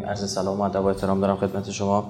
عرض سلام و ادب و احترام دارم خدمت شما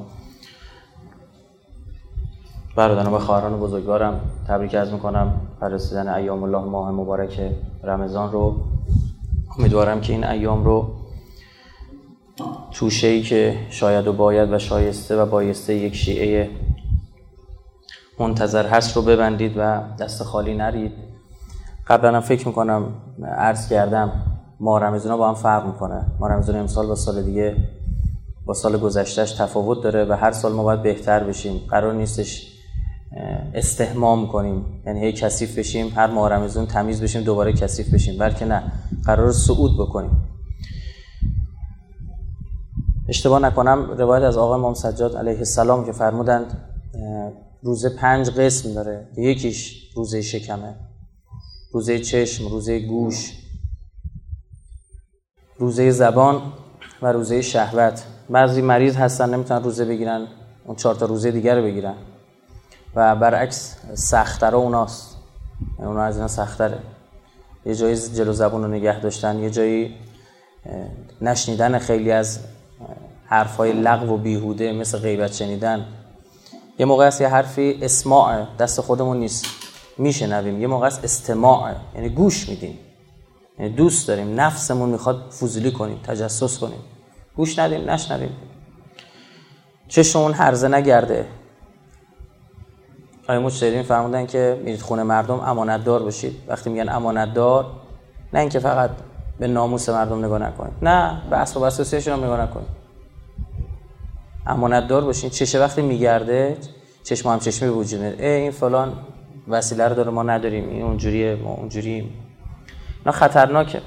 برادران و خواهران بزرگوارم. تبریک عرض میکنم بر رسیدن ایام الله ماه مبارک رمضان رو. امیدوارم که این ایام رو توشه‌ای که شاید و باید و شایسته و بایسته یک شیعه منتظر هست رو ببندید و دست خالی نرید. قبلا هم فکر میکنم عرض کردم ماه رمضان با هم فرق میکنه. ماه رمضان امسال با سال دیگه با سال گذشتهش تفاوت داره و هر سال ما باید بهتر بشیم. قرار نیستش استحمام کنیم، یعنی هی کثیف بشیم، هر ماه رمضان تمیز بشیم دوباره کثیف بشیم، بلکه نه، قرار صعود بکنیم. اشتباه نکنم روایت از آقا امام سجاد علیه السلام که فرمودند روزه 5 قسم داره، یکیش روزه شکمه، روزه چشم، روزه گوش، روزه زبان و روزه شهوت. بعضی مریض هستن نمیتونن روزه بگیرن، اون 4 تا روزه دیگر رو بگیرن و برعکس سخت‌تر اوناست، یعنی اونا از اینا سخت‌تره. یه جایی جلو زبون رو نگه داشتن، یه جایی نشنیدن خیلی از حرفای لغو و بیهوده مثل غیبت شنیدن. یه موقع است یه حرفی اسماع دست خودمون نیست میشنویم، یه موقع است استماع، یعنی گوش میدیم، یعنی دوست داریم، نفسمون میخواد فضولی کنیم، تجسس کنیم، گوش ندیم، نشنویم، چشممون هرزه نگرده. آقای مجتهدین فرمودن که میرید خونه مردم امانتدار باشید. وقتی میگن امانتدار، نه اینکه فقط به ناموس مردم نگاه نکنید، نه به اسباب اساسیشون هم نگاه نکنید، امانتدار باشین. چشه وقتی میگرده چشم هم چشمی به وجود میاد، این فلان وسیله رو داره ما نداریم، این اونجوریه ما اونجوریم. اینا خطرناکه.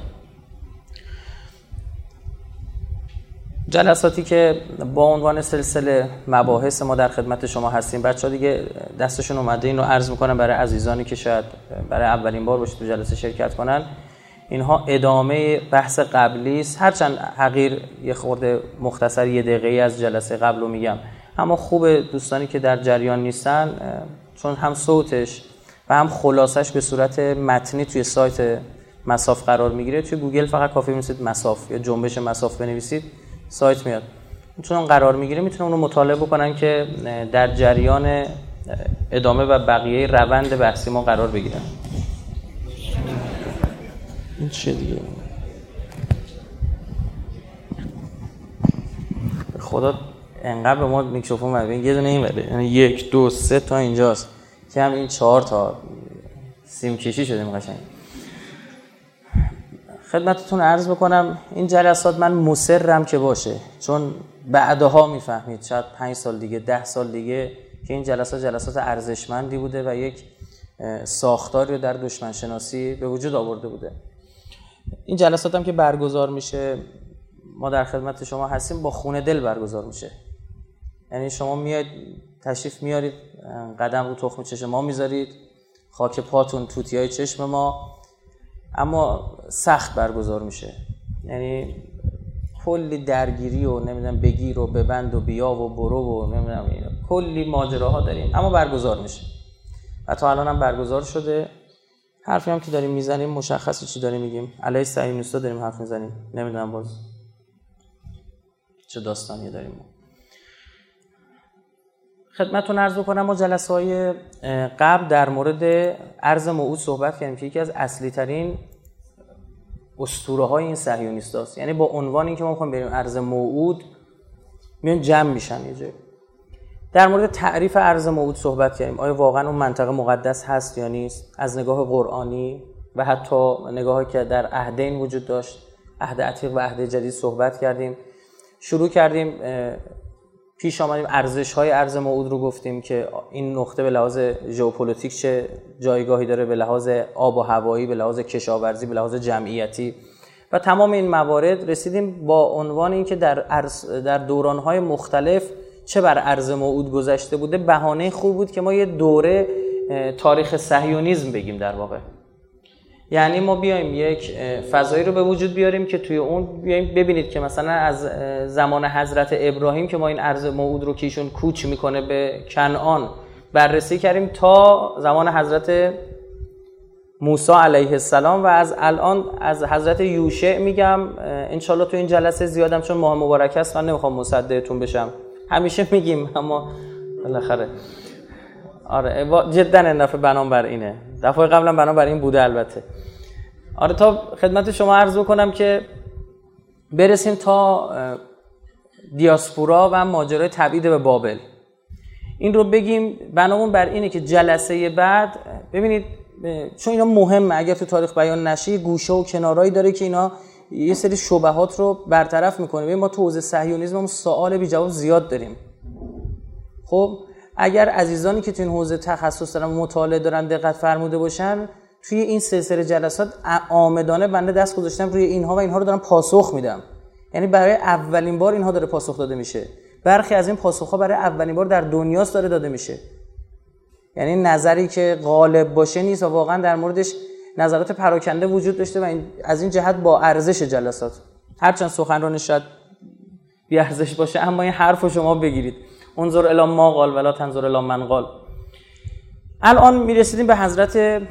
جلساتی که با عنوان سلسله مباحث ما در خدمت شما هستیم، بچه‌ها دیگه دستشون اومده، اینو عرض میکنم برای عزیزانی که شاید برای اولین بار باشه تو جلسه شرکت کنن، اینها ادامه بحث قبلی است. هرچند حقیر یه خورده مختصر 1 دقیقه‌ای از جلسه قبل رو میگم، اما خوبه دوستانی که در جریان نیستن، چون هم صوتش و هم خلاصش به صورت متنی توی سایت مساف قرار میگیره. توی گوگل فقط کافی می‌نویسید مساف یا جنبش مساف بنویسید، سایت میاد، چون قرار میگیره میتونن اونو مطالعه بکنن که در جریان ادامه و بقیه روند بحثی ما قرار بگیرن. این چه دیگه؟ خدا انقدر به ما میکروفون بده، یه دونه این بده، یعنی 1 2 3 تا اینجاست که هم این 4 تا سیم کشی شده قشنگ. خدمتتون عرض بکنم این جلسات من مصرم که باشه، چون بعدها میفهمید شاید 5 سال دیگه 10 سال دیگه که این جلسات ارزشمندی بوده و یک ساختاری رو در دشمن شناسی به وجود آورده بوده. این جلسات هم که برگزار میشه، ما در خدمت شما هستیم، با خون دل برگزار میشه. یعنی شما میاد تشریف میارید، قدم رو تخم چشم ما میذارید، خاک پاتون توتیای چشم ما، اما سخت برگزار میشه. یعنی کلی درگیری و نمیدونم بگیر و ببند و بیا و برو و نمیدونم کلی ماجراها داریم، اما برگزار میشه و تا الان هم برگزار شده. حرفی هم که داریم میزنیم مشخصه چی داریم میگیم، علیه صهیونیستا داریم حرف میزنیم، نمیدونم باز چه داستانی داریم. خدمتتون عرض بکنم ما جلسه‌های قبل در مورد ارض موعود صحبت کردیم که یکی از اصلی ترین اسطوره‌های این صهیونیستاست. یعنی با عنوان اینکه ما می‌خوایم بریم ارض موعود، میان جمع میشن یه جایی. در مورد تعریف ارض موعود صحبت کردیم، آیا واقعا اون منطقه مقدس هست یا نیست، از نگاه قرآنی و حتی نگاهی که در عهدین وجود داشت، عهد عتیق و عهد جدید صحبت کردیم. شروع کردیم پیش آمدیم ارزش‌های ارض موعود رو گفتیم که این نقطه به لحاظ ژئوپلیتیک چه جایگاهی داره، به لحاظ آب و هوایی، به لحاظ کشاورزی، به لحاظ جمعیتی و تمام این موارد. رسیدیم با عنوان اینکه در دوران‌های مختلف چه بر ارض موعود گذشته بوده، بهانه خوب بود که ما یه دوره تاریخ صهیونیسم بگیم در واقع. یعنی ما بیایم یک فضایی رو به وجود بیاریم که توی اون بیایم ببینید که مثلا از زمان حضرت ابراهیم که ما این ارض موعود رو که ایشون کوچ میکنه به کنعان بررسی کردیم تا زمان حضرت موسی علیه السلام و از الان از حضرت یوشع میگم. انشالله تو این جلسه زیادم چون ماه مبارک است من نمیخوام مصدقتون بشم، همیشه میگیم اما بالاخره آره جدا این دفعه بنام بر اینه، دفعه قبلا بنام بر این بوده البته. آره تا خدمت شما عرض بکنم که برسیم تا دیاسپورا و ماجرای تبعید به بابل. این رو بگیم بنامون بر اینه که جلسه بعد ببینید چون اینا مهمه، اگر تو تاریخ بیان نشه گوشه و کنارایی داره که اینا یه سری شبهات رو برطرف میکنه. ببین ما تو حوزه صهیونیسم سوال بی جواب زیاد داریم. خب اگر عزیزانی که تو این حوزه تخصص دارن مطالعه دارن دقت فرموده باشن، توی این سلسله جلسات عامدانه بنده دست گذاشتم روی اینها و اینها رو دارم پاسخ میدم. یعنی برای اولین بار اینها داره پاسخ داده میشه. برخی از این پاسخ‌ها برای اولین بار در دنیاست داره داده میشه. یعنی نظری که غالب باشه نیست و واقعا در موردش نظرات پراکنده وجود داشته و از این جهت با ارزش جلسات. هرچند سخنرانش شاید بی ارزش باشه اما این حرفو شما بگیرید. انظر الی ما قال ولا تنظر الی من قال. الان میرسیدیم به حضرت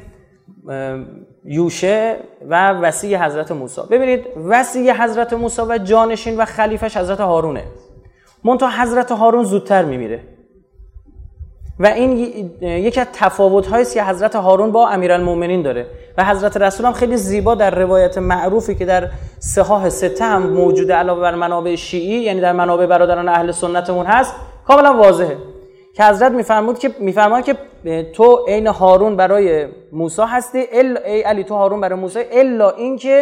یوشع و وصی حضرت موسی. ببینید وصی حضرت موسی و جانشین و خلیفش حضرت هارونه. منتها حضرت هارون زودتر میمیره و این یکی از تفاوت‌هایی است که حضرت هارون با امیرالمومنین داره و حضرت رسول هم خیلی زیبا در روایت معروفی که در صحاح سته هم موجوده علاوه بر منابع شیعی، یعنی در منابع برادران اهل سنتمون هست، کاملا واضحه که حضرت میفرماد که تو عین هارون برای موسی هستی، ای علی تو هارون برای موسی، الا اینکه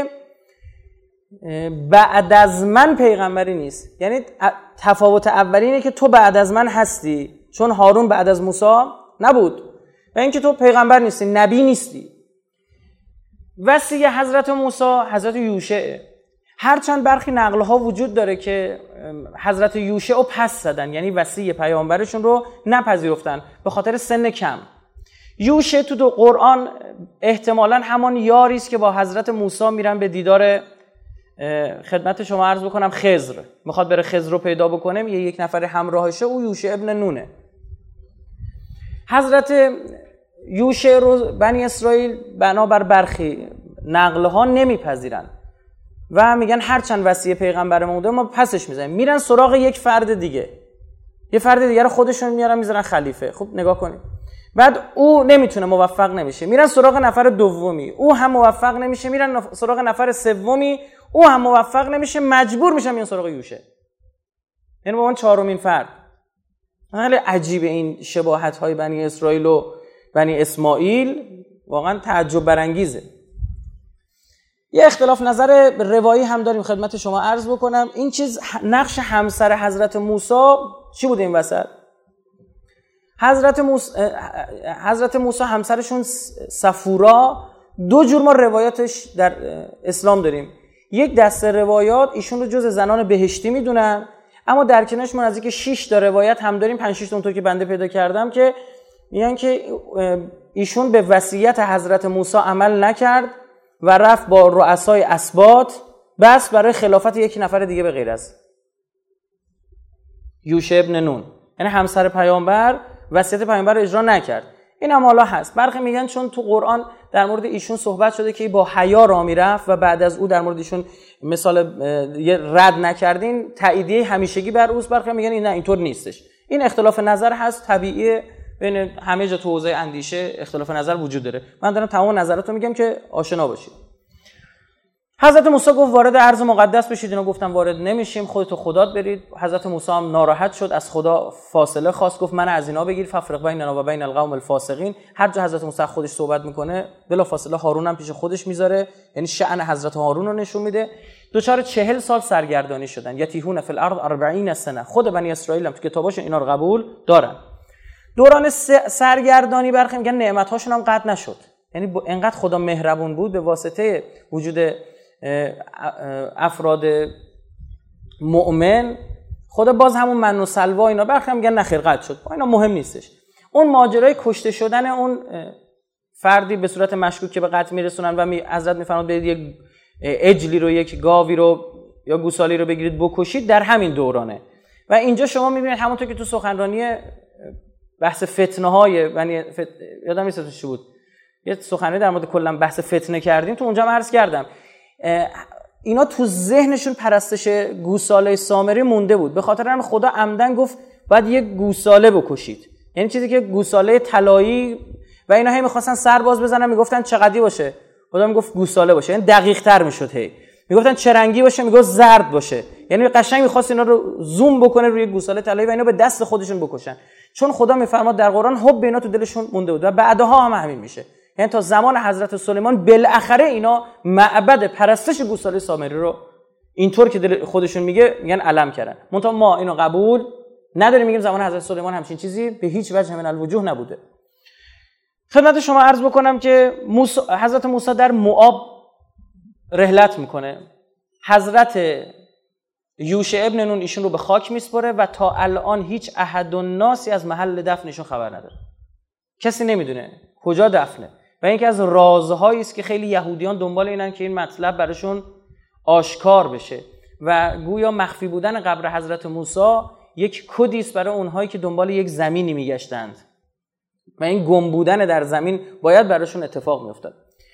بعد از من پیغمبری نیست. یعنی تفاوت اولی اینه که تو بعد از من هستی چون هارون بعد از موسی نبود و اینکه تو پیغمبر نیستی، نبی نیستی. وصی حضرت موسی حضرت یوشع. هرچند برخی نقل‌ها وجود داره که حضرت یوشع رو پس زدن، یعنی وصی پیامبرشون رو نپذیرفتن به خاطر سن کم. یوشع تو قرآن احتمالاً همان یاری است که با حضرت موسی میرن به دیدار، خدمت شما عرض بکنم، خضر. میخواد بره خضر رو پیدا بکنه، یک نفر همراهشه، او یوشع ابن نونه. حضرت یوشع رو بنی اسرائیل بنابر برخی نقل‌ها نمیپذیرن و میگن هرچند وصی پیغمبر بوده ما پسش میزنیم. میرن سراغ یک فرد دیگه، یه فرد دیگه رو خودشون میارن میذارن خلیفه. خب نگاه کنید، بعد او نمیتونه، موفق نمیشه، میرن سراغ نفر دومی، او هم موفق نمیشه، میرن سراغ نفر سومی، او هم موفق نمیشه، مجبور میشن میان سراغ یوشع. یعنی با اون چهارمین فرد. خیلی عجیبه این شباهت های بنی اسرائیل و بنی اسماعیل، واقعا تعجب برانگیزه. یه اختلاف نظر روایی هم داریم خدمت شما عرض بکنم. این چیز نقش همسر حضرت موسی چی بوده این وسط؟ حضرت موسی همسرشون صفورا، دو جور ما روایاتش در اسلام داریم. یک دسته روایات ایشون رو جز زنان بهشتی میدونن، اما در کنارش ما نزدیک 6 تا روایت هم داریم، 5-6 تا اونطور که بنده پیدا کردم، که میگن که ایشون به وصیت حضرت موسی عمل نکرد و رفت با رؤسای اسباط بس برای خلافت یک نفر دیگه به غیر از یوشع ابن نون. یعنی همسر پیامبر وصیت پیامبر رو اجرا نکرد. این هم حالا هست. برخی میگن چون تو قرآن در مورد ایشون صحبت شده که با حیا راه میرفت و بعد از او در مورد ایشون مثال یه رد نکردین، تاییدیه همیشگی بر اوست. برخی میگن این نه، اینطور نیستش. این اختلاف نظر هست، طبیعیه، بین همه جا تو حوزه اندیشه اختلاف نظر وجود داره. من دارم تمام نظراتو میگم که آشنا باشید. حضرت موسی گفت وارد ارض مقدس بشید، اینا گفتن وارد نمیشیم، خودتو خدات برید. حضرت موسی هم ناراحت شد، از خدا فاصله خواست، گفت من از اینا بگیر، ففرق بیننا و بین القوم الفاسقین. هر جا حضرت موسی خودش صحبت میکنه بلا فاصله هارون هم پیش خودش میذاره، یعنی شأن حضرت هارون رو نشون میده. دوچار 40 سال سرگردانی شدن، یتیهون فی الارض 40 سنه. خود بنی اسرائیل هم تو کتاباشون اینا رو قبول دارن. دوران سرگردانی برخی میگن نعمت‌هاشون هم قطع نشد، یعنی انقدر خدا مهربون بود به واسطه وجود افراد مؤمن، خدا باز همون من و سلوا اینا. برخی میگن نخیر قطع شد، اینا مهم نیستش. اون ماجرای کشته شدن اون فردی به صورت مشکوک که به قتل میرسونن و حضرت میفرماد برید یک اجلی رو، یک گاوی رو یا گوسالی رو بگیرید بکشید، در همین دورانه. و اینجا شما میبینید همونطور که تو سخنرانی بحث فتنه های یادم نیست چی بود، یه سخنرانی در مورد کلا بحث فتنه کردیم، تو اونجا عرض کردم اینا تو ذهنشون پرستش گوساله سامری مونده بود، به خاطر همین خدا عمدن گفت باید یک گوساله بکشید، یعنی چیزی که گوساله طلایی، و اینا هی می‌خواستن سرباز بزنن، میگفتن چقدی باشه، خدا میگفت گوساله باشه، یعنی دقیق‌تر میشد، هی میگفتن چه رنگی باشه، میگفت زرد باشه، یعنی قشنگ می‌خواست اینا رو زوم بکنه روی گوساله طلایی و اینا به دست خودشون بکشن، چون خدا میفرماد در قرآن حب اینا تو دلشون مونده بود و بعدها هم همین میشه. یعنی تا زمان حضرت سلیمان بالاخره اینا معبد پرستش گوساله سامری رو اینطور که دل خودشون میگن علم کردن. منتها ما اینو قبول نداریم، میگیم زمان حضرت سلیمان همچین چیزی به هیچ وجه من الوجوه نبوده. خدمت شما عرض بکنم که حضرت موسی در موآب رحلت میکنه، حضرت یوشع ابن نون ایشون رو به خاک میسپره و تا الان هیچ احد الناسی از محل دفنشون خبر نداره، کسی نمیدونه کجا دفنه و این که از رازهایی است که خیلی یهودیان دنبال اینن که این مطلب براشون آشکار بشه و گویا مخفی بودن قبر حضرت موسی یک کدی است برای اونهایی که دنبال یک زمینی میگشتند و این گم بودن در زمین باید براشون اتفاق میافتاد.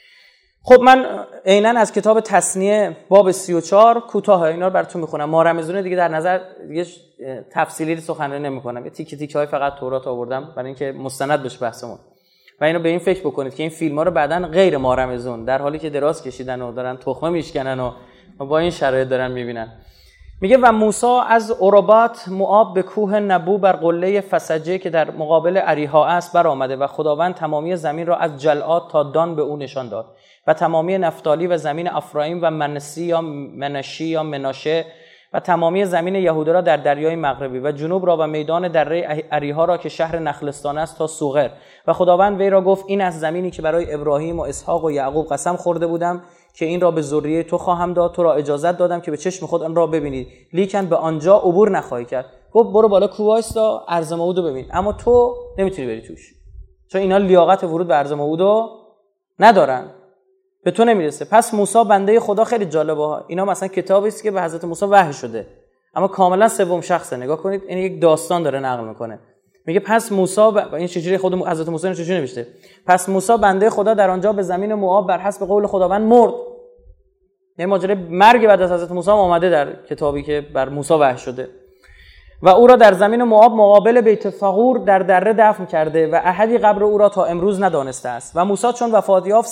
خب من عیناً از کتاب تثنیه باب 34 کوتاه اینا رو براتون میخونم، ما رمزونه دیگه در نظر دیگه تفصیلی سخنرانی نمیکنم، یه تیکه تیکه های فقط تورات آوردم برای اینکه مستند بشه بحثمون و اینو به این فکر بکنید که این فیلم ها رو بعداً غیر ما رمزون در حالی که دراز کشیدن و دارن تخمه میشکنن و با این شرایط دارن میبینن. میگه و موسی از عربات موآب به کوه نبو بر قله فسجه که در مقابل اریحا است برآمده و خداوند تمامی زمین را از جلعاد تا دان به او نشان داد و تمامی نفتالی و زمین افرایم و منسی یا منشی یا مناشه و تمامی زمین یهودا را در دریای مغربی و جنوب را و میدان دره اریحا را که شهر نخلستان است تا سوغر. و خداوند وی را گفت این از زمینی که برای ابراهیم و اسحاق و یعقوب قسم خورده بودم که این را به ذریه تو خواهم داد، تو را اجازت دادم که به چشم خود آن را ببینید، لیکن به آنجا عبور نخواهی کرد. گفت برو بالا کوه وایسا ارض موعود رو ببین، اما تو نمیتونی بری توش چون اینا لیاقت ورود به ارض موعود رو ندارن، به تو نمیرسه. پس موسی بنده خدا خیلی جالبه ها، اینا مثلا کتابی است که به حضرت موسی وحی شده اما کاملا سوم شخصه، نگاه کنید این یک داستان داره نقل میکنه. میگه پس موسی این چجوری خود حضرت موسی اینو چجوری نوشته، پس موسی بنده خدا در آنجا به زمین موآب بر حسب قول خداوند مرد. یعنی ماجرای مرگ بعد از حضرت موسی اومده در کتابی که بر موسی وحی شده. و او را در زمین موآب مقابل بیت فغور در دره دفن کرده و احدی قبر او را تا امروز ندانسته است. و موسی چون وفات یافت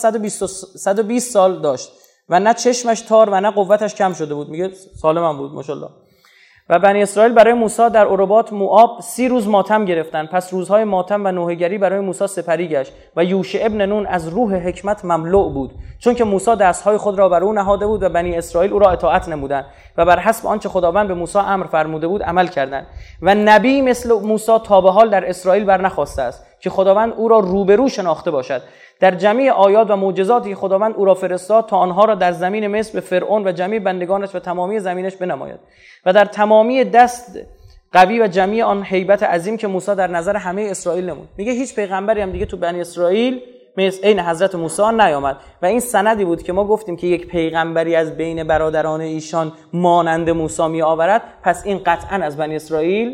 120 سال داشت و نه چشمش تار و نه قوتش کم شده بود، میگه سالم هم بود ماشاءالله. و بنی اسرائیل برای موسی در عربات موآب 30 روز ماتم گرفتند. پس روزهای ماتم و نوحه‌گری برای موسی سپری گشت و یوشع ابن نون از روح حکمت مملوء بود، چون که موسی دستهای خود را بر او نهاده بود و بنی اسرائیل او را اطاعت نمودند و بر حسب آنچه خداوند به موسی امر فرموده بود عمل کردند. و نبی مثل موسی تا به حال در اسرائیل برنخواسته است که خداوند او را روبرو شناخته باشد. در جمیع آیات و معجزاتی که خداوند او را فرستاد تا آنها را در زمین مصر به فرعون و جمیع بندگانش و تمامی زمینش بنماید و در تمامی دست قوی و جمیع آن هیبت عظیم که موسی در نظر همه اسرائیل نمود. میگه هیچ پیغمبری هم دیگه تو بنی اسرائیل مثل عین حضرت موسی نیامد و این سندی بود که ما گفتیم که یک پیغمبری از بین برادران ایشان مانند موسی می آورد، پس این قطعا از بنی اسرائیل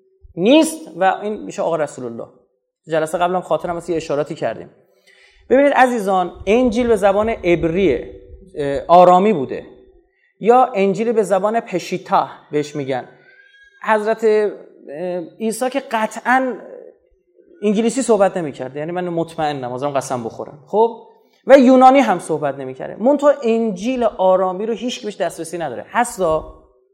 نیست و این میشه آقا رسول الله. جلسه قبلم خاطرم هست یه اشاراتی کردیم. ببینید عزیزان، انجیل به زبان عبری آرامی بوده یا انجیل به زبان پشیتا بهش میگن. حضرت عیسی که قطعاً انگلیسی صحبت نمی‌کرد، یعنی من مطمئنم ازم قسم بخورم، خب، و یونانی هم صحبت نمی‌کرد. منتها انجیل آرامی رو هیچ کی بهش دسترسی نداره، حتی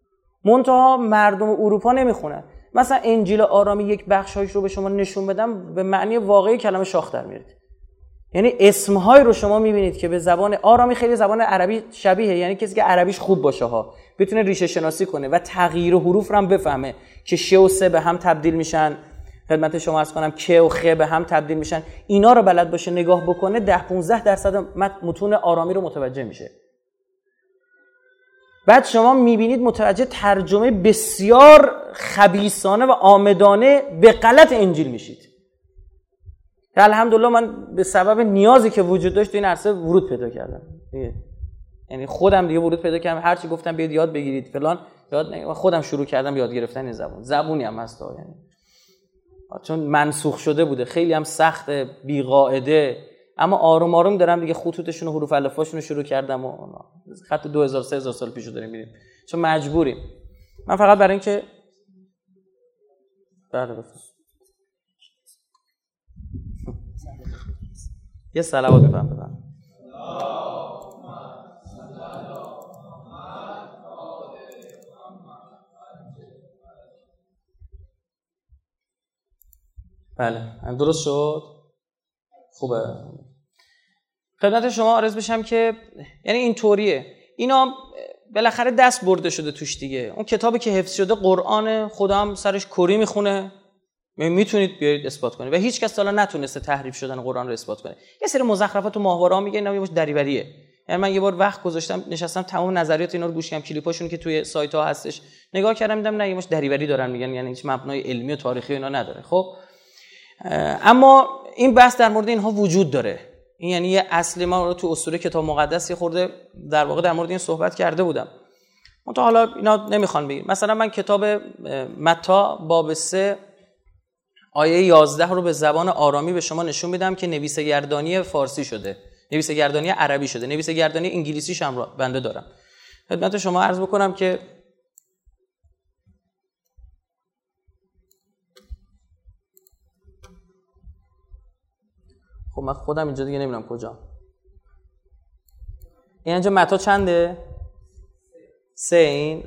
منتها مردم اروپا نمیخونن. مثلا انجیل آرامی یک بخشایش رو به شما نشون بدم به معنی واقعی کلمه شاخ در میارید. یعنی اسم‌های رو شما می‌بینید که به زبان آرامی خیلی زبان عربی شبیه، یعنی کسی که عربیش خوب باشه ها بتونه ریشه شناسی کنه و تغییر حروف رو هم بفهمه که ش و س به هم تبدیل میشن، خدمت شما عرض کنم که و خ به هم تبدیل میشن، اینا رو بلد باشه نگاه بکنه 10-15% متون آرامی رو متوجه میشه. بعد شما میبینید متوجه ترجمه بسیار خبیثانه و آمدانه به غلط انجیل میشید. الحمدلله من به سبب نیازی که وجود داشت تو این عرصه ورود پیدا کردم، یعنی خودم دیگه ورود پیدا کردم، هرچی گفتم بیاد یاد بگیرید فلان یاد خودم شروع کردم یاد گرفتن این زبونی هم هست، یعنی چون منسوخ شده بوده، خیلی هم سخت، بی قاعده، اما آروم آروم دارم دیگه خطوطشون و حروف الفباشون رو شروع کردم و خط 2000 3000 سال پیشو داریم میریم، چون مجبوریم. من فقط برای اینکه یه صلوات بفرمایید. بله درست شد. خوبه. خدمت شما عرض بشم که یعنی این طوریه، اینا بالاخره دست برده شده توش دیگه. اون کتابی که حفظ شده قرآن، خدا هم سرش کری میخونه، میتونید بیارید اثبات کنید و هیچ کس حالا نتونسته تحریف شدن قرآن رو اثبات کنه. یه سری مزخرفات و ماهواره‌ها میگه اینا یه دریوریه. یعنی من یه بار وقت گذاشتم نشستم تمام نظریات اینا رو گوش کردم، کلیپاشون که توی سایت ها هستش نگاه کردم، دیدم نه یه مش دریوری دارن میگن، یعنی هیچ مبنای علمی و تاریخی اینا نداره. خب اما این بحث در مورد اینها وجود داره. این یعنی یه اصلی ما رو تو اسطوره کتاب مقدس یه خورده در واقع در مورد این صحبت کرده بودم. منتها حالا اینا نمیخوان بگیر. مثلا من کتاب متی باب 3 آیه 11 رو به زبان آرامی به شما نشون میدم که نویسگردانی فارسی شده، نویسگردانی عربی شده، نویسگردانی انگلیسیش هم بنده دارم. خدمت شما عرض بکنم که خب من خودم اینجا دیگه نمیدونم کجا. اینجا متی چنده؟ 3. این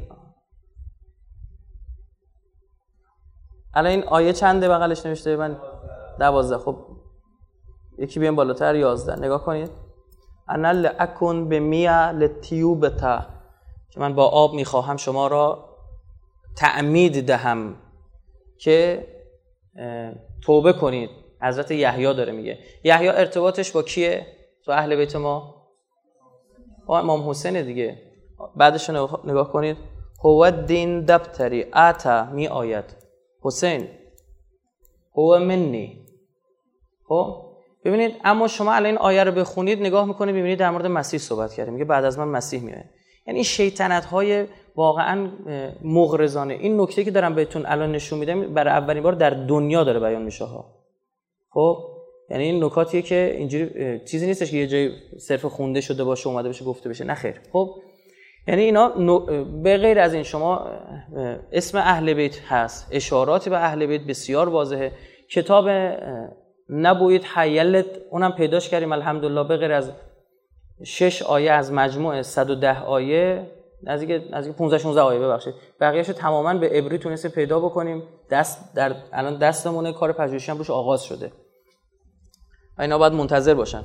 الان این آیه چنده بغلش نوشته؟ من 12. خب یکی بیان بالاتر 11. نگاه کنید. انا لاکن بمیا لتیوبتا، که من با آب میخواهم شما را تعمید دهم که توبه کنید. حضرت یحیی داره میگه. یحیی ارتباطش با کیه؟ تو اهل بیت ما با امام حسین دیگه. بعدش نگاه کنید. هو دین دبتری آتا می آید حسین هو منی. خب ببینید، اما شما الان این آیه رو بخونید نگاه میکنید ببینید در مورد مسیح صحبت کرده، میگه بعد از من مسیح میاد. یعنی این شیطنت های واقعا مغرضانه. این نکته که دارم بهتون الان نشون میدم برای اولین بار در دنیا داره بیان میشه ها. خب یعنی این نکاتیه که اینجوری چیزی نیستش که یه جای صرف خونده شده باشه اومده بشه گفته بشه، نه خیر. خب یعنی اینا به غیر از این شما اسم اهل بیت هست، اشاراتی به اهل بیت بسیار واضحه. کتاب نبوید حیلت اونم پیداش کردیم الحمدلله، به غیر از 6 آیه از مجموع 110 آیه، نزدیک 15 16 آیه ببخشید، بقیه‌اشو تماما به عبری تونستیم پیدا بکنیم. الان دستمونه، کار پژوهشی هم روش آغاز شده و اینا باید منتظر باشن.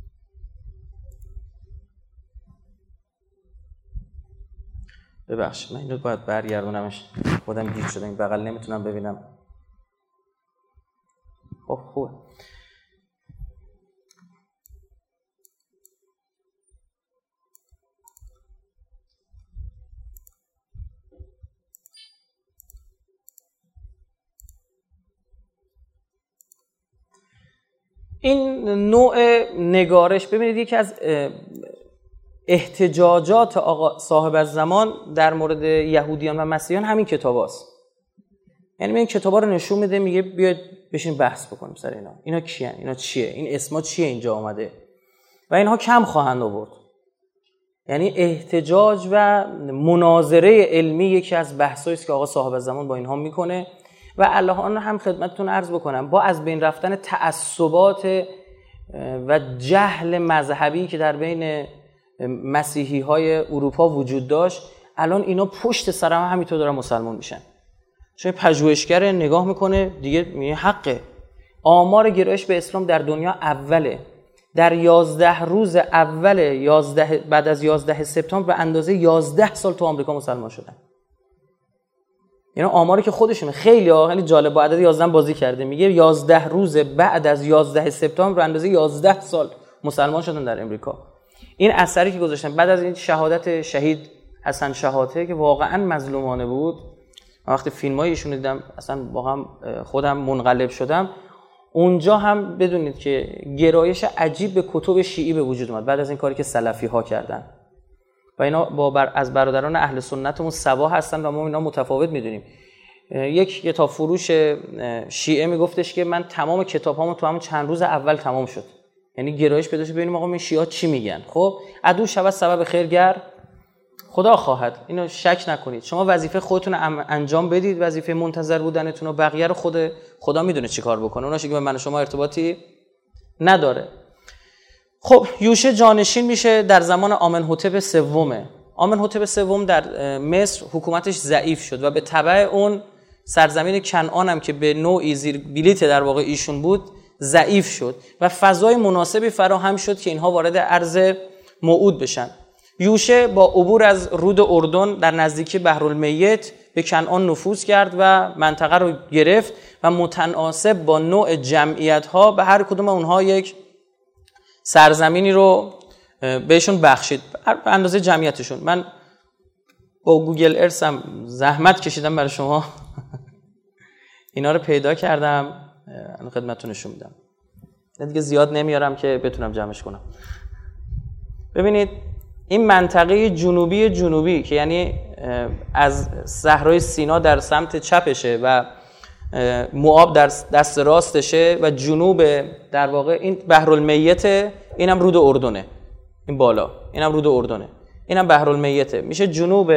ببخشید من اینو باید برگردونمش، خودم گیج شدم این بغل نمیتونم ببینم. خب خوبه. این نوع نگارش ببینید یکی از احتجاجات آقا صاحب الزمان در مورد یهودیان و مسیحیان همین کتاب هاست. یعنی این کتابا رو نشون میده، میگه بیاید بشین بحث بکنیم سر اینا کیان، اینا چیه، این اسما چیه اینجا آمده و اینها کم خواهند آورد. یعنی احتجاج و مناظره علمی یکی از بحثایی است که آقا صاحب الزمان با اینها میکنه و الان هم خدمتتون عرض بکنم با از بین رفتن تعصبات و جهل مذهبی که در بین مسیحی های اروپا وجود داشت، الان اینا پشت سر هم همینطور دارن مسلمان میشن. چون پژوهشگر نگاه میکنه دیگه میگه حقه. آمار گرایش به اسلام در دنیا اوله. در 11 روز اول بعد از 11 سپتامبر به اندازه 11 سال تو آمریکا مسلمان شدن. یعنی آماری که خودشونه خیلی جالب، با عدد 11 بازی کرده، میگه 11 روز بعد از 11 سپتامبر به اندازه 11 سال مسلمان شدن در امریکا. این اثری که گذاشتن بعد از این شهادت شهید حسن شحاته که واقعا مظلومانه بود، من وقتی فیلمای ایشون دیدم اصلا واقعا خودم منقلب شدم. اونجا هم بدونید که گرایش عجیب به کتب شیعی به وجود اومد بعد از این کاری که سلفی ها کردن و اینا از برادران اهل سنتمون سوا هستن و ما اینا متفاوت میدونیم. یک کتاب فروش شیعه میگفتش که من تمام کتابامو تو همون چند روز اول تمام شد. یعنی گرایش پیدا شه ببینیم آقا این شیعه چی میگن. خب عدو شود سبب خیرگر خدا خواهد، اینو شک نکنید. شما وظیفه خودتون انجام بدید، وظیفه منتظر بودنتون و بقیه رو خدا میدونه چی کار بکنه، اوناش که به من و شما ارتباطی نداره. خب یوشع جانشین میشه در زمان آمنحتب سوم. آمنحتب سوم در مصر حکومتش ضعیف شد و به تبع اون سرزمین کنعان هم که به نوعی زیر بلیت در واقع ایشون بود ضعیف شد و فضای مناسبی فراهم شد که اینها وارد ارض موعود بشن. یوشع با عبور از رود اردن در نزدیکی بحرالمیت به کنعان نفوذ کرد و منطقه رو گرفت و متناسب با نوع جمعیت‌ها به هر کدوم اونها یک سرزمینی رو بهشون بخشید به اندازه جمعیتشون. من با گوگل ارث هم زحمت کشیدم برای شما اینا رو پیدا کردم، خدمتتون نشون میدم. دیگه زیاد نمیارم که بتونم جمعش کنم. ببینید این منطقه جنوبی که یعنی از صحرای سینا در سمت چپشه و موآب در دست راستشه و جنوب در واقع این بحرالمیت، اینم رود اردنه، این بالا اینم رود اردنه، اینم بحرالمیته، میشه جنوب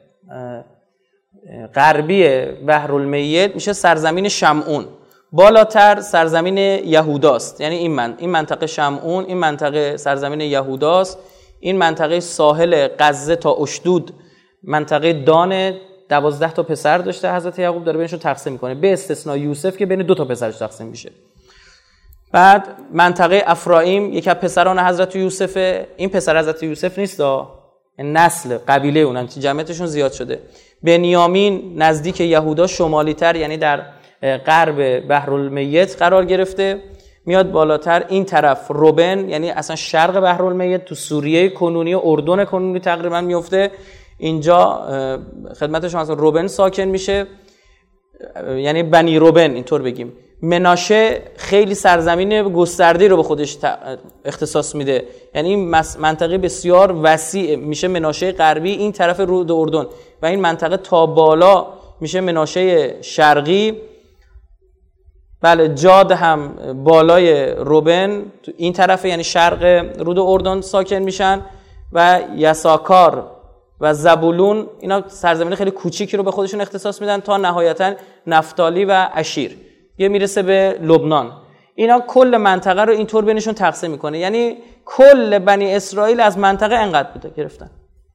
غربی بحرالمیت، میشه سرزمین شمعون. بالاتر سرزمین یهوداست، یعنی این منطقه شمعون، این منطقه سرزمین یهوداست. این منطقه ساحل غزه تا اشدود منطقه دان 12 تا پسر داشته حضرت یعقوب، داره بینشون تقسیم میکنه به استثناء یوسف که بین 2 تا پسرش تقسیم میشه. بعد منطقه افرایم یکی از پسران حضرت یوسفه، این پسر حضرت یوسف نیست، نسل قبیله اونن که جمعیتشون زیاد شده. بنیامین نزدیک یهودا شمالی تر، یعنی در غرب بحرالمیت قرار گرفته. میاد بالاتر این طرف روبن، یعنی اصلا شرق بحرالمیت تو سوریه کنونی و اردن کنونی تقریبا میفته. اینجا خدمت شما اصلا روبن ساکن میشه، یعنی بنی روبن اینطور بگیم. مناشه خیلی سرزمین گسترده‌ای رو به خودش اختصاص میده، یعنی این منطقه بسیار وسیع میشه. مناشه غربی این طرف رود اردن و این منطقه تا بالا میشه مناشه شرقی. بله جاد هم بالای روبن تو این طرف، یعنی شرق رود اردن ساکن میشن و یساکار و زبولون اینا سرزمین خیلی کوچیکی رو به خودشون اختصاص میدن تا نهایتا نفتالی و اشیر یه میرسه به لبنان. اینا کل منطقه رو اینطور بینشون تقسیم میکنه، یعنی کل بنی اسرائیل از منطقه انقدر بوده گرفتن.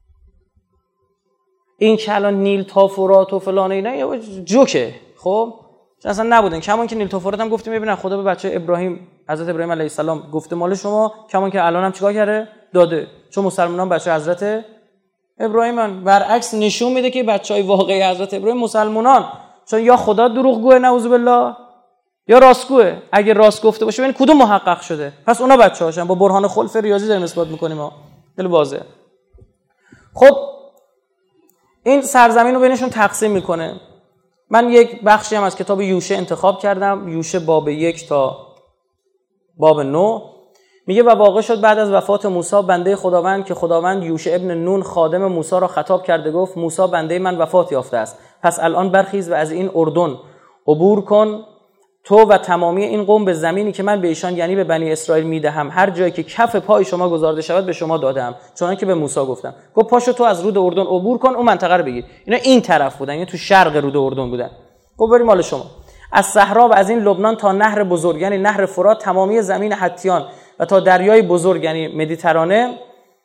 این که الان نیل تا فرات و فلان اینا جوکه، خب اصلا نبودن. کمان که نیل تا فرات هم گفتیم ببینن خدا به بچه ابراهیم، حضرت ابراهیم علیه السلام گفته مال شما، کمان که الان هم چیکار کرده داده، چون مسلمانان بچه حضرت ابراهیمن. برعکس نشون میده که بچهای واقعی حضرت ابراهیم مسلمانان، چون یا خدا دروغگوه نعوذ بالله یا راستگوه. اگه راست گفته باشه ببین کدوم محقق شده، پس اونا بچه‌هاشن. با برهان خلف ریاضی داریم اثبات میکنیم ها، خیلی واضحه. خب این سرزمین رو بینشون تقسیم میکنه. من یک بخشی هم از کتاب یوشع انتخاب کردم، یوشع باب 1 تا باب 9. میگه و واقع شد بعد از وفات موسی بنده خداوند که خداوند یوشع ابن نون خادم موسی را خطاب کرده گفت موسی بنده من وفات یافته است، پس الان برخیز و از این اردن عبور کن تو و تمامی این قوم به زمینی که من به ایشان یعنی به بنی اسرائیل میدهم، هر جایی که کف پای شما گذارده شود به شما دادم، چون که به موسی گفتم. گفت پاشو تو از رود اردن عبور کن اون منطقه رو بگیر. اینا این طرف بودن، یعنی تو شرق رود اردن بودن. گفت بریم مال شما. از صحرا و از این لبنان تا نهر بزرگ یعنی نهر فرات، تمامی زمین حتیان و تا دریای بزرگ یعنی مدیترانه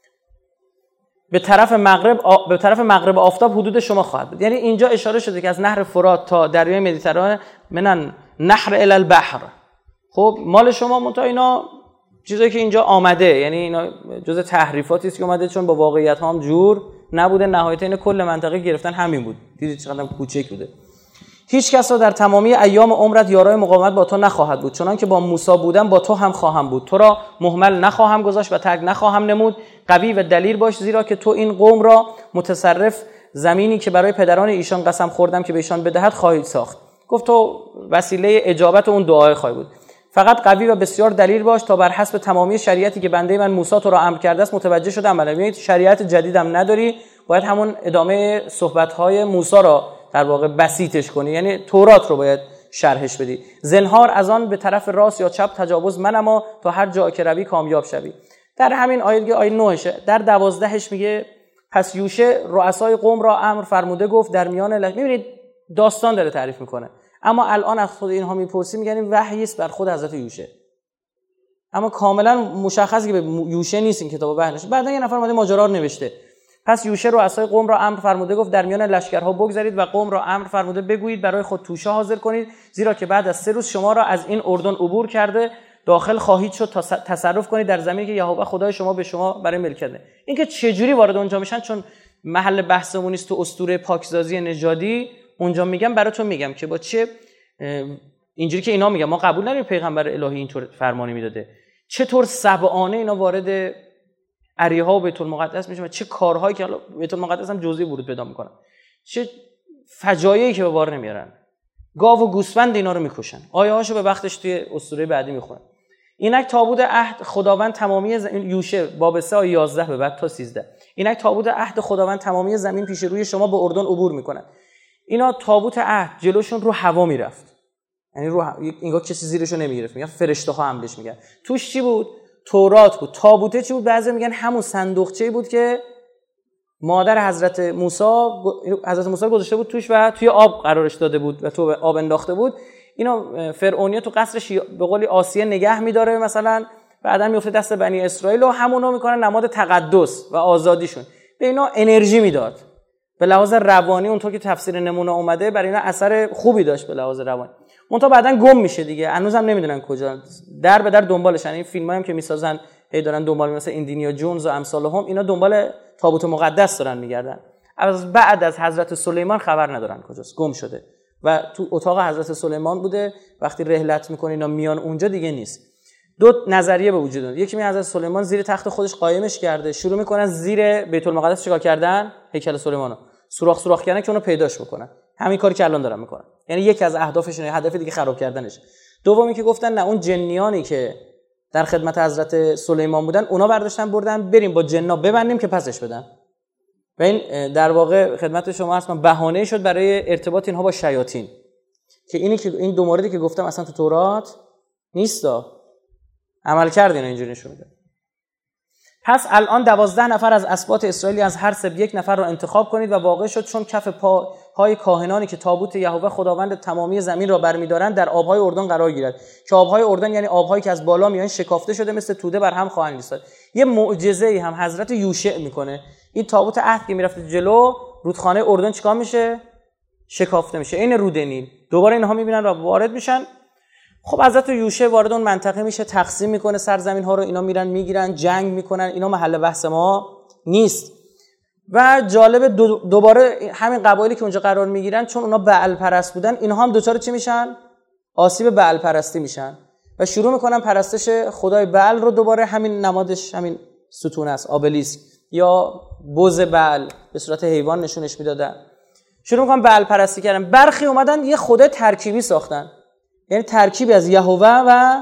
به طرف مغرب آفتاب حدود شما خواهد بود. یعنی اینجا اشاره شده که از نهر فرات تا دریای مدیترانه منن نهر الی البحر. خب مال شما. منتها اینا چیزایی که اینجا آمده، یعنی اینا جزء تحریفاتی است که اومده، چون با واقعیت ها هم جور نبوده. نهایتا این کل منطقه گرفتن همین بود. دیدید چقدر کوچیک بوده. هیچ کس را در تمامی ایام عمرت یارای مقاومت با تو نخواهد بود، چنان که با موسی بودم با تو هم خواهم بود. تو را مهمل نخواهم گذاشت و ترک نخواهم نمود. قوی و دلیر باش، زیرا که تو این قوم را متصرف زمینی که برای پدران ایشان قسم خوردم که به ایشان بدهد خواهید ساخت. گفت تو وسیله اجابت اون دعای خواهی بود. فقط قوی و بسیار دلیر باش تا بر حسب تمامی شریعتی که بنده من موسی تو را امر کرده است متوجه شده عمل کنی. شریعت جدیدم نداری، باید همون ادامه صحبت‌های موسی را در واقع بسیطش کنی، یعنی تورات رو باید شرحش بدی. زنهار از آن به طرف راست یا چپ تجاوز منما تا هر جا که روی کامیاب شوی. در همین آیه دیگه آیه 9شه. در 12ش میگه پس یوشع رؤسای قوم را امر فرموده گفت در میان میبینید داستان داره تعریف میکنه، اما الان از خود اینها میپرسی میگن این وحی است بر خود حضرت یوشع، اما کاملا مشخصه که به یوشع نیست این کتاب وحی نشه. بعدا یه نفر اومده ماجرا رو نوشته. پس یوشع رؤسای قوم را امر فرموده گفت در میان لشکرها بگذارید و قوم را امر فرموده بگویید برای خود توشه حاضر کنید، زیرا که بعد از 3 روز شما را از این اردن عبور کرده داخل خواهید شد تا تصرف کنید در زمینی که یهوه خدای شما به شما برای ملکت ده. اینکه چه جوری وارد اونجا میشن چون محل بحثمون نیست، تو اسطوره پاکسازی نژادی اونجا میگم براتون میگم که با چه اینجوری که اینا میگن ما قبول نداریم پیغمبر الهی اینطور فرمانی میداده، چطور سبعانه اینا وارد اریحا و بیت المقدس میشن و چه کارهایی که حالا بیت المقدس هم جزئی ورود پیدا میکنن، چه فجایعی که به بار نمیارن، گاو و گوسفند اینا رو میکشن. آیه هاشو به وقتش توی اسطوره بعدی میخونن. اینک تابوت عهد خداوند تمامی یوشع باب 3 آیه 11 به بعد تا 13. اینک تابوت عهد خداوند تمامی زمین پیش روی شما به اردن عبور میکنه. اینا تابوت عهد جلوشون رو هوا میرفت، یعنی رو اینگاه کسی زیرشو نمیگرفت، میگن فرشته ها حملش میگن. توش چی بود؟ تورات بود. تابوته چی بود؟ بعضی میگن همون صندوقچه‌ای بود که مادر حضرت موسی گذاشته بود توش و توی آب قرارش داده بود و تو آب انداخته بود. اینا فرعونیه تو قصرش به قولی آسیه نگه میداره مثلا، بعدا میفته دست بنی اسرائیل و همونو میکنن نماد تقدس و آزادیشون. به اینا انرژی میداد. به لحاظ روانی اونطور که تفسیر نمونه اومده برای اینا اثر خوبی داشت به لحاظ روانی. اونطور بعدن گم میشه دیگه، هنوزم نمیدونن کجا، در به در دنبالشن. این فیلمایی هم که میسازن هی دارن دنبال، مثلا ایندیانا جونز و امثال هم، اینا دنبال تابوت مقدس دارن میگردن. از بعد از حضرت سلیمان خبر ندارن کجاست، گم شده و تو اتاق حضرت سلیمان بوده. وقتی رحلت میکنه اینا میان اونجا دیگه نیست. دو نظریه به وجود اومد. یکی میگه حضرت سلیمان زیر تخت خودش قایمش کرده، شروع میکنن زیر بیت المقدس چیکار کردن؟ هیکل سلیمانو سوراخ کردن که اونو پیداش بکنن. همین کاری که الان دارن میکنن. یعنی یکی از اهدافشونه، هدف دیگه خراب کردنش. دومی که گفتن نه، اون جنیانی که در خدمت حضرت سلیمان بودن اونا برداشتن بردن بریم با جنا ببندیم که پسش بدن. و این در واقع خدمت شما هست من بهانه شد برای ارتباط اینها با شیاطین، که این دو موردی که گفتم اصلا تو تورات نیستا، عمل کردین اینجوری نشون میده. پس الان 12 نفر از اسباط اسرائیلی از هر سبط 1 نفر را انتخاب کنید و واقع شد چون کف پاهای کاهنانی که تابوت یهوه خداوند تمامی زمین را برمی‌دارند در آب‌های اردن قرار گیرد، که آب‌های اردن یعنی آب‌هایی که از بالا میان شکافته شده مثل توده بر هم خواهند ایستاد. یه معجزه‌ای هم حضرت یوشع میکنه. این تابوت عهد که میرفته جلو، رودخانه اردن چیکار میشه؟ شکافته میشه، این رود نیل. دوباره اینها میبینن و وارد میشن. خب حضرت یوشع وارد اون منطقه میشه، تقسیم میکنه سرزمین ها رو، اینا میرن میگیرن، جنگ میکنن. اینا محل بحث ما نیست. و جالب دوباره همین قبایلی که اونجا قرار میگیرن چون اونا بعل پرست بودن، اینها هم دوچار چی میشن؟ آسیب بعل پرستی میشن و شروع میکنن پرستش خدای بعل رو. دوباره همین نمادش همین ستون است، آبلیسک یا بز بعل به صورت حیوان نشونش میدادن. شروع میکنن بعل پرستی کردن. برخی اومدن یه خدای ترکیبی ساختن، یعنی ترکیبی از یهوه و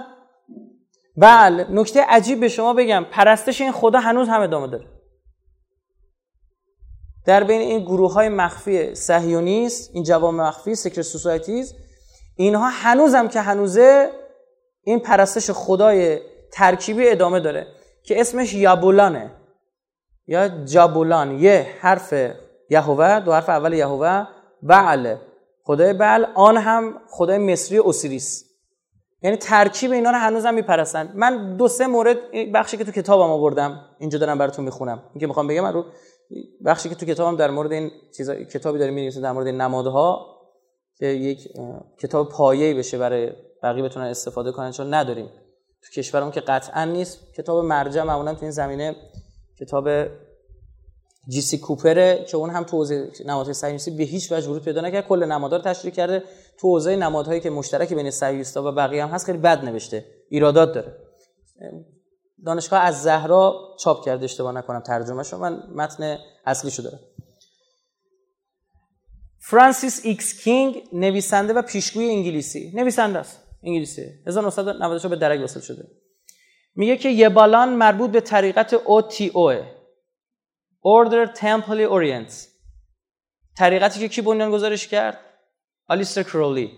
بعل. نکته عجیب به شما بگم، پرستش این خدا هنوز هم ادامه داره. در بین این گروه‌های مخفی صهیونیست، این جوامع مخفی سیکرت سوسایتیز، اینها هنوزم که هنوزه این پرستش خدای ترکیبی ادامه داره که اسمش یابولانه یا جابولان. یه حرف یهوه، دو حرف اول یهوه، بعل خدای بعل، آن هم خدای مصری اوسیریس. یعنی ترکیب اینا رو هنوزم میپرستن. من 2-3 مورد بخشی که تو کتابم آوردم اینجا دارم براتون میخونم. این که میخوام بگم من رو بخشی که تو کتابم در مورد این چیزا کتابی داریم می‌نویسم در مورد این نمادها که یک کتاب پایه‌ای بشه برای بقیه بتونن استفاده کنن، چون نداریم تو کشورمون که قطعا نیست. کتاب مرجع معمولا تو این زمینه کتاب جی سی کوپره که اون هم تو حوزه نمادهای صهیونیستی به هیچ وجه ورود پیدا نکرد، کل نمادها رو تشریح کرده. تو حوزه نمادهایی که مشترک بین صهیونیست‌ها و بقیه هم هست خیلی بد نوشته، ایرادات داره. دانشگاه از زهرا چاپ کرده اشتباه نکنم ترجمه‌شو، من متن اصلیشو دارم. فرانسیس ایکس کینگ نویسنده و پیشگوی انگلیسی، نویسنده است انگلیسی، 1994 به درک وصل شده. میگه که یبالان مربوط به طریقت OTO Order Temple Orient، طریقتی که کی بنیان گذارش کرد؟ آلیستر کرولی.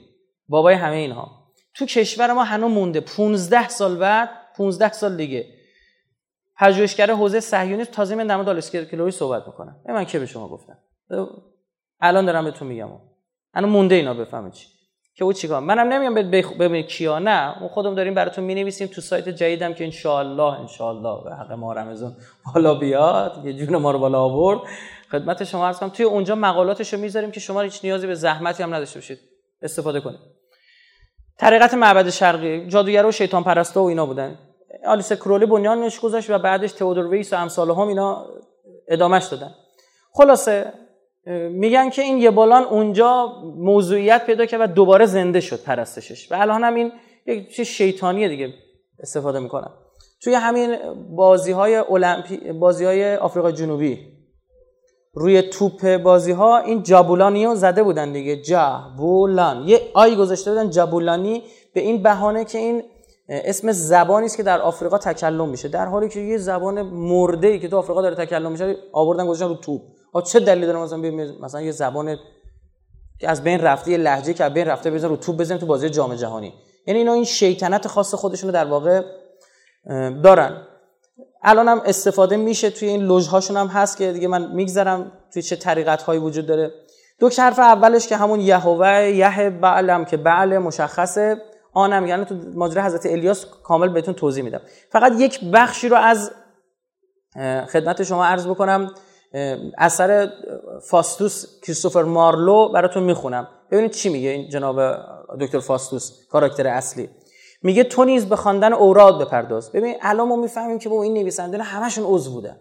بابای همه اینها. تو کشور ما هنوز مونده 15 سال بعد، 15 سال دیگه پژوهشگر حوزه صهیونیسم تازه من در مورد آلکسیلوی صحبت میکنم. من که به شما گفتم الان دارم بهتون میگم هنوز مونده اینا بفهمید چی که او چیکار. منم نمیگم ببینید کیا، نه خودمون داریم براتون مینویسیم تو سایت جدیدم که ان شاء الله به حق ما رمضان بالا بیاد، یه جون ما رو بالا آورد، خدمت شما عرض کنم توی اونجا مقالاتشو میذاریم که شما هیچ نیازی به زحمتی هم نداشته باشید استفاده کنید. طریقت معبد شرقی، جادوگرا و شیطان پرستا و اینا بودن. آلیس کرولی بنیانش گذاشت و بعدش تئودور ویس و امثال هم اینا ادامهش دادن. خلاصه میگن که این یه بالان اونجا موضوعیت پیدا کرد و دوباره زنده شد پرستشش و الان هم این یک چیز شیطانیه دیگه استفاده میکنن. توی همین بازی‌های آفریقای جنوبی روی توپ بازی‌ها این جابولانیو زده بودن دیگه، جابولان یه آی گذاشته بودن جابولانی به این بهانه که این اسم زبانی است که در آفریقا تکلم میشه، در حالی که یه زبان مرده‌ای که تو آفریقا داره تکلم میشه آوردن گذاشتن رو توپ. چه دلیلی داره مثلا یه زبان که از بین رفته، یه لهجه که از بین رفته بزنن رو توپ بزنن تو بازی جام جهانی؟ یعنی اینا این شیطنت خاص خودشونو در واقع دارن. الان هم استفاده میشه توی این لوژهاشون هم هست که دیگه من میگذرم توی چه طریقت هایی وجود داره. دو حرف اولش که همون یهوه یه بعلم که بعل مشخصه، آنم یعنی تو ماجرا حضرت الیاس کامل بهتون توضیح میدم. فقط یک بخشی رو از خدمت شما عرض بکنم، اثر فاستوس کریستوفر مارلو براتون میخونم ببینید چی میگه این جناب دکتر فاستوس کاراکتر اصلی. میگه تو نیز به خواندن اوراد بپرداز. ببین الان ما میفهمیم که با این نویسنده همشون عضو بودن.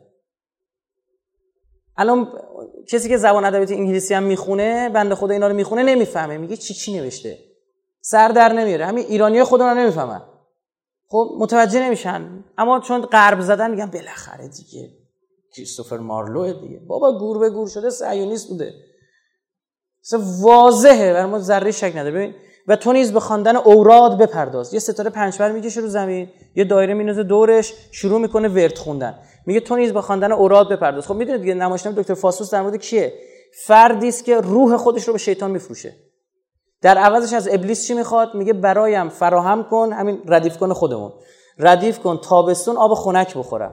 الان کسی که زبان ادبیات انگلیسی هم میخونه، بنده خدا اینا رو میخونه نمیفهمه، میگه چی نوشته، سر در نمیاره. همین ایرانیای خودمون رو نمیفهمن، خب متوجه نمیشن، اما چون غرب زدن میگن بالاخره دیگه کریستوفر مارلو دیگه، بابا گور به گور شده صهیونیست بوده، اصلا واضحه برای ما ذره شک نداره. ببین و تو نیز به خواندن اوراد بپرداز. یه ستاره پنجبر میکشه رو زمین، یه دایره میندازه دورش، شروع میکنه ورد خوندن، میگه تو نیز به خواندن اوراد بپرداز. خب میدونید دیگه نمایشنامه دکتر فاستوس در مورد کیه؟ فردی است که روح خودش رو به شیطان میفروشه. در عوضش از ابلیس چی میخواد؟ میگه برایم فراهم کن، همین ردیف کن خودمون، ردیف کن تابستون آب خنک بخورم.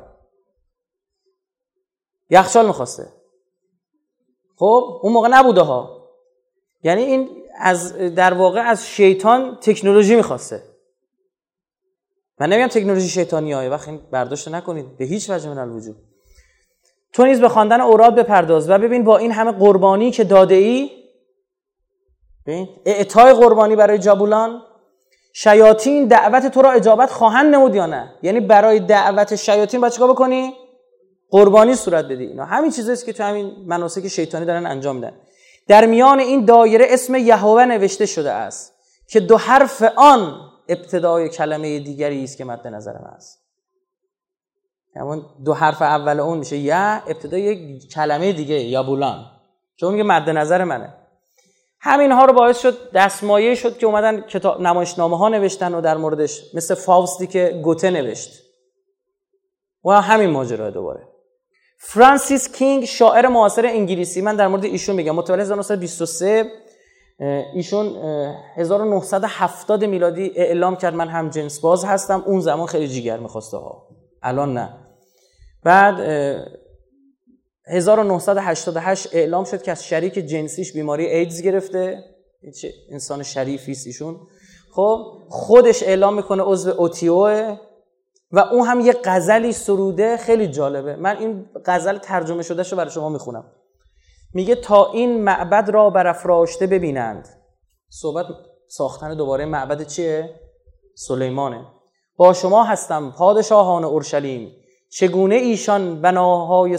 یخچال میخواسته. خب اون موقع نبوده ها. یعنی این از در واقع از شیطان تکنولوژی میخواسته. من نمیگم تکنولوژی شیطانیه، وقت این برداشت نکنید به هیچ وجه من الوجود. تو نیز به خواندن اوراد بپرداز و ببین با این همه قربانی که داده ای، ببین اعطای قربانی برای جابولان، شیاطین دعوت تو را اجابت خواهند نمود یا نه؟ یعنی برای دعوت شیاطین باید چیکار بکنی؟ قربانی صورت بدی. اینا همین چیزاییست که تو همین مناسک شیطانی دارن انجام میدن. در میان این دایره اسم یهوه نوشته شده است که دو حرف آن ابتدای کلمه دیگری است که مد نظرم است. همون دو حرف اول اون میشه یا ابتدای یک کلمه دیگه یا بولان، چون میگه مد نظر منه. همین ها رو باعث شد دستمایه شد که اومدن کتاب نمایشنامه ها نوشتن و در موردش، مثل فاوستی که گوته نوشت و همین ماجرا دوباره. فرانسیس کینگ شاعر معاصر انگلیسی، من در مورد ایشون میگم، متولد 1923، ایشون 1970 میلادی اعلام کرد من هم جنس باز هستم. اون زمان خیلی جیگر میخواسته ها، الان نه. بعد 1988 اعلام شد که از شریک جنسیش بیماری ایدز گرفته. چه انسان شریفی است ایشون. خب خودش اعلام میکنه عضو اوتیوه و اون هم یه غزلی سروده خیلی جالبه. من این غزل ترجمه شدهشو برای شما میخونم. میگه تا این معبد را برافراشته ببینند. صحبت ساختن دوباره معبد چیه؟ سلیمانه. با شما هستم پادشاهان اورشلیم، چگونه ایشان بناهای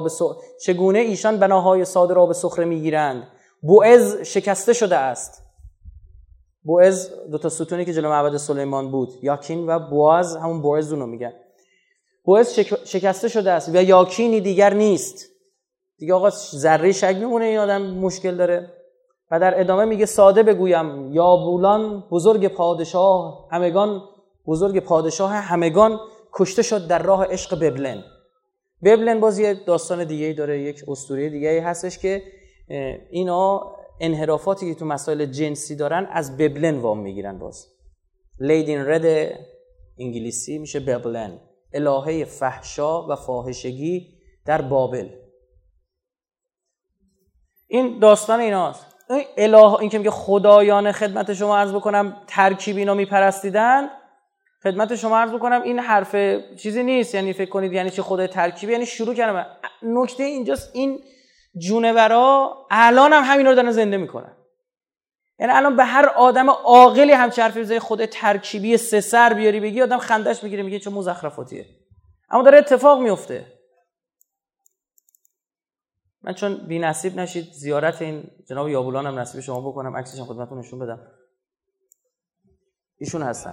ساده را به سخره میگیرند. بوئز شکسته شده است. بوئز دو تا ستونی که جلو معبد سلیمان بود، یاکین و بواز، همون بوئز اونو میگن. بوئز شکسته شده است و یاکینی دیگر نیست. دیگه آقا ذره شک میمونه این آدم مشکل داره. و در ادامه میگه ساده بگویم یابولان بزرگ پادشاه همگان کشته شد در راه عشق ببلن. ببلن باز یه داستان دیگه‌ای داره، یک اسطوره دیگه‌ای هستش که اینا انحرافاتی که تو مسائل جنسی دارن از ببلن وام میگیرن. باز لیدین رد انگلیسی میشه ببلن، الهه فحشا و فاحشگی در بابل. این داستان ایناست. این که میگه خدایان خدمت شما عرض بکنم ترکیب اینا میپرستیدن، خدمت شما عرض بکنم این حرف چیزی نیست. یعنی فکر کنید یعنی چه خدای ترکیبی، یعنی شروع کردم. نکته اینجاست این جونورا الان هم همینا رو دارن زنده میکنن. یعنی الان به هر آدم عاقلی هم چه حرفی بزنی خدای ترکیبی سه سر بیاری بگی آدم خندش میگیره، میگه چه مزخرفاتیه، اما داره اتفاق میفته. من چون بی نصیب نشید زیارت این جناب یابولان هم نصیب شما بکنم، عکسش هم خدمتتون نشون بدم. ایشون هستن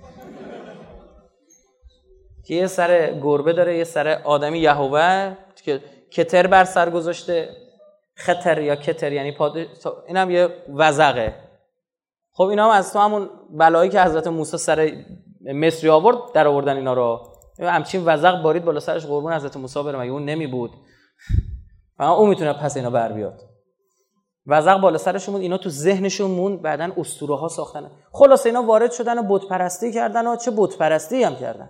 که یه سر گربه داره، یه سر آدمی یهوه که کتر بر سر گذاشته، خطر یا کتر یعنی این هم یه وزغه. خب اینا هم از تو همون بلایی که حضرت موسی سر مصری آورد در آوردن اینا رو. همچین وزغ بارید بالا سرش، قربون حضرت موسی بره، مگه اون نمی بود؟ فقط اون میتونه پس اینا بر بیاد. وزغ بالا سرشون بود، اینا تو ذهنشون موند، بعدن اسطوره ها ساختن. خلاص اینا وارد شدن و بت پرستی کردن و چه بت پرستی هم کردن.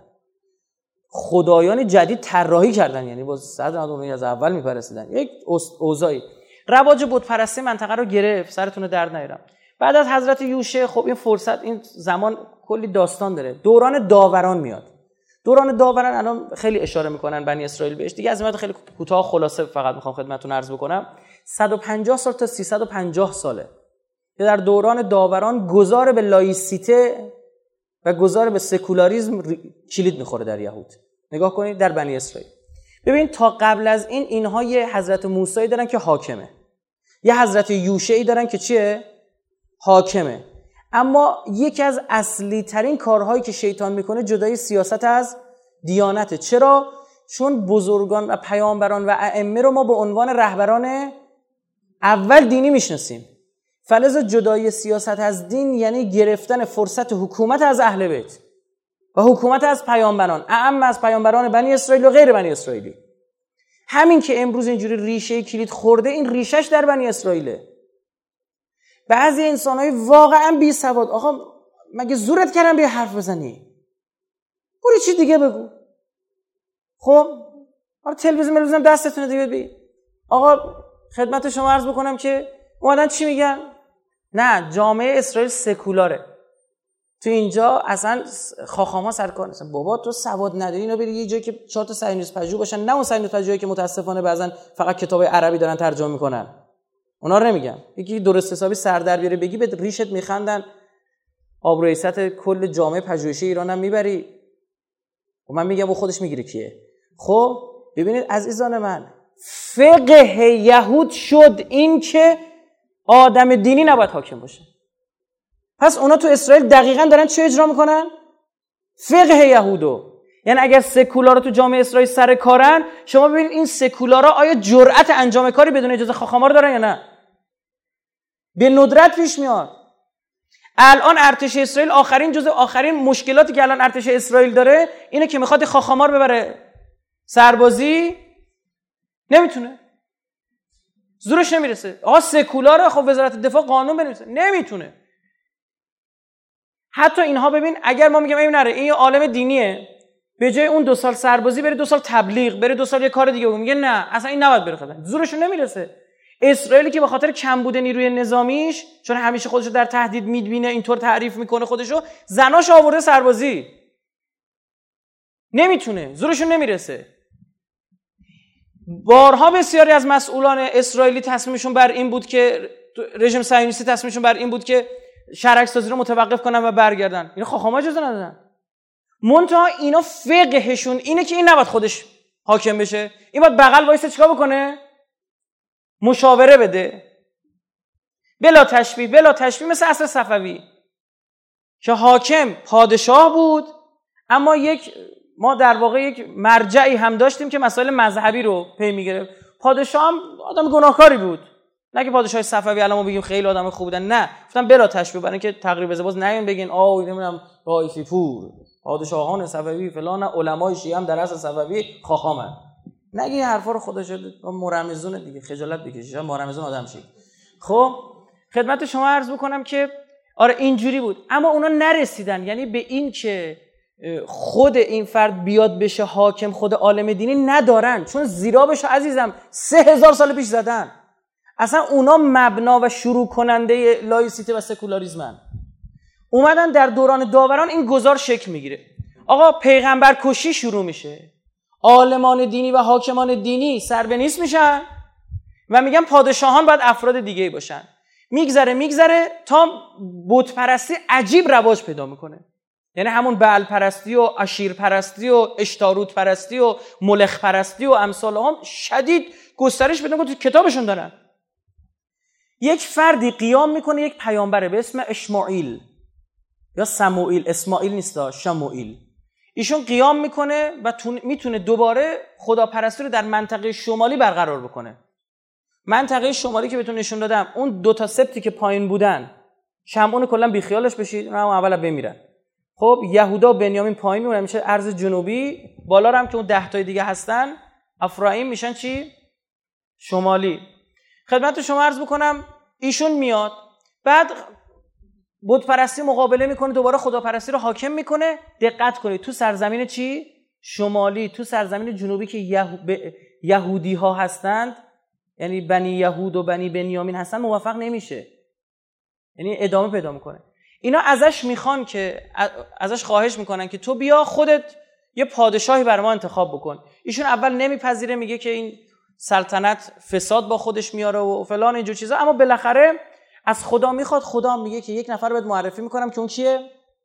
خدایان جدید طراحی کردن، یعنی با صدر اونایی از اول میپرستیدن. یک اوضاعی رواج بت پرستی منطقه رو گرفت. سرتون رو درد نیارم. بعد از حضرت یوشع خب این فرصت، این زمان کلی داستان داره. دوران داوران میاد. دوران داوران الان خیلی اشاره میکنن بنی اسرائیل بهش دیگه. از این خیلی کوتاه خلاصه فقط میخوام خدمتتون عرض بکنم. 150 سال تا 350 ساله که در دوران داوران گذار به لایسیته و گذار به سکولاریسم کلید میخوره در یهود. نگاه کنید در بنی اسرائیل. ببین تا قبل از این اینها یه حضرت موسی دارن که حاکمه، یه حضرت یوشعی دارن که چیه؟ حاکمه. اما یکی از اصلی ترین کارهایی که شیطان میکنه جدای سیاست از دیانته. چرا؟ چون بزرگان و پیامبران و ائمه رو ما به عنوان رهبران اول دینی میشناسیم. فلذا جدای سیاست از دین یعنی گرفتن فرصت حکومت از اهل بیت و حکومت از پیامبران، اعم از پیامبران بنی اسرائیل و غیر بنی اسرائیلی. همین که امروز اینجوری ریشه کلید خورده، این ریشش در بنی اسرائیله. بعضی انسان‌های واقعا بی سواد، آقا مگه زورت کردن بیا حرف بزنی؟ برو چی دیگه بگو. خب آره تلویزیون دستتونه دیگه بگی. آقا خدمت شما عرض بکنم که اومدن چی میگن؟ نه جامعه اسرائیل سکولاره. تو اینجا اصلا خاخاما سرکار نیستن. بابا تو سواد نداری، اینا بری یه جایی که 4 تا صهیونیست پژوه باشن، نه اون صهیونیست پژوهایی که متاسفانه بعضن فقط کتاب عربی دارن ترجمه میکنن. اونا رو نمیگم. یکی درست حسابی سر در بیاره بگی به ریشت میخندن. آبروی عزت کل جامعه پژوهشی ایران هم میبری. و من میگم او خودش میگیره کیه. خب ببینید عزیزان من، فقه یهود شد این که آدم دینی نباید حاکم باشه. پس اونا تو اسرائیل دقیقاً دارن چه اجرا میکنن؟ فقه یهودو. یعنی اگر سکولارا تو جامعه اسرائیل سر کارن، شما ببینید این سکولارا آیا جرأت انجام کاری بدون اجازه خاخامار دارن یا نه؟ به ندرت پیش میاد. الان ارتش اسرائیل آخرین مشکلاتی که الان ارتش اسرائیل داره اینه که میخواد خاخامار ببره سربازی، نمیتونه، زورش نمیرسه. آقا سکولاره، خب وزارت دفاع قانون بنویسه، نمیتونه. حتی اینها ببین، اگر ما میگیم این یه عالم دینیه، به جای اون 2 سال سربازی بره 2 سال تبلیغ، بره 2 سال یه کار دیگه، میگه نه اصلا این نباید بره خدمت، زورشون نمیرسه. اسرائیلی که به خاطر کمبود نیروی نظامیش، چون همیشه خودشو در تهدید میبینه، اینطور تعریف میکنه خودشو، زناش آورده سربازی، نمیتونه، زورشون نمیرسه. بارها بسیاری از مسئولان اسرائیلی تصمیمشون بر این بود که رژیم صهیونیستی تصمیمشون بر این بود که شرک سازی رو متوقف کنن و برگردن. اینا خاخاما اجازه ندادن. منتها اینا فقهشون اینه که این نباید خودش حاکم بشه، این باید بغل وایسه چیکار بکنه؟ مشاوره بده. بلا تشبیه مثل عصر صفوی که حاکم پادشاه بود، اما ما در واقع یک مرجعی هم داشتیم که مسائل مذهبی رو پی میگرفت. پادشاه هم آدم گناهکاری بود، نه که پادشاه صفوی الان ما بگیم خیلی آدم خوب بودن، نه، گفتم بلا تشبیه، برای اینکه تقریبا زباز نگین بگین نمیدونم طایفی پور پادشاهان صفوی فلان، علمای شیعه هم در عصر صفوی خاخامن، نگین حرفا رو. خدا شد مرمزون دیگه، خجالت بکشید، مرمزون آدم شید. خب خدمت شما عرض بکنم که آره اینجوری بود، اما اونا نرسیدن، یعنی به این که خود این فرد بیاد بشه حاکم، خود عالم دینی ندارن، چون زیرابش عزیزم 3000 سال پیش زدن. اصلا اونا مبنا و شروع کننده لایسیته و سکولاریسمن. اومدن در دوران داوران این گذار شکل میگیره. آقا پیغمبر کشی شروع میشه، عالمان دینی و حاکمان دینی سر به نیست میشن و میگن پادشاهان باید افراد دیگه‌ای باشن. میگذره تا بت پرستی عجیب رواج پیدا میکنه، یعنی همون بعل پرستی و عشیر پرستی و اشتاروت پرستی و ملخ پرستی و امثال هم شدید گسترش پیدا میکنه. تو کتابشون دارن یک فردی قیام میکنه، یک پیامبره به اسم اشماعیل یا سموئیل، اسماعیل نیستا، شموئیل. ایشون قیام میکنه و میتونه دوباره خداپرستی رو در منطقه شمالی برقرار بکنه. منطقه شمالی که بهتون نشون دادم، اون 2 تا سبتی که پایین بودن، شمعون کلا بیخیالش بشید، اونم اول بمیرن. خب یهودا و بنیامین پایین میمونن، میشه ارض جنوبی. بالا هم که اون 10 تای دیگه هستن افرایم میشن چی؟ شمالی. خدمت شما عرض بکنم ایشون میاد، بعد بت پرستی مقابله میکنه، دوباره خداپرستی رو حاکم میکنه. دقت کنید تو سرزمین چی؟ شمالی. تو سرزمین جنوبی که یهودی ها هستند، یعنی بنی یهود و بنی بنیامین هستن، موفق نمیشه، یعنی ادامه پیدا میکنه. اینا ازش میخوان که ازش خواهش میکنن که تو بیا خودت یه پادشاهی بر ما انتخاب بکن. ایشون اول نمیپذیره، میگه که این سلطنت فساد با خودش میاره و فلان اینجور چیزا، اما بالاخره از خدا میخواد. خدا میگه که یک نفر بهت معرفی میکنم که اون کیه؟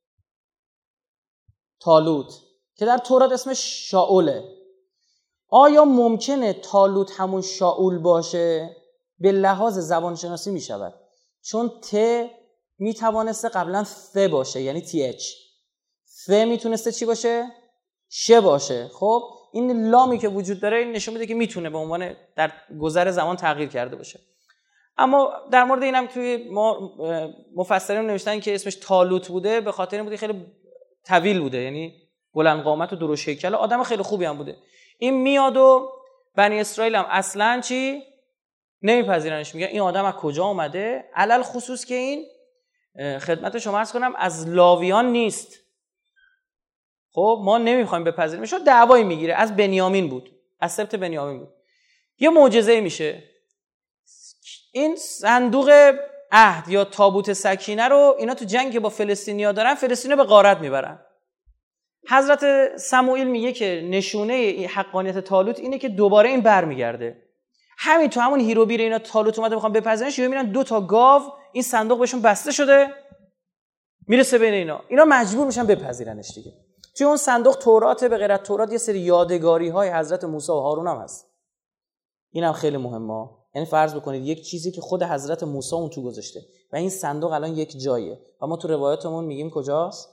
طالوت، که در تورات اسمش شاوله. آیا ممکنه طالوت همون شاول باشه؟ به لحاظ زبانشناسی میشود، چون ت میتوانسته قبلا ث باشه، یعنی تی اچ. ث میتونسته چی باشه؟ ش باشه. خب این لامی که وجود داره این نشون میده که میتونه به عنوان در گذر زمان تغییر کرده باشه. اما در مورد اینم توی مفسرین نوشتن که اسمش طالوت بوده به خاطر این بوده خیلی طویل بوده، یعنی بلند قامت و درشت هیکل، آدم خیلی خوبی هم بوده. این میاد و بنی اسرائیل هم اصلاً چی نمیپذیرنش، میگن این آدم از کجا اومده، علل خصوص که این خدمت شما عرض کنم از لاویان نیست. خب ما نمیخوایم بپذیریم. شو دعوایی میگیره، از بنیامین بود، از سبط بنیامین بود. یه معجزه میشه، این صندوق عهد یا تابوت سکینه رو اینا تو جنگ با فلسطینیا دارن، فلسطینیا به غارت میبرن. حضرت سموئیل میگه که نشونه حقانیت طالوت اینه که دوباره این برمیگرده. همین تو همون هیروبیر اینا طالوت اومده میخوان بپذیرنش، میبینن 2 تا گاو این صندوق بهشون بسته شده میرسه بین اینا مجبور میشن بپذیرنش دیگه. توی اون صندوق تورات، به غیر از تورات یه سری یادگاری های حضرت موسی و هارون هم هست. اینم خیلی مهمه. یعنی فرض بکنید یک چیزی که خود حضرت موسی اون تو گذاشته و این صندوق الان یک جایه و ما تو روایاتمون میگیم کجاست؟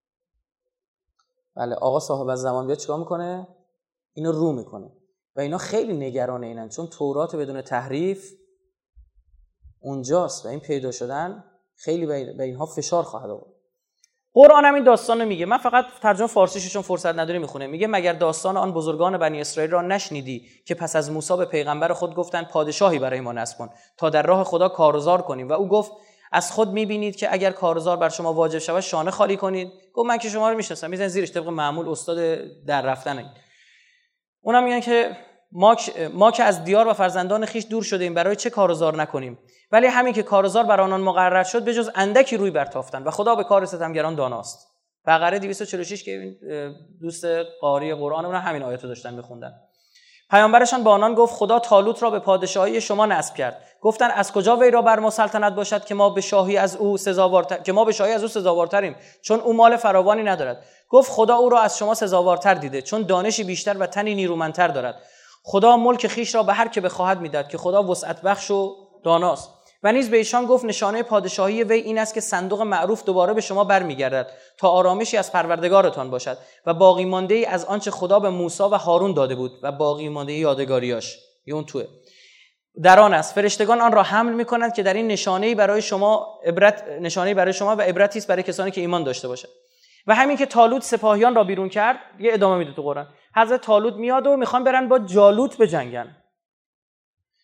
بله، آقا صاحب الزمان بیاد چیکار میکنه؟ اینو رو میکنه و اینا خیلی نگران اینن، چون تورات بدون تحریف اونجاست و این پیدا شدن خیلی به اینها فشار خواهد آورد. قرآن هم این داستانو میگه، من فقط ترجمه فارسیش چون فرصت نداری میخونه. میگه مگر داستان آن بزرگان بنی اسرائیل را نشنیدی که پس از موسی به پیغمبر خود گفتند پادشاهی برای ما نصب کن تا در راه خدا کارزار کنیم و او گفت از خود میبینید که اگر کارزار بر شما واجب شود شانه خالی کنید. گفت من که شما رو میشناسم، میزنید زیرش طبق معمول استاد در رفتن. اونم میگن که ما که از دیار و فرزندان خیش دور شدیم، برای چه کارزار نکنیم؟ ولی همین که کارزار بر آنان مقرر شد به جز اندکی روی برتافتن و خدا به کار ستمگران داناست. بقره 246 که دوست قاری قرآن اون همین آیاتو داشتن میخوندن. پیامبرشان با آنان گفت خدا طالوت را به پادشاهی شما نصب کرد. گفتن از کجا وی را بر ما سلطنت باشد که ما به شاهی از او سزاوارتریم، چون او مال فراوانی ندارد. گفت خدا او را از شما سزاوارتر دیده، چون دانشی بیشتر و تنی نیرومندتر دارد. خدا ملک خیش را به هر که بخواهد میداد که خدا وسعت بخش و داناست. و نیز به ایشان گفت نشانه پادشاهی وی این است که صندوق معروف دوباره به شما برمیگردد تا آرامشی از پروردگارتان باشد و باقی مانده ای از آنچه خدا به موسی و هارون داده بود و باقی مانده یادگاریاش اون توه. در آن است فرشتگان آن را حمل می‌کنند که در این نشانه‌ای برای شما و عبرتی است برای کسانی که ایمان داشته باشند. و همین که طالوت سپاهیان را بیرون کرد، یه ادامه میده تو قرآن. حضرت طالوت میاد و میخوان برن با جالوت بجنگن.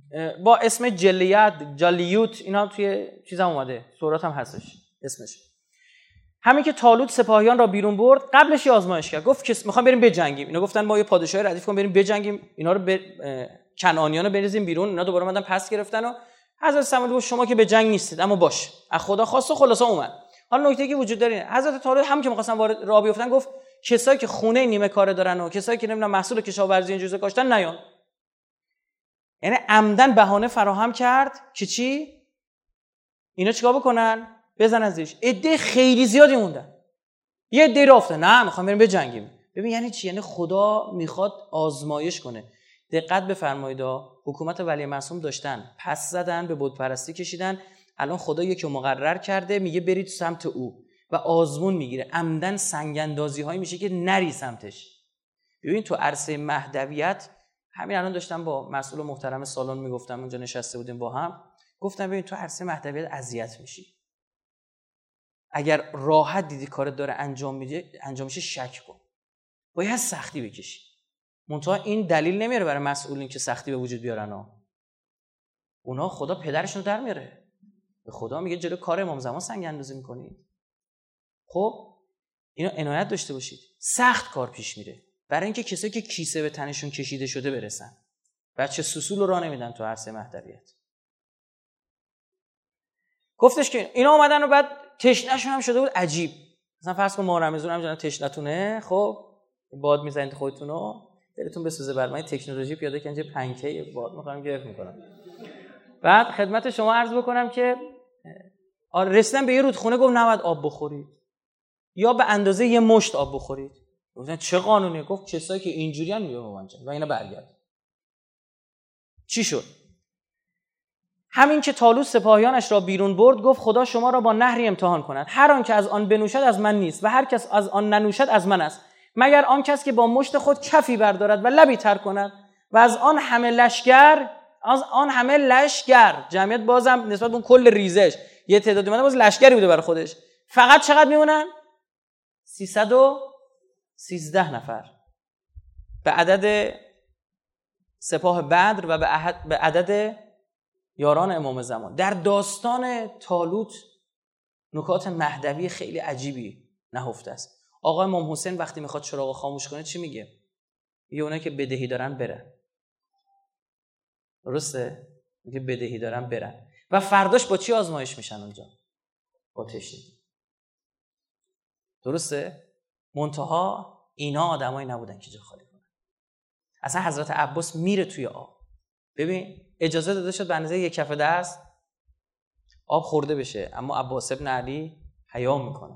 با اسم جالیوت اینا توی چیزام اومده، تورات هم هستش اسمش. همین که طالوت سپاهیان را بیرون برد، قبلش یه آزمایش کرد، گفت که میخوام بریم بجنگیم. اینا گفتن ما یه پادشاهی ردیف کنیم بریم بجنگیم، اینا رو کنعانیان رو بریزیم بیرون. اینا دوباره اومدن پس گرفتن و حضرت سمود گفت شما که به جنگ نیستید، اما باش، از خدا خواست و خلاصا اومد. حالا نکته‌ای که وجود داره اینه، حضرت طالوت هم که می‌خواستن وارد راه بیفتن گفت کسایی که خونه نیمه کاره دارن و کسایی که نمیدونم محصول کشاورزی این جزء کاشتن نیان. یعنی عمدن بهانه فراهم کرد که چی؟ اینا چیکار بکنن؟ بزنن زیرش. عده خیلی زیادی موندن. یه عده رفته نه می‌خوام بریم بجنگیم. ببین یعنی چی؟ یعنی خدا میخواد آزمایش کنه. دقت بفرمایید، حکومت ولی معصوم داشتن، پس زدن، به بت پرستی کشیدن. الان خدا یکی رو مقرر کرده میگه برید سمت او و آزمون میگیره. عمدن سنگ اندازی هایی میشه که نری سمتش. ببین تو عرصه مهدویت همین الان داشتم با مسئول محترم سالن میگفتم، اونجا نشسته بودیم با هم، گفتم ببین تو عرصه مهدویت اذیت میشی. اگر راحت دیدی کارت داره انجام میشه شک کن. باید سختی بکشی. منتها این دلیل نمیاره برای مسئولین که سختی به وجود بیارن اونا خدا پدرشون در میاره. به خدا میگه جلو کار امام زمان سنگ اندازی میکنید. خب اینا عنایت داشته باشید. سخت کار پیش میره برای اینکه کسایی که کیسه به تنشون کشیده شده برسن. بچه سوسول رو راه نمیدن تو عرصه مهدویت. گفتش که اینا اومدن و بعد تشنهشون هم شده بود عجیب. مثلا فرض کن ماه رمضان هم جنا تشنهتونه، خب باد میزنید خودتونو دلتون بسوزه، بعد من تکنولوژی پیاده کنم پنکه باد میخوام گرفت میکنم. بعد خدمت شما عرض بکنم که رسیدن به یه رودخونه، گفت نباید آب بخورید یا به اندازه یه مشت آب بخورید. گفتن چه قانونیه؟ گفت کسایی که اینجوری ان میگه بابانجان و اینا برگرد. چی شد؟ همین که طالوت سپاهیانش را بیرون برد گفت خدا شما را با نهری امتحان کند، هر آن که از آن بنوشد از من نیست و هر کس از آن ننوشد از من است، مگر آن کس که با مشت خود کفی بردارد و لبی تر کند. و از آن همه لشکر جمعیت بازم نسبت به اون کل ریزش یه تعدادی باز لشکری بوده برای خودش، فقط چقدر میمونن؟ 313 نفر به عدد سپاه بدر و به عدد یاران امام زمان. در داستان طالوت نکات مهدوی خیلی عجیبی نهفته است. آقا امام حسین وقتی میخواد چراغ خاموش کنه چی میگه؟ میگه اونایی که بدهی دارن برن. درسته؟ میگه بدهی دارن برن. و فرداش با چی آزمایش میشن اونجا؟ با تشنگی. درسته؟ منتها اینا آدمایی نبودن که جا خالی کنن. اصلا حضرت عباس میره توی آب. ببین اجازه داده شد به اندازه یک کف دست آب خورده بشه، اما عباس ابن علی حیا میکنه،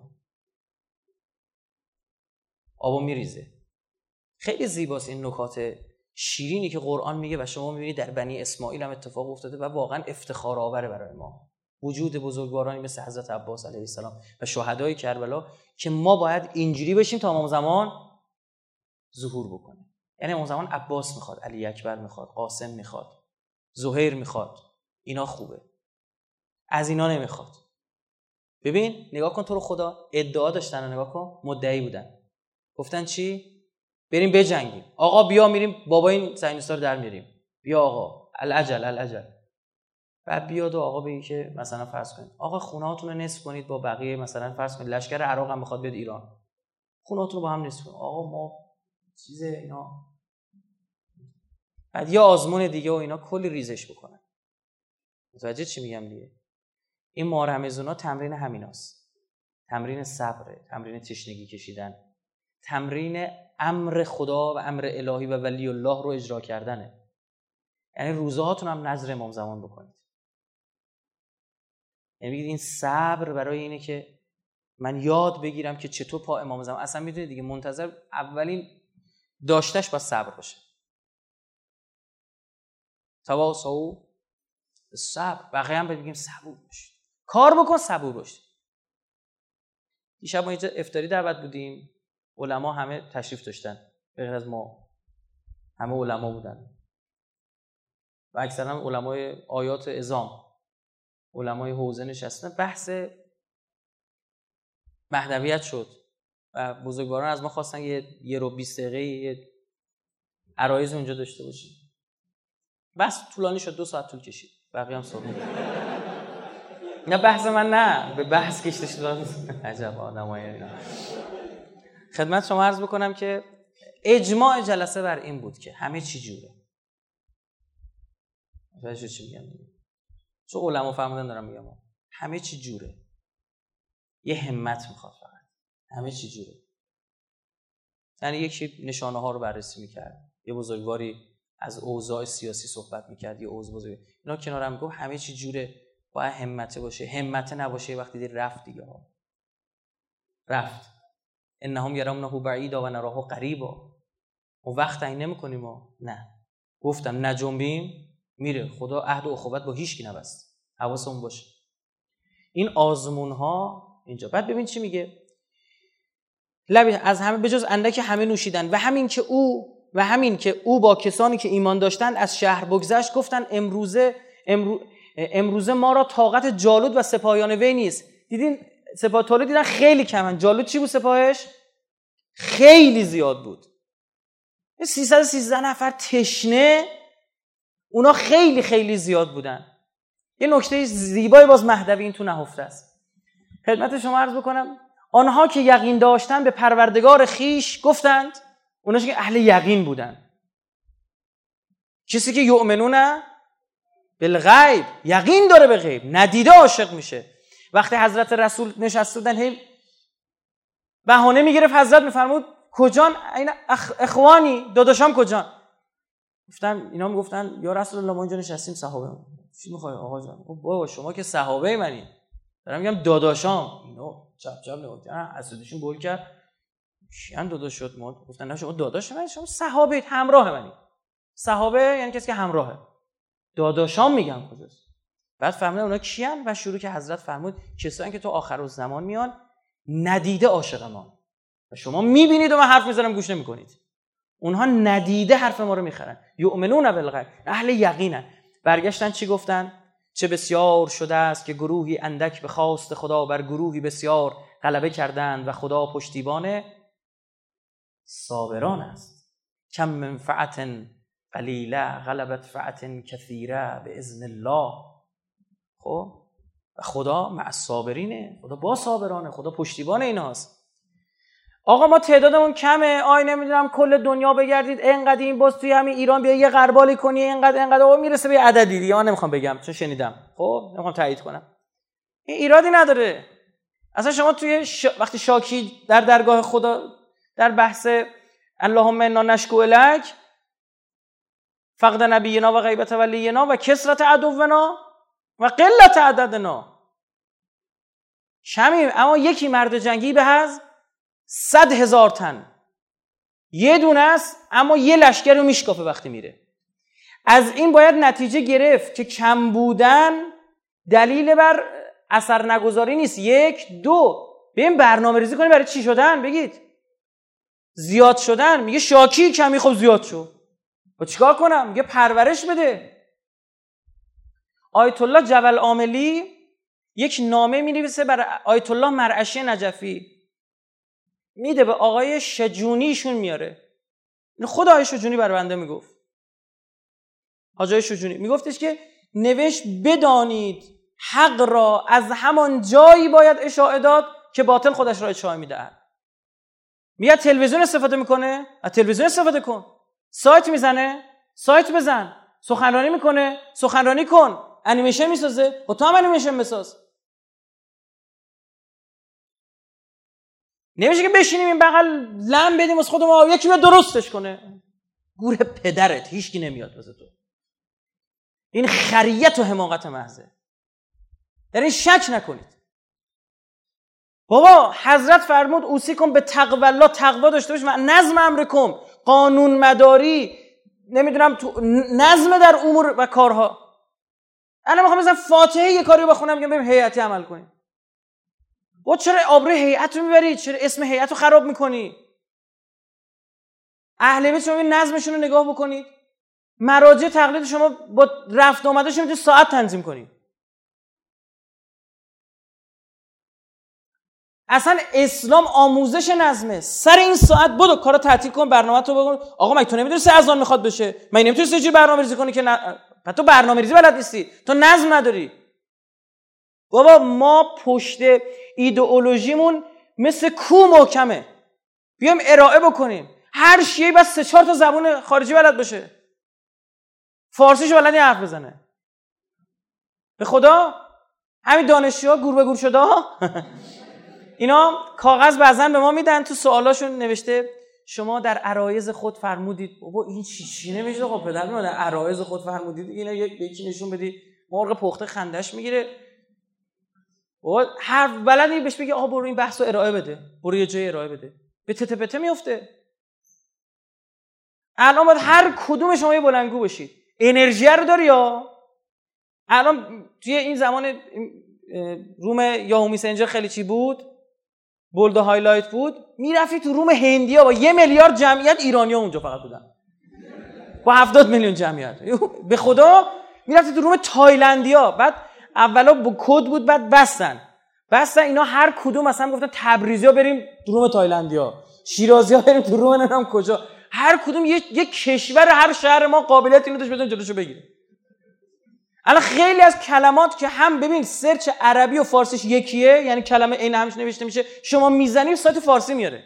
آبو میریزه. خیلی زیباست این نکات شیرینی که قرآن میگه و شما میبینید در بنی اسماعیل هم اتفاق افتاده و واقعا افتخار آوره برای ما وجود بزرگوارانی مثل حضرت عباس علیه السلام و شهدای کربلا که ما باید اینجوری بشیم تا امام زمان ظهور بکنه. یعنی امام زمان عباس میخواد، علی اکبر میخواد، قاسم میخواد، زهیر میخواد، اینا خوبه، از اینا نمیخواد. ببین نگاه کن تو رو خدا، ادعا داشتن، نگاه کن مدعی بودن، گفتن چی؟ بریم بجنگیم. آقا بیا میریم بابا این زمینستا رو در میاریم، بیا آقا العجل. بعد بیاد و آقا بگی که مثلا فرض کنید آقا خونه‌هاتون رو نصف کنید با بقیه، مثلا فرض کنید لشکر عراق هم میخواد بیاد ایران، خونه‌هاتون رو با هم نصف کنید. آقا ما چیز اینا، بعد یا آزمون دیگه و اینا کلی ریزش بکنن. متوجه چی میگم دیگه؟ این ماه رمضان تمرین همیناست، تمرین صبره، تمرین تشنگی کشیدن، تمرین امر خدا و امر الهی و ولی الله رو اجرا کردنه. یعنی روزهاتون هم نظر امام زمان بکنید. یعنی بگید این صبر برای اینه که من یاد بگیرم که چطور پا امام زمان، اصلا میدونید دیگه منتظر اولین داشتش با صبر باشه. تواصوا صبر، بقیه هم بگیم صبور باشید، کار بکن صبور باشید. دیشب ما اینجا افطاری دعوت بودیم، علما همه تشریف داشتن، به غیر از ما همه علما بودن و اکثرا علمای آیات عظام، علمای حوزه نشستن. بحث مهدویت شد و بزرگواران از ما خواستن یه رو 20 دقیقه یه عرایض اونجا داشته باشیم. بس طولانی شد، 2 ساعت طول کشید، بقیه هم صحبت. نه بحث من نه، به بحث کشیده شد. عجب آدمایی اینا. خدمت شما عرض بکنم که اجماع جلسه بر این بود که همه چی جوره. متوجه چی میگم؟ چه علما فرمودن دارم میگم همه چی جوره. یه همت میخواد فقط. همه چی جوره. یعنی یکی نشانه ها رو بررسی میکرد، یه بزرگواری از اوضاع سیاسی صحبت میکرد، یه اوضاع بزرگ، اینا کنار هم گفت همه چی جوره، باید همت باشه. همت نباشه وقتی دیر رفت دیگه ها. رفت. انهم یرونه بعیدا و نراه قریبا. ما وقت تعیین نمی‌کنیم ما. نه. گفتم نجنبیم میره. خدا عهد و اخوت با هیچ کی نبست. حواسمون باشه. این آزمون ها اینجا. بعد ببین چی میگه. لبی از همه بجز اندک همه نوشیدن و همین که او با کسانی که ایمان داشتند از شهر بگذشت گفتن امروزه ما را طاقت جالوت و سپاهیان وی نیست. دیدین سپاه طالوت دیدن خیلی کمن. جالوت چی بود سپاهش؟ خیلی زیاد بود. 313 نفر تشنه، اونا خیلی خیلی زیاد بودن. یه نکته زیبایی باز مهدوی این تو نهفته است. خدمت شما عرض بکنم آنها که یقین داشتن به پروردگار خیش گفتند، اوناش که اهل یقین بودن، کسی که یؤمنون بالغیب، یقین داره به غیب، ندیده عاشق میشه. وقتی حضرت رسول نشسته بودن هی بهانه میگرفت، حضرت میفرمود کجان؟ این اخوانی، داداشام کجان؟ گفتن اینا میگفتن یا رسول الله ما اینجا نشستیم صحابه. چی میخوای آقا جان؟ بابا شما که صحابه منی، دارم میگم داداشام. اینو چپ نگفت، حسودیشون بول کرد. چیان داداش شد؟ ما گفتن نه شما داداش منی، شما صحابه، همراه منی. صحابه یعنی کسی که همراهه. داداشام میگم کجاست؟ بعد فهمیدن اونا کیان و شروع که حضرت فرمود کسایی که تو آخرالزمان میان ندیده عاشق ما و شما میبینید و من حرف میزنم گوش نمیکنید. اونها ندیده حرف ما رو میخرن. یؤمنون بالغیب، اهل یقینن. برگشتن چی گفتن؟ چه بسیار شده است که گروهی اندک به خواست خدا بر گروهی بسیار غلبه کردند و خدا پشتیبان صابران است. کم من فئة قلیله غلبت فئة کثیره باذن الله. خب و خدا مع الصابرینه، خدا با صابرانه، خدا پشتیبان ایناست. آقا ما تعدادمون کمه، نمیدونم کل دنیا بگردید اینقدر، این باز توی همین ایران بیا یه غربالی کنی اینقدر، آقا میرسه به عددی دیگه. من نمیخوام بگم چون شنیدم، خب نمیخوام تایید کنم، این ایرادی نداره اصلا. شما توی وقتی شاکی در درگاه خدا در بحث اللهم انا نشکو الک فقد نبینا و غیبت ولینا و کثرت عدونا و قلت عددنا شمیم، اما یکی مرد جنگی به از 100,000 تن، یه دونه است اما یه لشکر رو میشکافه وقتی میره. از این باید نتیجه گرفت که کم بودن دلیل بر اثر نگذاری نیست. 1 2 بریم برنامه ریزی کنیم برای چی شدن. بگید زیاد شدن. میگه شاکی کمی، خب زیاد شد، با چیکار کنم؟ میگه پرورش بده. آیت الله جبل عاملی یک نامه می‌نویسه برای آیت الله مرعشی نجفی، میده به آقای شجونیشون میاره. خود آقای شجونی برای بنده میگفت، حاجی شجونی میگفتش که نوشت بدانید حق را از همان جایی باید اشاعه داد که باطل خودش را اشاعه میدهد. میاد تلویزیون استفاده میکنه، از تلویزیون استفاده کن. سایت میزنه، سایت بزن. سخنرانی میکنه، سخنرانی کن. انیمیشن میسازه، و تو هم انیمیشن بساز. نمیشه که بشینیم این بغل لم بدیم از خودمون یکی بیاد درستش کنه. گور پدرت، هیچکی نمیاد واسه تو. این خریت و حماقت محضه. در این شک نکنید. بابا حضرت فرمود اوصیکم به تقوی الله، تقوا داشته باش. نظم امرکم، قانون مداری، نمیدونم تو نظم در امور و کارها. الان میخوام مثلا فاتحه یه کاری بخونم میگم بریم هیئتی عمل کنیم. با چرا آبروی هیئت رو میبری؟ چرا اسم هیئت رو خراب میکنی؟ اهل بیت شما نظمشون رو نگاه بکنید. مراجع تقلید شما با رفت آمدش میتونید ساعت تنظیم کنید. اصلا اسلام آموزش نظمه. سر این ساعت بدو کارو تعطیل کن، برنامه‌تو بگو. آقا مگه تو نمیدونی سه اذان میخواد بشه؟ مگه نمیتونی چه جوری برنامه‌ریزی کنی که تو برنامه‌ریزی بلد نیستی، تو نظم نداری. بابا ما پشت ایدئولوژیمون مثل کو محکمه. بیام ارائه بکنیم. هر شیعه‌ای بس 3-4 تا زبان خارجی بلد باشه. فارسیشو بلدی حرف بزنه. به خدا همین دانشجوها گور به گور شده ها اینا کاغذ بعضن به ما میدن، تو سوالاشون نوشته شما در عرایض خود فرمودید. بابا این چی نمیشه؟ خب پدر من در عرایض خود فرمودید، اینا یکی نشون بدی. مرغ پخته خندش میگیره. بابا حرف بلدی بهش بگی آقا برو این بحثو ارائه بده، برو یه جای ارائه بده، به تته پته میفته. الان باید هر کدوم شما یه بلندگو بشید. انرژی رو داری یا الان توی این زمان روم یاهو مسنجر خیلی چی بود، بولد هایلایت بود، میرفتی تو روم هندیا با 1 میلیارد جمعیت، ایرانی‌ها اونجا فقط بودن با 70 میلیون جمعیت. به خدا میرفتی تو روم تایلندیا، بعد اولا با کد بود، بعد بستن اینا هر کدوم مثلا گفتن تبریزی‌ها بریم تو روم تایلندیا، شیرازی‌ها بریم تو روم نمیدونم کجا. هر کدوم یک کشور، هر شهر ما قابلیت اینو داشت بزنن جلوشو بگیره. الان خیلی از کلمات که هم ببین سرچ عربی و فارسیش یکیه، یعنی کلمه عین همش نوشته میشه، شما میزنی سایت فارسی میاره.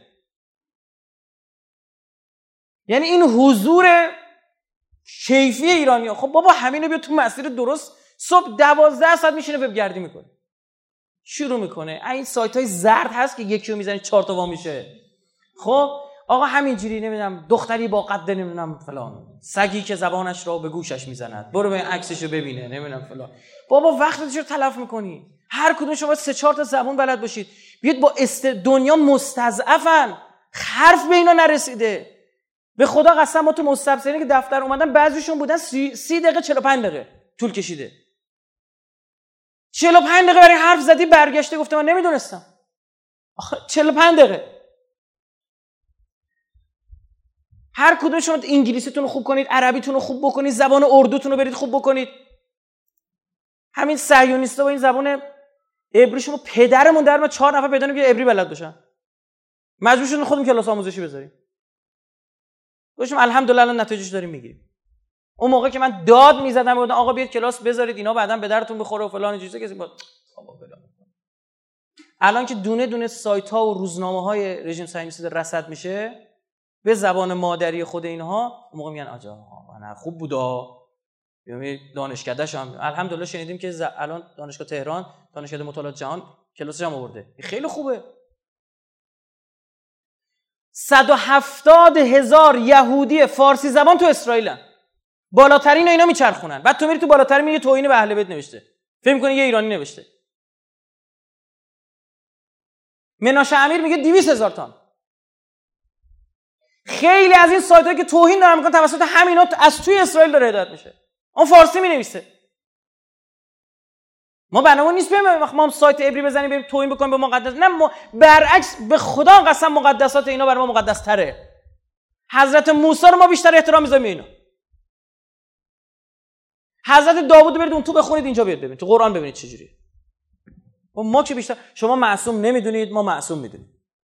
یعنی این حضور کیفی ایرانی‌ها. خب بابا همینو بیا تو مسیر درست. صبح 12 ساعت میشینه وب گردی میکنه، شروع میکنه. این سایت‌های زرد هست که یکیو میزنی 4 تا وا میشه. خب آقا همینجوری نمیدونم دختری با قد نمیدونم فلان، سگی که زبانش را به گوشش میزند، برو به عکسشو ببینه نمیدونم فلان. بابا وقتت رو تلف میکنی. هر کدوم شما 3-4 تا زبان بلد باشید. بیاد با دنیا مستضعفن، حرف به اینا نرسیده. به خدا قسم ما تو مستبصرین که دفتر اومدن بعضیشون بودن 30 دقیقه 45 دقیقه طول کشیده. 45 دقیقه برای حرف زدی، برگشته گفته من نمیدونستم. 45 دقیقه. هر کدوم شما انگلیسیتون رو خوب کنید، عربیتون رو خوب بکنید، زبان اردوتون رو برید خوب بکنید. همین صهیونیستا با این زبان عبریشون پدرمون در ما 4 نفر پیدا نمی‌کنه عبری بلد باشن. مجبور شدیم خودمون کلاس آموزشی بذاریم. گفتم الحمدلله الان نتایجش داریم میگیریم. اون موقع که من داد میزدم گفتم آقا بیاید کلاس بذارید اینا بعداً به درتون بخوره و فلان چیزا، کسی بابا فلان. الان که دونه دونه سایت‌ها و روزنامه‌های رژیم صهیونیستی رصد میشه به زبان مادری خود اینها، اون موقع میگن آجا نه خوب بودا. یعنی دانشکده‌ش هم الحمدلله شنیدیم که الان دانشگاه تهران، دانشکده مطالعات جهان کلاسش هم آورده. خیلی خوبه. 170,000 یهودی فارسی زبان تو اسرائیلن. بالاترین اینا میچرخونن. بعد تو میری تو بالاترین میگه توهین به اهل بیت نوشته. فکر می‌کنی یه ایرانی نوشته. مناشه امیر میگه 200,000 تا. خیلی از این سایت‌هایی که توهین دارن میکنن توسط همینا از توی اسرائیل داره هدایت میشه. اون فارسی مینویسه. ما برنامه نیست بریم ما هم سایت عبری بزنیم بریم توهین بکنیم به مقدس. نه ما برعکس، به خدا قسم مقدسات اینا برای ما مقدس تره. حضرت موسی رو ما بیشتر احترام میذاریم اینا. حضرت داوود رو برید اون تو بخونید، اینجا بیاد ببینید تو قرآن ببینید چجوریه. ما که بیشتر شما معصوم نمیدونید، ما معصوم میدونیم.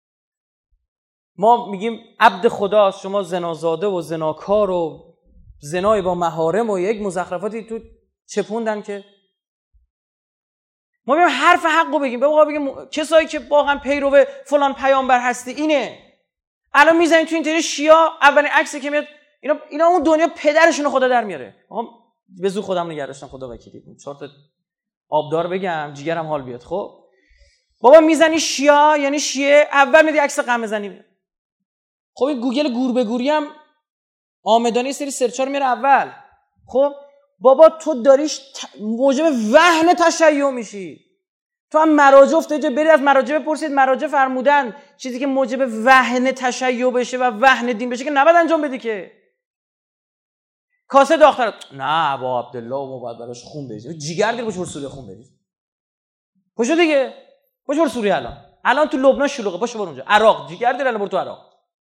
ما میگیم عبد خداست، شما زنازاده و زناکار و زنای با محارم و یک مزخرفاتی تو چپوندن که ما میگیم حرف حقو بگیم. بابا بگیم کسایی که واقعا پیرو فلان پیامبر هستی اینه. الان میزنید تو اینترنت شیعه اولین عکسی که میاد اینا اون دنیا پدرشون خدا در میاره. آقا به زور خودم نگه داشتم خدا وکیلی. 4 تا آبدار بگم جیگرم حال بیاد. خب بابا میزنی شیعه یعنی شیعه، اول میدی عکس قمه زنی. خب این گوگل گور به گوری هم آمدانه سری سرچ رو میاره اول. خب بابا تو داریش موجب وهن تشیع میشی. تو هم مراجع افتاده برید از مراجع بپرسید، مراجع فرمودن چیزی که موجب وهن تشیع بشه و وهن دین بشه که نباید انجام بدی که. کاسه داختر نه با عبدالله و ما باید براش خون بریزیم. جیگر دیر باشه سوریه خون بریز. پاشو دیگه. پاشو سوریه الان تو لبنان شلوغه، پاشو برو اونجا. عراق جیگر دیر الان برو تو عراق.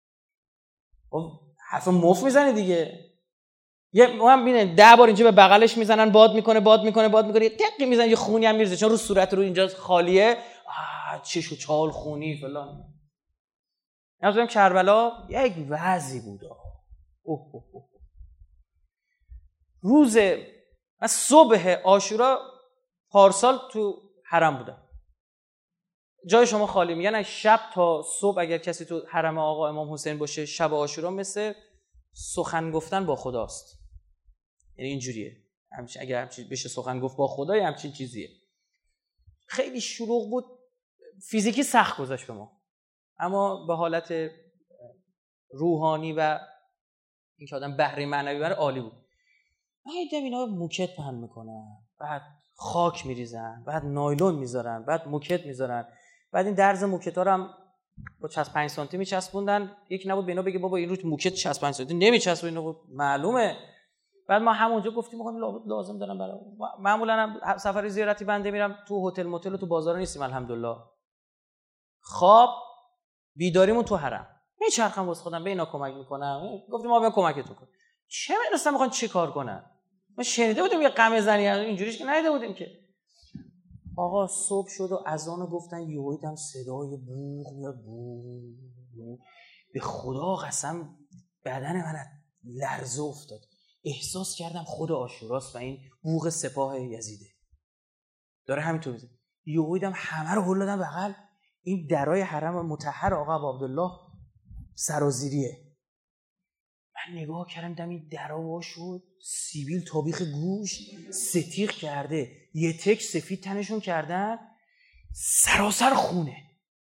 حرف مف میزنه دیگه. یه هم ببین 10 بار اینجا به بغلش میزنن، باد میکنه یه تقی میزنه، یه خونی هم میریزه چون رو صورت رو اینجا خالیه. چش و چال خونی فلان. نمیدونم کربلا یک وضعی بود. روز صبح عاشورا پارسال تو حرم بودم. جای شما خالی. میگن شب تا صبح اگر کسی تو حرم آقا امام حسین باشه شب عاشورا مثل سخن گفتن با خداست. یعنی اینجوریه. اگر همچین بشه سخن گفت با خدا یا همچین چیزیه. خیلی شلوغ بود. فیزیکی سخت گذاشت به ما. اما به حالت روحانی و این که آدم بهره معنوی بره عالی بود. من دیدم اینا موکت پهن میکنن، بعد خاک میریزن، بعد نایلون میذارن، بعد موکت میذارن، بعد این درز موکتا رو هم با 5 سانتی میچسبوندن. یکی نبود به اینا بگه بابا این رو موکت 5 سانتی نمیچسبه، اینا معلومه. بعد ما همونجا گفتیم آقا لازم دارم برام. معمولا هم سفر زیارتی بنده میرم تو هتل موتل و تو بازارا نیستیم الحمدلله. خواب بیداریمون تو حرم. میچرخم واسه خودم به اینا کمک میکنم. گفتیم ما بیام کمکتون کنیم. چه می‌دونستم میخوان چی کار کنن. ما شنیده بودیم یه غم زنی اینجوریش که ندیده بودیم که. آقا صبح شد و اذان گفتن، یهو دیدم صدای بوق میاد. به خدا قسم بدن من لرزه افتاد. احساس کردم خود عاشوراست و این بوق سپاه یزیده داره همینطور میزنه. یهو دیدم همه رو هل دادن بغل. این درای حرم مطهر آقا عبدالله سرازیریه. من نگاه کردم دیدم این درا شد سیبیل تابیخ گوش ستیغ کرده، یه تک سفید تنشون کردن، سراسر خونه،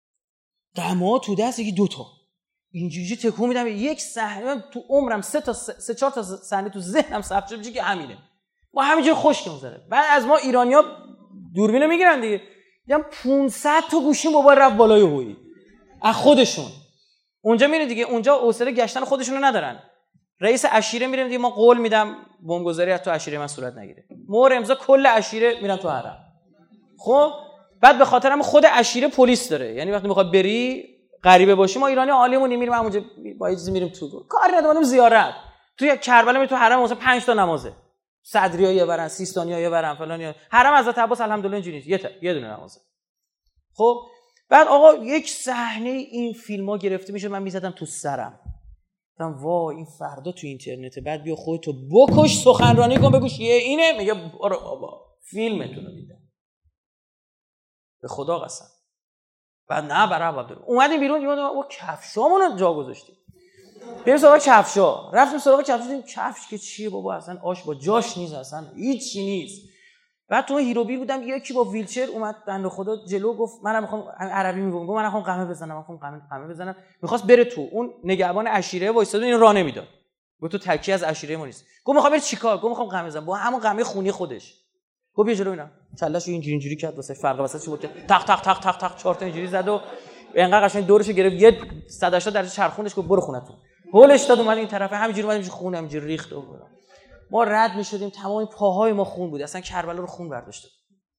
دما تو دست، یکی 2 تا اینجوری تکون میدم. یک صحنه تو عمرم 3-4 تا صحنه تو ذهنم ثبت شده که همینه. ما همینجوری خشک می‌ذاره. بعد از ما ایرانی‌ها دوربینو میگیرن دیگه. دیدم 500 تا گوشی موبایل رفت بالای هویی از خودشون. اونجا میره دیگه، اونجا حوصله گشتن خودشونو ندارن. رئیس عشیره میره دیگه، ما قول میدم بمبگذاری از تو عشیره من صورت نگیره. مهر امضا کل عشیره میرن تو حرم. خب بعد به خاطر هم خود عشیره پلیس داره. یعنی وقتی میخواد بری غریبه باشی، ما ایرانی عالیمون میریم همونجا با اجازه میریم تو. کار نداریم زیارت. توی کربلا میریم تو حرم مثلا 5 تا نمازه. صدری‌ها یه برن، سیستانی‌ها یه برن، فلان. حرم حضرت عباس الحمدلله اینجوری نیست. یه دونه نمازه. خب بعد آقا یک صحنه این فیلم‌ها گرفته میشه، من میزدم تو سرم. گفتم وای این فردا تو اینترنت، بعد بیا خودتو بکش سخنرانی کن بگوش یه اینه، میگه برو بابا فیلمتون رو دیدم به خدا قسم. بعد نه برای عبدالله اومدیم بیرون، یادم او کفشامون رو جا گذاشتیم. بریم سراغ کفشا. رفتیم سراغ کفش، دیدیم کفش که چیه بابا، اصلا آش با جاش نیست، اصلا هیچی نیست. بعد تو هیروبی بودم، یکی با ویلچر اومد بنده خدا جلو، گفت منم میخوام، عربی میگم، گفت من میخوام قمه بزنم، قمه بزنم. میخواست بره تو، اون نگهبان عشیره وایساد اینو راه نمیداد. گفت تو تکی از عشیره ما نیست. گفت میخوام بری چیکار؟ گفت میخوام قمه بزنم با همون قمه خونی خودش. گفت بیا جلو اینا. کلهشو اینجوری کرد واسه فرق واسه بود، تق تق تق تق تق 4 تا اینجوری زد و انقدر قشنگ دورشو گرفت، یه 180 درجه چرخوندش، گفت برو خونتون. هولش داد اومد این طرف، همینجوری اومد خونه همینجوری ریخت و ما رد میشدیم، تمام پاهای ما خون بود، اصلا کربلا رو خون برداشته.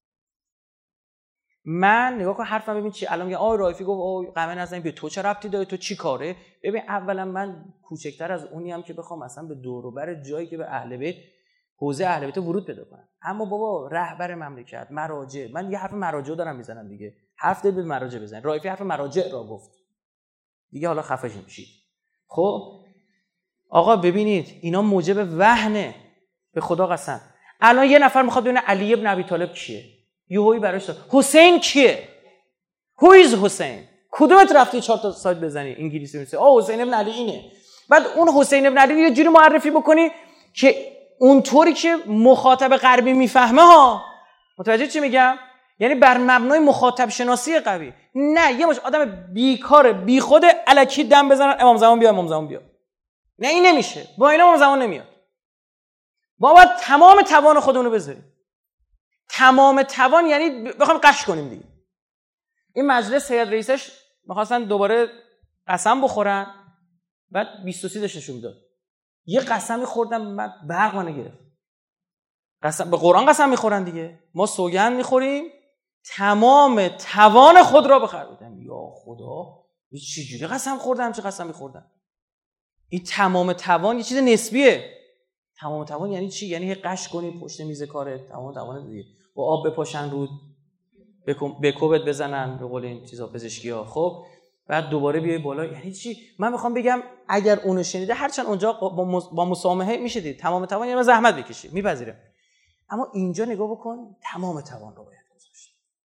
من نگاه کن حرفم ببین چی. الان میگه آقای رایفی گفت آقا قمه نزنیم، به تو چه ربطی داره، تو چی کاره؟ ببین اولا من کوچکتر از اونی هم که بخوام مثلا به دور و بر جایی که به اهل بیت، حوزه اهل بیت ورود پیدا کنم. اما بابا رهبر مملکت، مراجع، من یه حرف مراجع دارم میزنم دیگه، حرف دل به مراجع بزن. رایفی حرف مراجع را گفت دیگه، حالا خفه شید. خب آقا ببینید اینا موجب وهنه، به خدا قسم. الان یه نفر میخواد ببینه علی ابن ابی طالب کیه، یهویی براش داد حسین کیه، هو ایز حسین، کدومت رفتی 4 تا سایت بزنی انگلیسی میشه حسین ابن علی اینه. بعد اون حسین ابن علی یه جوری معرفی بکنی که اونطوری که مخاطب غربی میفهمه ها. متوجه چی میگم؟ یعنی بر مبنای مخاطب شناسی قوی. نه یه مش آدم بیکاره بیخود الکی دم بزنن امام زمان بیا. نه این نمیشه، با اینا امام زمان نمیاد. ما باید تمام توان خودمون رو بذاریم. تمام توان یعنی بخوام قش کنیم دیگه. این مجلس هیئت رئیسش می‌خواستن دوباره قسم بخورن، بعد 23 داشت نشون میداد. یه قسمی خوردم، من برق منو گرفت. قسم به قرآن قسم میخورن دیگه. ما سوگند میخوریم تمام توان خود را بخریم. یا خدا این چجوری قسم خوردم، چه قسم میخوردم؟ این تمام توان یه چیز نسبیه. تمام توان یعنی چی؟ یعنی قش کنی پشت میز کارت، تمام توان دیگه. با آب بپاشن رود، بکوبت بزنن به قول این چیزا پزشکی‌ها. خب بعد دوباره بیای بالا. یعنی چی؟ من میخوام بگم اگر اونو شنیده هرچند اونجا با مسامحه میشه دید تمام توان، یعنی زحمت بکشی میپذیره، اما اینجا نگاه بکن تمام توان رو باید گذاشت.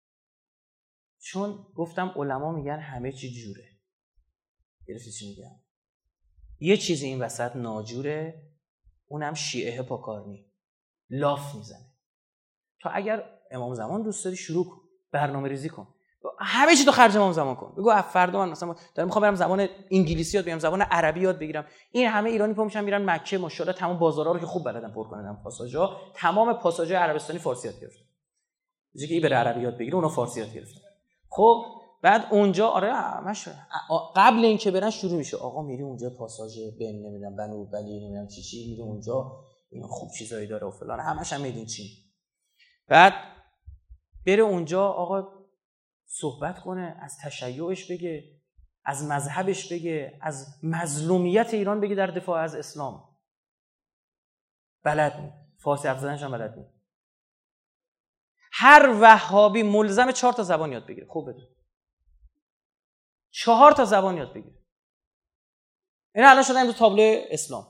چون گفتم علما میگن همه چی جوره. گرفتی چی میگم؟ یه چیزی این وسط ناجوره، اونم شیعه پاکارنی لاف میزنه. تو اگر امام زمان دوست داری شروع کن، برنامه ریزی کن، همه چی تو خرج امام زمان کن. بگو فردا من مثلا دارم میخوام برم زبان انگلیسی یاد بگیرم، زبان عربی یاد بگیرم. این همه ایرانی پا میشن میرن مکه، ماشاءالله تمام بازارها رو که خوب بلدن پر کنن، پاساژها تمام پاساژهای عربستانی فارسی یاد گرفتن. چیزی که این بره عربی یاد بگیره اونا فارسی یاد گرفتن. خب بعد اونجا آره همش قبل اینکه برن شروع میشه، آقا میری اونجا پاساژ بن نمیدونم بنو بلی نمیدونم چی میره اونجا، اینا خوب چیزایی داره و فلان، همش هم میدون چی. بعد بره اونجا آقا صحبت کنه، از تشیعش بگه، از مذهبش بگه، از مظلومیت ایران بگه در دفاع از اسلام. بلد نی، فارسی حرف زدنش هم بلد نی. هر وهابی ملزم 4 تا زبان یاد بگیره. خوب بدون 4 تا زبان یاد بگیره. اینا الان شدن امروز تابلو اسلام.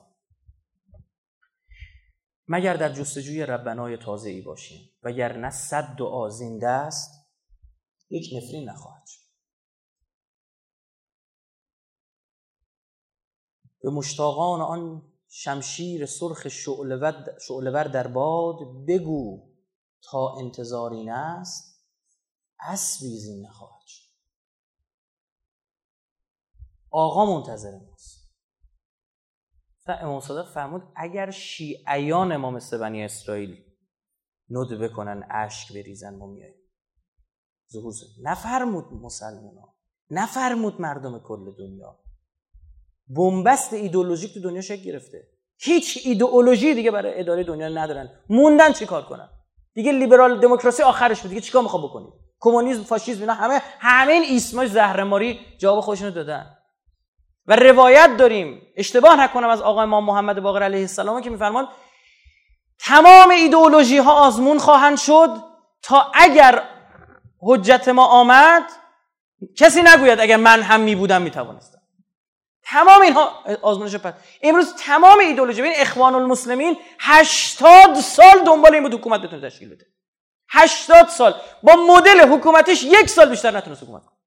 مگر در جستجوی ربنای تازه‌ای باشیم وگرنه 100 دعا زنده است، یک نفرین نخواهد شد. به مشتاقان آن شمشیر سرخ شعله‌ور در باد بگو تا انتظار این است، اسبی زین نخواهد شد. آقا منتظر ماست. امام صادق فرمود اگر شیعیان ما مثل بنی اسرائیل ندبه کنن اشک بریزن ما میاییم. ظهور نفرمود مسلمانان، نفرمود مردم کل دنیا. بنبست ایدئولوژیک تو دنیا شکل گرفته. هیچ ایدئولوژی دیگه برای اداره دنیا ندارن. موندن چیکار کنن؟ دیگه لیبرال دموکراسی آخرش بود. دیگه چیکار میخوام بکنید؟ کمونیسم، فاشیسم، اینا همه این ایسمای زهرماری جواب خودشونو دادن. و روایت داریم، اشتباه نکنم، از آقا امام محمد باقر علیه السلام که میفرماد تمام ایدئولوژی ها آزمون خواهند شد تا اگر حجت ما آمد کسی نگوید اگر من هم میبودم میتوانستم. تمام اینها آزمونش پس. امروز تمام ایدئولوژی، ببین اخوان المسلمین 80 سال دنبال این بود حکومت بتونه تشکیل بده. 80 سال با مدل حکومتش 1 سال بیشتر نتونست حکومت کنه.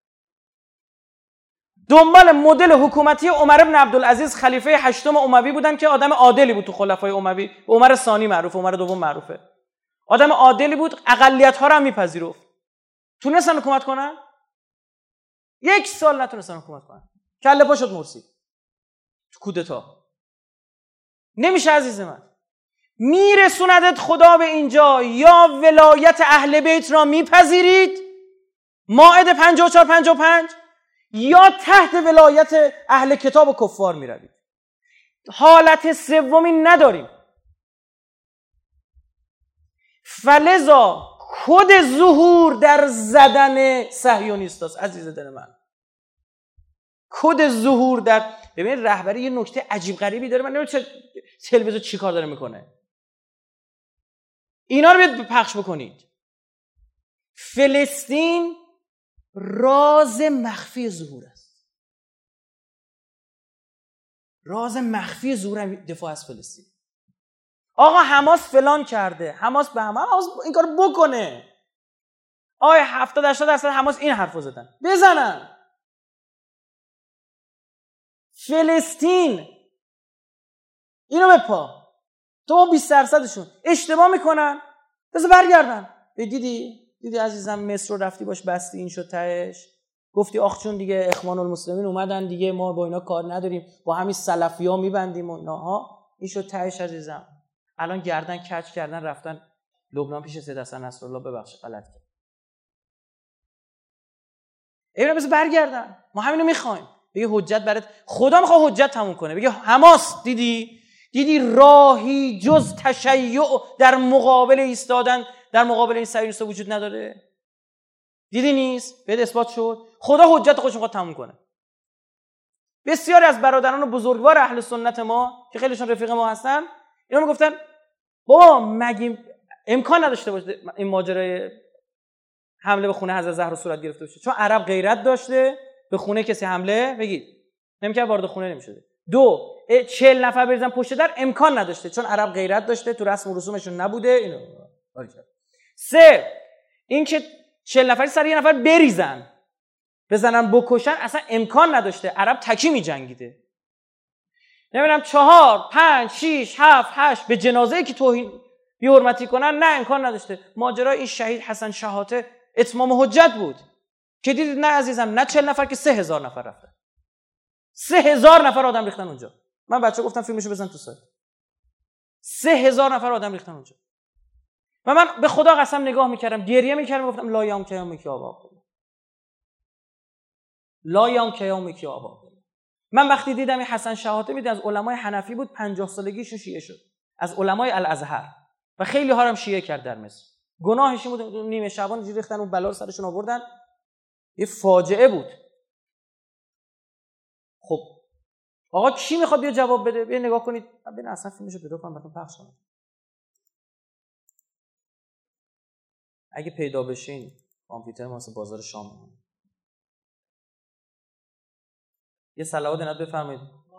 دنبال مدل حکومتی عمر بن عبدالعزیز خلیفه 8 اموی بودن که آدم عادلی بود. تو خلفای اموی عمر ثانی معروفه، عمر دوم معروفه. آدم عادلی بود، اقلیت ها رو هم میپذیرفت. تونستن حکومت کنن؟ 1 سال نتونستن حکومت کنن. کله پا شد مرسی تو کودتا. نمیشه عزیز من. میرسوندت خدا به اینجا، یا ولایت اهل بیت را میپذیرید مائده 54-55، یا تحت ولایت اهل کتاب و کفار میروید. حالت سومی نداریم. فلذا کد ظهور در زدن صهیونیست است عزیز دل من. کد ظهور در، ببین رهبری یه نکته عجیب غریبی داره، من نمیدونم تلویزیون چی کار داره میکنه. اینا رو باید پخش بکنید. فلسطین راز مخفی ظهور است. راز مخفی ظهور دفاع از فلسطین. آقا حماس فلان کرده، حماس به حماس این کارو بکنه. آقا 70-80% حماس این حرفو زدن، بزنن. فلسطین اینو به پا، تو 20%شون اشتباه میکنن، بذار برگردن. دیدی عزیزم مصر رو رفتی باش بستی، این شد تهش. گفتی آخ چون دیگه اخوان المسلمین اومدن دیگه ما با اینا کار نداریم، با همین سلفی‌ها میبندیم و اینا ها، این شد تهش عزیزم. الان گردن کج کردن رفتن لبنان پیش سید حسن نصرالله، ببخشید غلط کردم. اینا بس برگردن، ما همینو میخوایم. بگه حجت برات، خدا میخواد حجت تموم کنه. بگه حماس دیدی راهی جز تشیع در مقابل ایستادن در مقابل این صهیونیست‌ها وجود نداره. دیدی نیست؟ بهت اثبات شد. خدا حجت خودش میخواد تموم کنه. بسیاری از برادران بزرگوار اهل سنت ما که خیلیشون رفیق ما هستن، اینا میگفتن بابا مگه امکان نداشته باشه این ماجرای حمله به خونه حضرت زهرا صورت گرفته باشه؟ چون عرب غیرت داشته به خونه کسی حمله بگید نمی‌کرد، وارد خونه نمی‌شده. 2 40 نفر بریزن پشت در امکان نداشته چون عرب غیرت داشته، تو رسم و رسومشون نبوده اینو. 3 این که 40 نفری سر یه نفر بزنن بکشن اصلا امکان نداشته، عرب تکی می‌جنگیده. نمیدونم 4 5 6 7 8 به جنازه‌ای که توهین بی‌حرمتی کنن نه امکان نداشته. ماجرای این شهید حسن شحاته اتمام حجت بود که دیدید نه عزیزم، نه 40 نفر که 3000 نفر رفتن، 3000 نفر آدم ریختن اونجا. من بچه گفتم فیلمشو بزن تو سایت. 3000 نفر آدم ریختن اونجا و من به خدا قسم نگاه میکردم، گریه میکردم، گفتم لا یوم کیام کی آبا، لا یوم کیام کی آبا. من وقتی دیدم این حسن شحاته میاد از علمای حنفی بود، 50 سالگیش شیعه شد، از علمای الازهر و خیلی ها هم شیعه کرد در مصر. گناهش این بود نیمه شعبان اینجوری ریختن اون بلا رو سرشون آوردن، یه فاجعه بود. خب آقا کی میخواد بیا جواب بده؟ بیا نگاه کنید، ببین اصلا فیلمشو پیدا کنم براتون پخش کنم. اگه پیدا بشین کامپیوتر واسه بازار شام. یه صلوات نت بفرمایید.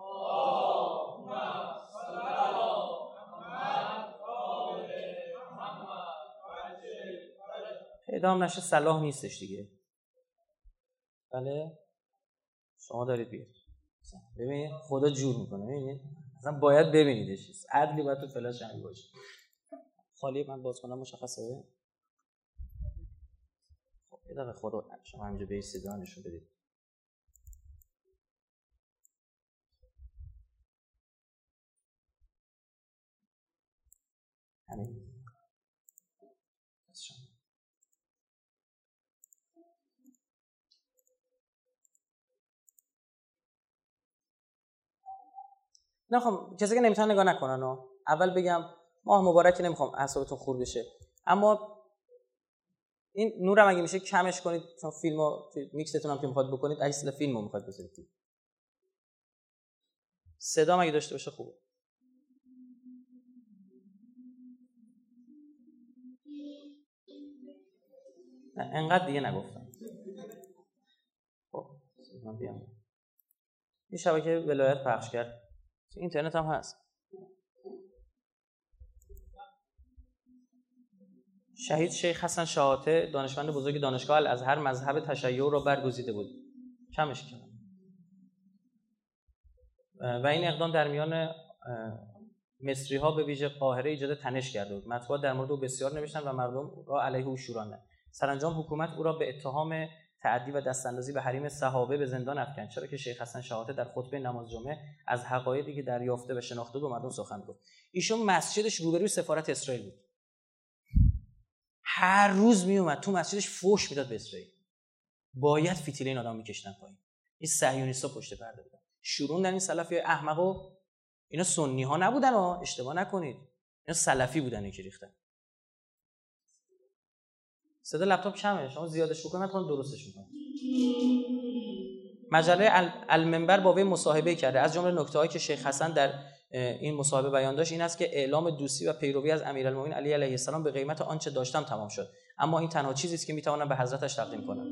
پیدا هم نشه صلاح نیستش دیگه. بله شما دارید بیاد. ببینید خدا جور میکنه، ببینید اصلا باید ببینیدش، عدلی باید تو فلاش هم باشه. خالی من باز کنم مشخصه. خب یه دقیقه خدا شما همینجا بیستید و نشون بدید. همین نخوام کسی که نمیتونه نگاه نکنن. اول بگم ماه مبارکی، نمیخوام اعصابتون خورد بشه، اما این نورم اگه میشه کمش کنید چون فیلمو میکستون هم که میخواد بکنید اصلا فیلمو میخواد بذارید. صدا اگه داشته باشه خوبه. نه انقدر دیگه نگفتم. خب من بیام این شبکه ولایت پخش کرد، اینترنت هم هست. شهید شیخ حسن شحاته دانشمند بزرگ دانشگاه الازهر مذهب تشیع را برگزیده بود. کمش کردم. و این اقدام در میان مصری ها به ویژه قاهره ایجاد تنش کرده بود. مطبوعات در مورد او بسیار نوشتن و مردم را علیه او شوراندند. سرانجام حکومت او را به اتهام تعدی و دستاندازی به حریم صحابه به زندان افکند، چرا که شیخ حسن شحاته در خطبه نماز جمعه از حقایقی که دریافته و شناخته بود مردم سخن گفت. ایشون مسجدش روبروی سفارت اسرائیل بود. هر روز می اومد تو مسجدش فحش میداد به اسرائیل. باید فتیله این آدم میکشتن پایین. این صهیونیست‌ها پشت پرده بودن. شوروندن این سلفی احمقو. اینا سنی ها نبودن ها، اشتباه نکنید. اینا سلفی بودن که ریختن. صدا لپتاپ کمه، شما زیادش بکنید من درستش میکنم. مجله المنبر با وی مصاحبه کرده. از جمله نکته‌هایی که شیخ حسن در این مصاحبه بیان داشت این است که اعلام دوستی و پیروی از امیرالمومنین علی علیه السلام به قیمت آنچه داشتم تمام شد، اما این تنها چیزی است که میتوانم به حضرتش تقدیم کنم.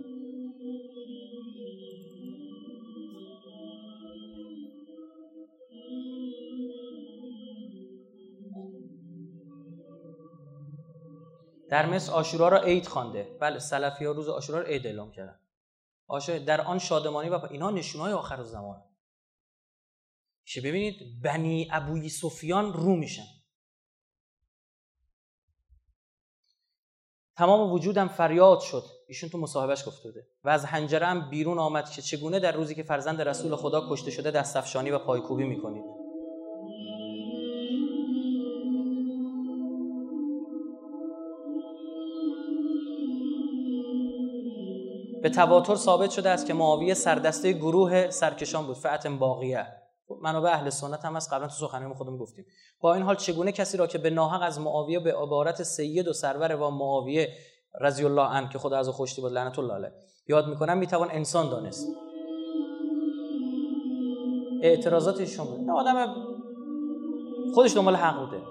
در مصر عاشورا را عید خوانده. بله سلفی‌ها روز عاشورا را عید اعلام کردن. در آن شادمانی و اینا نشونهای آخر زمان. که ببینید بنی ابوی سفیان رو میشن. تمام وجودم فریاد شد، ایشون تو مصاحبهش گفته بوده، و از حنجره‌ام بیرون آمد که چگونه در روزی که فرزند رسول خدا کشته شده دستفشانی و پایکوبی میکنید. به تواتر ثابت شده است که معاویه سردسته گروه سرکشان بود، فئت باقیه. منابع اهل سنت هم از قبلا تو سخنرانی خودمون گفتیم. با این حال چگونه کسی را که به ناحق از معاویه به عبارت سید و سرور و معاویه رضی الله عنه که خدا از او خوشتی بود لعنت الله علیه یاد میکنم میتوان انسان دانست؟ اعتراضاتشون بود. نه آدم خودش دنبال حق بوده.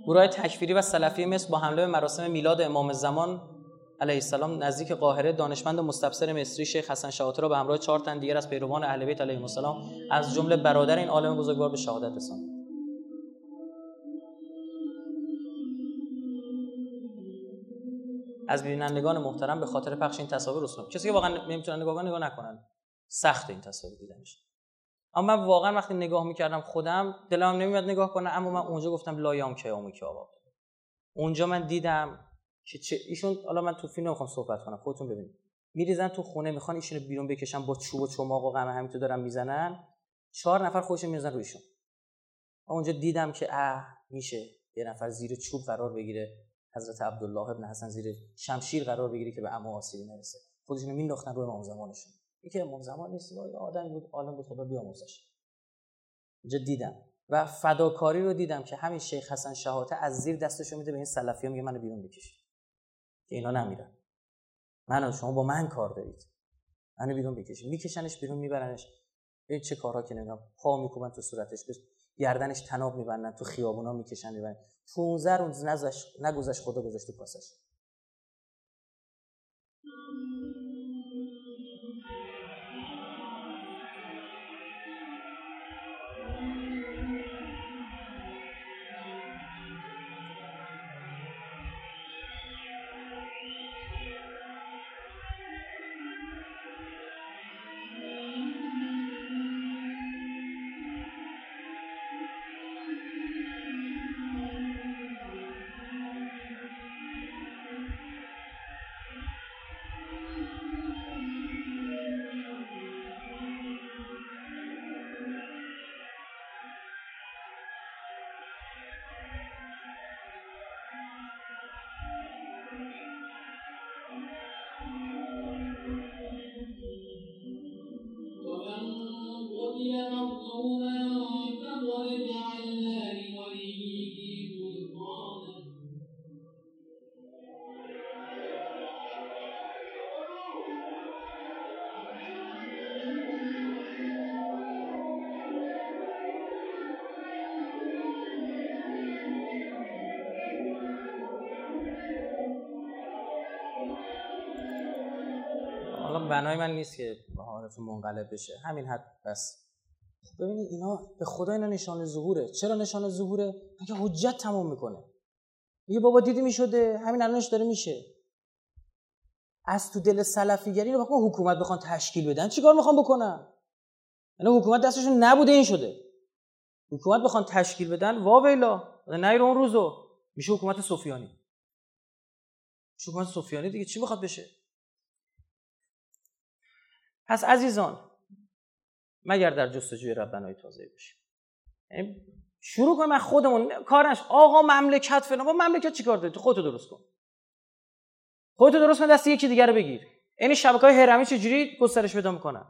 گروه تکفیری و سلفی مصر با حمله به مراسم میلاد امام زمان علیه السلام نزدیک قاهره، دانشمند مستبصر مصری شیخ حسن شحاته را به همراه 4 تن دیگر از پیروان اهل بیت علیهم السلام از جمله برادر این عالم بزرگوار به شهادت رساند. از بینندگان محترم به خاطر پخش این تصاویر رسوم، کسی که واقعا نمیتونن نگاه نکنن، سخت این تصاویر دیدنش. اما من واقعا وقتی نگاه میکردم خودم دلم نمیاد نگاه کنم، اما من اونجا گفتم لایام کیامو کی آقا. اونجا من دیدم که ایشون، حالا من تو فیلم نمیخوام صحبت کنم، خودتون ببینید، میریزن تو خونه میخوان ایشونو بیرون بکشن با چوب و چماق و قمه همینطور دارن میزنن، 4 نفر خودشون میزنن رویشون. اونجا دیدم که میشه یه نفر زیر چوب قرار بگیره، حضرت عبدالله ابن حسن زیر شمشیر قرار بگیره که به عمو آسیبی نرسه، خودشونو مینداختن روی امام زمانشون. یکی امام زمان نیست، یه آدمی بود عالم بود، خدا بیامرزش. اونجا دیدم و فداکاری رو دیدم که همین شیخ حسن شحاته از زیر دستشو میده به این سلفی‌ها، میگه منو بیرون بکشید که اینا نمیرن، منو شما با من کار دارید، منو بیرون بکشید. میکشنش بیرون، میبرنش. ببین چه کارها که نمیدونم، پا میکوبن تو صورتش، به گردنش طناب میبندن، تو خیابونا میکشن میبرن. 15 روز نگذشت خدا گذاشت تو پاسش. حالا بنای من نیست که مهارتون منقلب بشه، همین حد بس. ببینید اینا به خدا اینا نشانه ظهوره. چرا نشانه ظهوره؟ مگه حجت تمام میکنه. میگه بابا دیدی میشده، همین الانش داره میشه. از تو دل سلفیگری رو بخوام حکومت بخوان تشکیل بدن، چیکار میخوان بکنن؟ یعنی حکومت دستشون نبوده این شده. حکومت بخوان تشکیل بدن، واویلا، نیر اون روزو میشه حکومت سفیانی. حکومت سفیانی دیگه چی بخواد بشه؟ پس عزیزان، مگر در جستجوی ربنای تازه باشیم. یعنی شروع کنیم از خودمون، کارش آقا مملکت فلان، با مملکت چیکار داری؟ تو خودتو درست کن. خودتو درست کن، دست یکی دیگه رو بگیر. یعنی شبکه‌های هرمی چجوری گسترش پیدا میکنن؟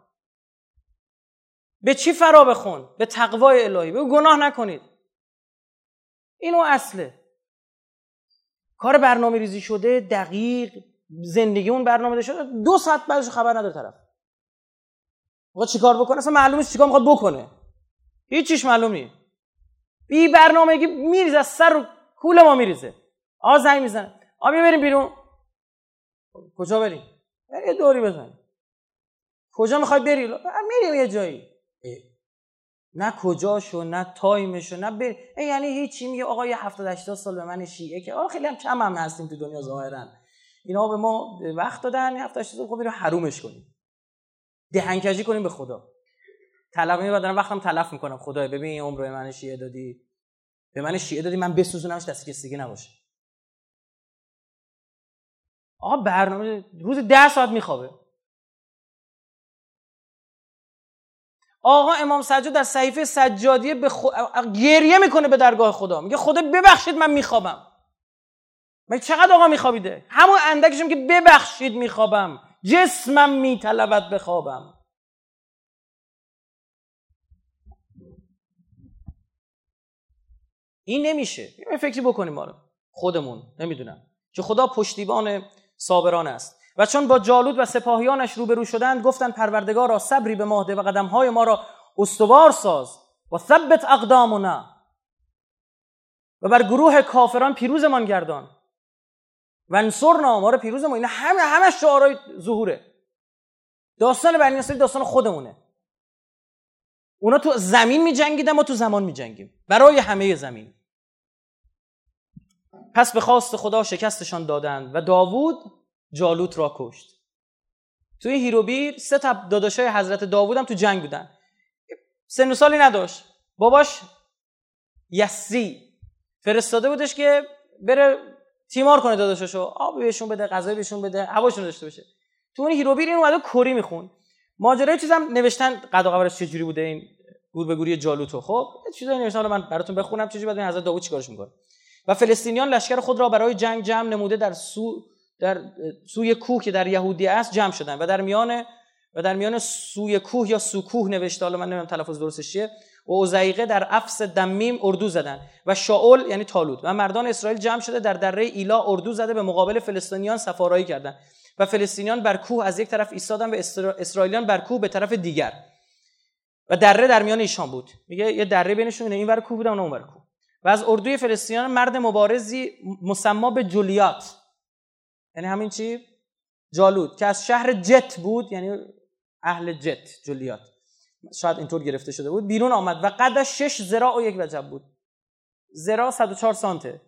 به چی فرا بخون؟ به تقوای الهی. بگو گناه نکنید. اینو اصله. کار برنامه‌ریزی شده، دقیق، زندگی اون برنامه‌ریزی شده، 2 ساعت بعدش خبر نداره طرف. آقا چیکار بکنه؟ اصلا معلومه نیست چیکار میخواد بکنه. هیچیش معلوم نیست. بی برنامگی میریزه، از سر و کول ما میریزه. زنگ میزنه. بریم بیرون. کجا بریم؟ یه دوری بزنیم. کجا میخوای بری؟ میریم یه جایی. نه کجاشو، نه تایمشو، نه بری. یعنی هیچی. میگه آقا یه 70-80 سال به من شیعه که خیلی هم کم هم هستیم تو دنیا ظاهرا. اینا به ما وقت دادن، 70-80 سال خب اینو حرومش کنیم. دهنکجی کنیم به خدا. طلب می‌بردم، وقتم تلف میکنم. خدای ببین این عمر به من شیعه دادی. به من شیعه دادی، من بسوزونمش دست کسی دیگه نباشه. آقا برنامه روز 10 ساعت میخوابه. آقا امام سجاد در صحیفه سجادیه گریه میکنه به درگاه خدا، میگه خدا ببخشید من میخوابم. مگه چقدر آقا میخوابیده؟ همون اندکشم که ببخشید میخوابم، جسمم میطلبد بخوابم. این نمیشه. یه فکری بکنیم ما رو خودمون. نمیدونم که خدا پشتیبان صابران است. و چون با جالوت و سپاهیانش روبرو شدند، گفتند پروردگارا صبری به ما ده و قدم‌های ما را استوار ساز و ثبت اقدامنا. و بر گروه کافران پیروزمان گردان و انصرنا، ما رو پیروزمان. اینا همه شعارهای ظهوره. داستان بنی اسرائیل داستان خودمونه. اونا تو زمین می‌جنگیدن، ما تو زمان می‌جنگیم برای همه زمین. پس به خواست خدا شکستشان دادند و داوود جالوت را کشت. توی هیروبیر 3 تا داداشای حضرت داوود هم تو جنگ بودن. سن و سالی نداشت. باباش یسری فرستاده بودش که بره تیمار کنه داداشاشو، آب بهشون بده، غذا بهشون بده، هواشون داشته باشه. تو اون هیروبیر این اومده کری میخون. ماجرای چیزام نوشتن قضا قبرش چجوری بوده این گور به گوری جالوتو. خب چیزایی نوشتن من براتون بخونم چجوری بعد این حضرت داوود چیکارش میکنه. و فلسطینیان لشکر خود را برای جنگ جمع نموده در سوی کوه که در یهودیه است جمع شدن و در میان سوی کوه یا سوکوه نوشته، حالا من نمیدونم تلفظ درستش چیه، و اوزیقه در افس دمیم اردو زدن و شاول یعنی طالوت و مردان اسرائیل جمع شده در دره ایلا اردو زده به مقابل فلسطینیان سفارایی کردند و فلسطینیان بر کوه از یک طرف ایستادن و اسرائیلیان بر کوه به طرف دیگر و دره در میان ایشان بود. میگه یه دره بینشون، این ور کوه بودن و اون ور کوه. و از اردوی فلسطینیان مرد مبارزی مسما به جولیات، یعنی همین چی؟ جالوت، که از شهر جت بود، یعنی اهل جت، جولیات شاید اینطور گرفته شده بود، بیرون آمد و قدش 6 ذراع و 1 وجب بود. ذراع 104 سانته.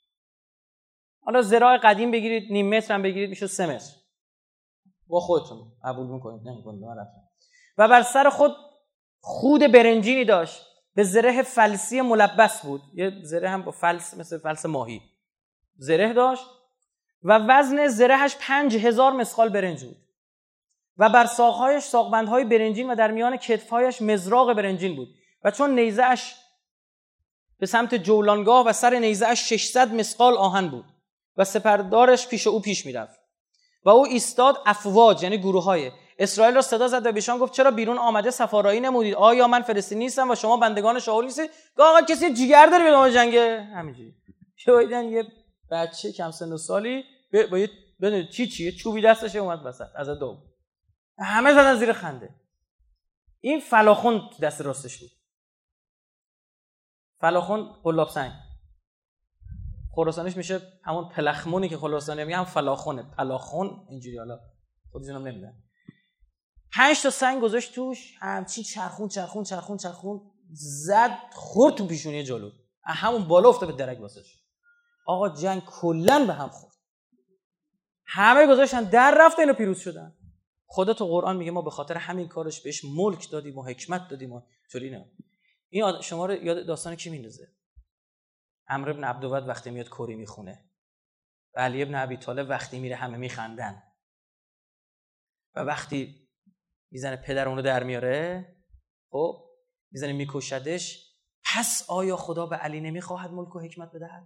حالا ذراع قدیم بگیرید، نیم متر هم بگیرید میشه 3 متر. با خودتون قبول میکنید نمیکنید. و بر سر خود خود برنجینی داشت، به زره فلسی ملبس بود. یه زره هم با فلس مثل فلس ماهی زره داشت و وزن زرهش 5000 مسقال برنج بود و بر ساقهایش ساقبندهای برنجین و در میان کتفهایش مزراق برنجین بود و چون نیزه‌اش به سمت جولانگاه و سر نیزه‌اش 600 مسقال آهن بود و سپردارش پیش او پیش میرفت و او ایستاد افواج یعنی گروه‌های اسرائیل را صدا زد و بهشان گفت چرا بیرون آمده سفارایی نمودید؟ آیا من فلسطینی نیستم و شما بندگان شاول نیستید؟ آقا کسی جیگر داره بیاد جنگه؟ همینجوری شویدن یه بچه کم سن و سالی با یه بدون چیه چوبی دستش اومد وسط از داوود، همه زدن زیر خنده. این فلاخون دست راستش بود. فلاخون قلاب سنگ، خراسانیش میشه همون پلخمونی که خراسانی میگه، هم فلاخونه، پلاخون اینجوری، حالا خودشونم نمیدونن. 5 تا سنگ گذاشت توش، همچین چرخون زد، خورد تو پیشونی جالوت، همون بالا افتاد به درک واسش. آقا جنگ کلا به هم خورد، همه گذاشتن در رفت، اینو پیروز شدن. خدا تو قرآن میگه ما به خاطر همین کارش بهش ملک دادیم و حکمت دادیم و طوری نه. این شما رو یاد داستان کی میندازه؟ عمرو بن عبدود وقتی میاد کری میخونه و علی ابن ابی طالب وقتی میره همه میخندن و وقتی میزنه پدر اونو در میاره، خب میزنه میکشدش، پس آیا خدا به علی نمیخواهد ملک و حکمت بدهد؟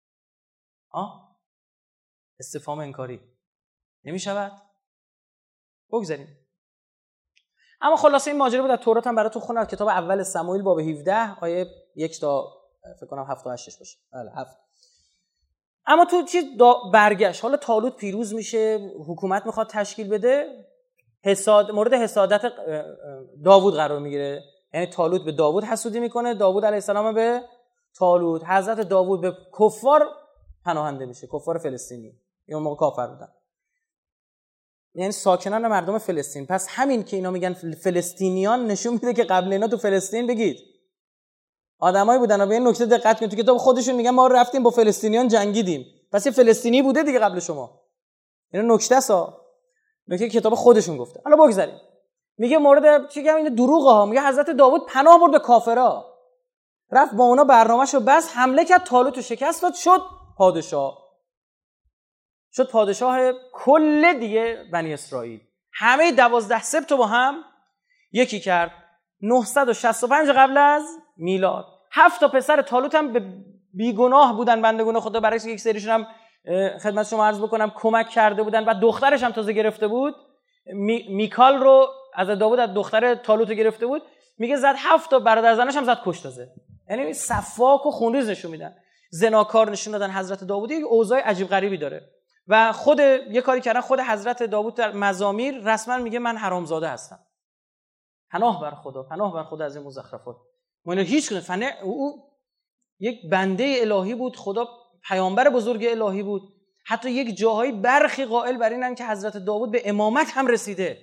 استفهام انکاری نمیشود؟ بگذاریم. اما خلاصه این ماجرا بود. در تورات هم براتون خوندم، کتاب اول سموئیل باب 17 آیه 1 تا فکر کنم 7 تا 8 باشه. بله 7. اما تو چی برگشت، حالا طالوت پیروز میشه، حکومت میخواد تشکیل بده، مورد حسادت داوود قرار میگیره. یعنی طالوت به داوود حسودی میکنه، داوود علیه السلام به طالوت. حضرت داوود به کفار پناهنده میشه، کفار فلسطینی، اون موقع کافر بودن، یعنی ساکنان مردم فلسطین. پس همین که اینا میگن فلسطینیان نشون میده که قبل اینا تو فلسطین بگید آدمایی بودن. و به این نکته دقت کنید، تو کتاب خودشون میگن ما رفتیم با فلسطینیان جنگیدیم، پس یه فلسطینی بوده دیگه قبل شما. اینا نکته نکته کتاب خودشون گفته. حالا بگذاریم. میگه مورد چی میگم، این دروغه ها. میگه حضرت داوود پناه برد به کافرا، رفت با اونا برنامه‌شو بس حمله کرد، طالوت رو شکست داد، شد پادشاه کل دیگه بنی اسرائیل. همه 12 سبت رو با هم یکی کرد. 965 قبل از میلاد. 7 تا پسر طالوت هم بیگناه بودن، بنده گناه خدا، برعکس یک سریشون هم خدمت شما عرض بکنم کمک کرده بودن و دخترش هم تازه گرفته بود. میکال رو از داوود، از دختر طالوت گرفته بود. میگه زد 7 تا برادر زنش هم زد کشت تازه. یعنی صفاک و خونریز نشون میدن، زناکار نشون دادن. حضرت داوود یک اوضاع عجیب غریبی داره و خود یه کاری کردن، خود حضرت داوود در مزامیر رسما میگه من حرامزاده هستم. پناه بر خدا از این مزخرفات. ما اینو هیچ کنه او یک بنده الهی بود، خدا پیامبر بزرگ الهی بود. حتی یک جاهایی برخی قائل بر اینن که حضرت داوود به امامت هم رسیده.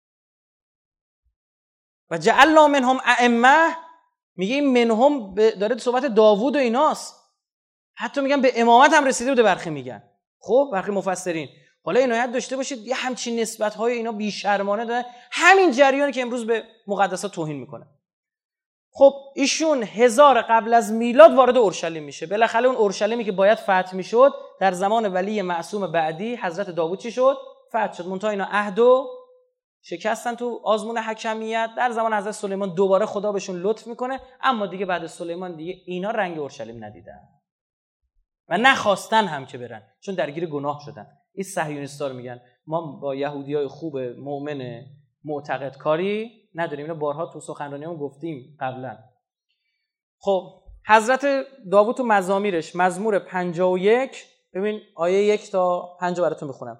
و جعلنا منهم ائمه، میگه این منهم داره صحبت داوود و ایناست. حتی میگن به امامت هم رسیده بوده برخی میگن. خب برخی مفسرین حالا عنایت داشته باشید یه همچین نسبت‌های اینا بی‌شرمانه داره، همین جریانی که امروز به مقدسات توهین میکنه. خب ایشون 1000 قبل از میلاد وارد اورشلیم میشه. بالاخره اون اورشلیمی که باید فتح میشد در زمان ولی معصوم بعدی حضرت داوود چی شد؟ فتح شد. منتها اینا عهدو شکستن تو آزمون حکمیت. در زمان حضرت سلیمان دوباره خدا بهشون لطف میکنه، اما دیگه بعد سلیمان دیگه اینا رنگ اورشلیم ندیدن و نخواستن هم که برن، چون درگیر گناه شدن. این صهیونیست‌ها رو میگن ما با یهودیای خوب مؤمن معتقد کاری نداریم. اینو بارها تو سخنرانیامون گفتیم قبلا. خب حضرت داوود تو مزامیرش مزمور 51 ببین آیه 1 تا 5 براتون میخونم.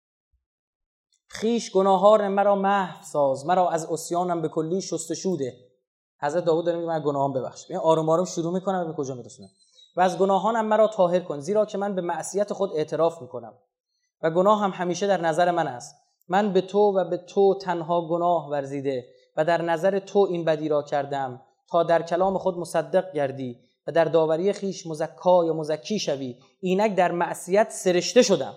خیش گناهان مرا محو ساز، مرا از عصیانم به کلی شستشوده. حضرت داوود داره میگه من گناهام ببخش. ببین آروم آروم شروع میکنم به کجا میرسونه. و از گناهانم مرا طاهر کن، زیرا که من به معصیت خود اعتراف میکنم و گناه هم همیشه در نظر من است. من به تو و به تو تنها گناه ورزیده و در نظر تو این بدی را کردم تا در کلام خود مصدق گردی و در داوری خیش مزکا یا مزکی شوی. اینک در معصیت سرشته شدم.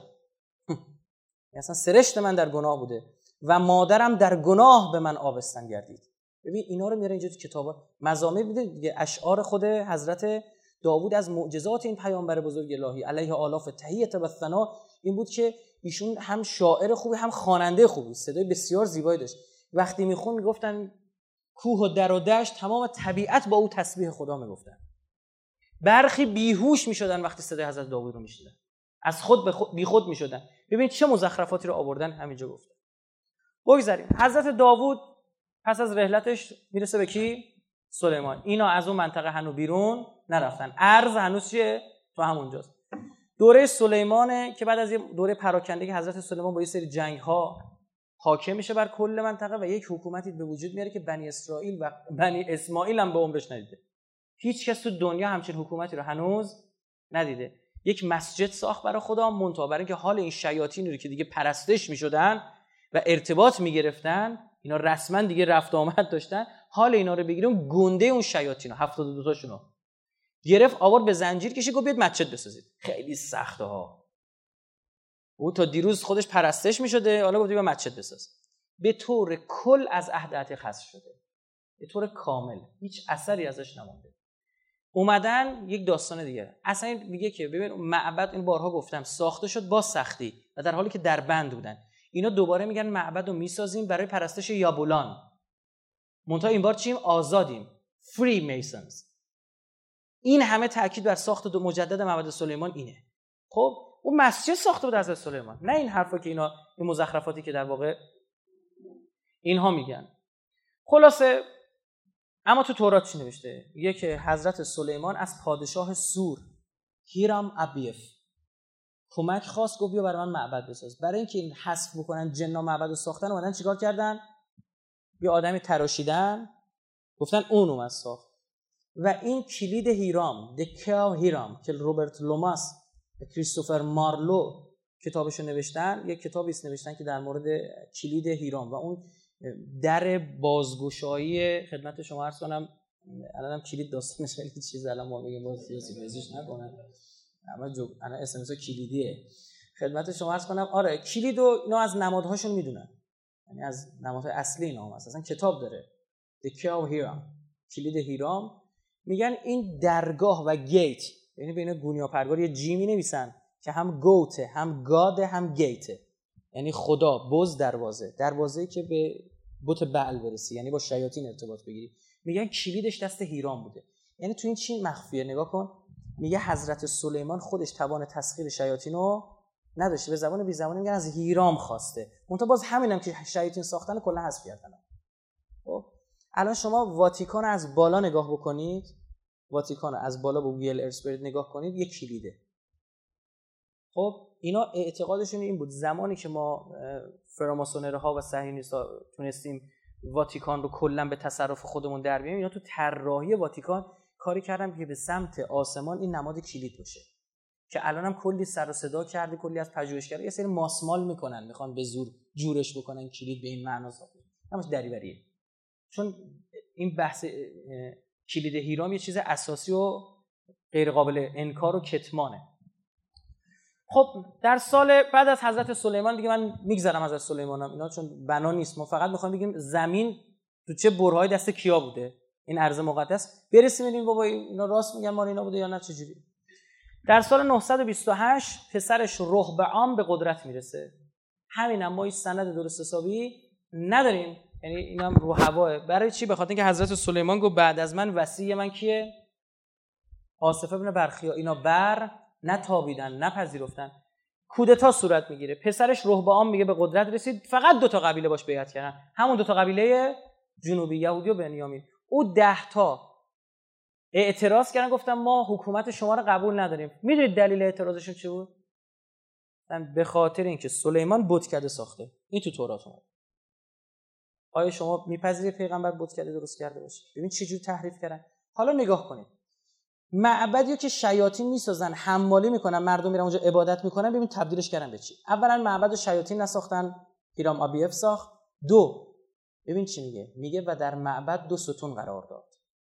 اصلا سرشت من در گناه بوده و مادرم در گناه به من آبستن گردید. ببین اینا رو میاره اینجا تو کتابا مزامیر میده دیگه. اشعار خود حضرت داوود از معجزات این پیامبر بزرگ الهی علیه آلاف تحیه و ثنا این بود که ایشون هم شاعر خوبی هم خواننده خوبی، صدای بسیار زیبایی داشت. وقتی میخون میگفتن کوه و در و دشت تمام طبیعت با او تسبیح خدا میگفتن. برخی بیهوش میشدن وقتی صدای حضرت داوود رو میشنیدن، از خود به خود بی خود میشدن. ببین چه مزخرفاتی رو آوردن همینجا گفتن. بگذاریم. حضرت داوود پس از رحلتش میرسه به کی؟ سلیمان. اینا از اون منطقه هنو بیرون نرفتن. ارز هنوز چیه؟ تو همونجاست. دوره سلیمانه که بعد از یه دوره پراکندگی حضرت سلیمان با یه سری جنگ‌ها حاکم میشه بر کل منطقه و یک حکومتی به وجود میاره که بنی اسرائیل و بنی اسماعیل هم به عمرش ندیده. هیچ کس تو دنیا همچین حکومتی رو هنوز ندیده. یک مسجد ساخت برای خدا، منتها برای اینکه حال این شیاطین رو که دیگه پرستش میشدن و ارتباط میگرفتن، اینا رسما دیگه رفت آمد داشتن، حال اینا رو بگیریم گنده اون شیاطینا 72 تاشونو گرفت آورد به زنجیر کشید گفت بیاد مسجد بسازید. خیلی سخته ها. او تا دیروز خودش پرستش میشده، حالا گفت بیا مسجد بساز. به طور کل از عهد عتیق حذف شده، به طور کامل هیچ اثری ازش نمونده. اومدن یک داستان دیگه. اصلا میگه که ببین معبد، این بارها گفتم، ساخته شد با سختی و در حالی که در بند بودن. اینا دوباره میگن معبد رو میسازیم برای پرستش یابولان. منتها این بار چیم؟ آزادیم. فری میسنز. این همه تاکید بر ساخت دو مجدد معبد سلیمان اینه. خب اون مسجد ساخته بود حضرت سلیمان، نه این حرفا که اینا این مزخرفاتی که در واقع اینها میگن. خلاصه اما تو تورات چی نوشته؟ میگه که حضرت سلیمان از پادشاه سور هیرام ابیف کمک خواست، گفت بیا برای من معبد بساز. برای اینکه این حذف بکنن جنا معبد رو ساختن، اومدن چیکار کردن؟ یه آدمی تراشیدن، گفتن اون اومد ساخت. و این کلید هیرام، دکاو هیرام که روبرت لوماس و کریستوفر مارلو کتابشو نوشتن، یک کتابی است نوشتن که در مورد کلید هیرام و اون در بازگشایی. خدمت شما عرض کنم الانم کلید داستانش خیلی چیز الان ما میگیم باز سیاسی بازیش نکنن، اما الان اسم کلیدیه. خدمت شما عرض کنم آره کلیدو اینا از نمادهاشون میدونن، یعنی از نمادهای اصلی اینا هم اصلا کتاب داره دکاو هیرام، کلید هیرام. میگن این درگاه و گیت، یعنی بین گونی و پرگار یه جی می نویسن که هم گوته هم گاده هم گیته، یعنی خدا بز دروازه‌ای که به بت بعل برسی، یعنی با شیاطین ارتباط بگیری. میگن کلیدش دست هیرام بوده. یعنی تو این چی مخفیه؟ نگاه کن. میگه حضرت سلیمان خودش توان تسخیر شیاطینو نداشته، به زبان بی زبانی میگن از هیرام خواسته. منتها باز همینم که شیاطین ساختن کلا حذف کردن. خب الان شما واتیکان از بالا نگاه بکنید، واتیکان از بالا با گوگل ارث برید نگاه کنید، یک کلیده. خب اینا اعتقادشون این بود زمانی که ما فراماسونرها و صهیونیست‌ها تونستیم واتیکان رو کلا به تصرف خودمون در بیاریم، اینا تو طراحی واتیکان کاری کردم که به سمت آسمان این نماد کلید باشه، که الانم کلی سر و صدا کرده، کلی از پژوهشگرا یه سری ماسمال میکنن، میخوان به زور جورش بکنن کلید به این معنا ساخته. همش دریوریه، چون این بحث کلید هیرام یه چیز اساسی و غیر قابل انکار و کتمانه. خب در سال بعد از حضرت سلیمان دیگه من میگذرم از سلیمانم اینا، چون بنا نیست، ما فقط میخوایم بگیم زمین تو چه برهه‌ای دست کیا بوده این ارض مقدس، برسیم ببینیم بابا اینا راست میگن مال اینا بوده یا نه چجوری. در سال 928 پسرش رهبعام به قدرت میرسه. همینم ما هیچ سند درست حسابی نداریم، یعنی اینم رو هواه. برای چی؟ به خاطر اینکه حضرت سلیمان گفت بعد از من وصی من کیه؟ آصف ابن برخیا. اینا بر نتابیدن، نپذیرفتن، کودتا صورت میگیره. پسرش رهبعام میگه به قدرت رسید، فقط 2 تا قبیله باش بیعت کردن، همون 2 تا قبیله جنوبی، یهودی و بنیامین. او 10 تا اعتراض کردن، گفتن ما حکومت شما رو قبول نداریم. میدونید دلیل اعتراضشون چی بود؟ به خاطر اینکه سلیمان بتکده ساخته. این تو تورات اومد. آیا شما میپذیرید پیغمبر بتکده درست کرده باشه؟ ببین چه جور تحریف کردن. حالا نگاه کنید، معبدی که شیاطین میسازن، حمالی میکنن، مردم میرن اونجا عبادت میکنن، ببین تبدیلش کردن به چی؟ اولا معبد شیاطین نساختن، هیرام آبیف ساخت. 2 ببین چی میگه؟ میگه و در معبد 2 ستون قرار داد.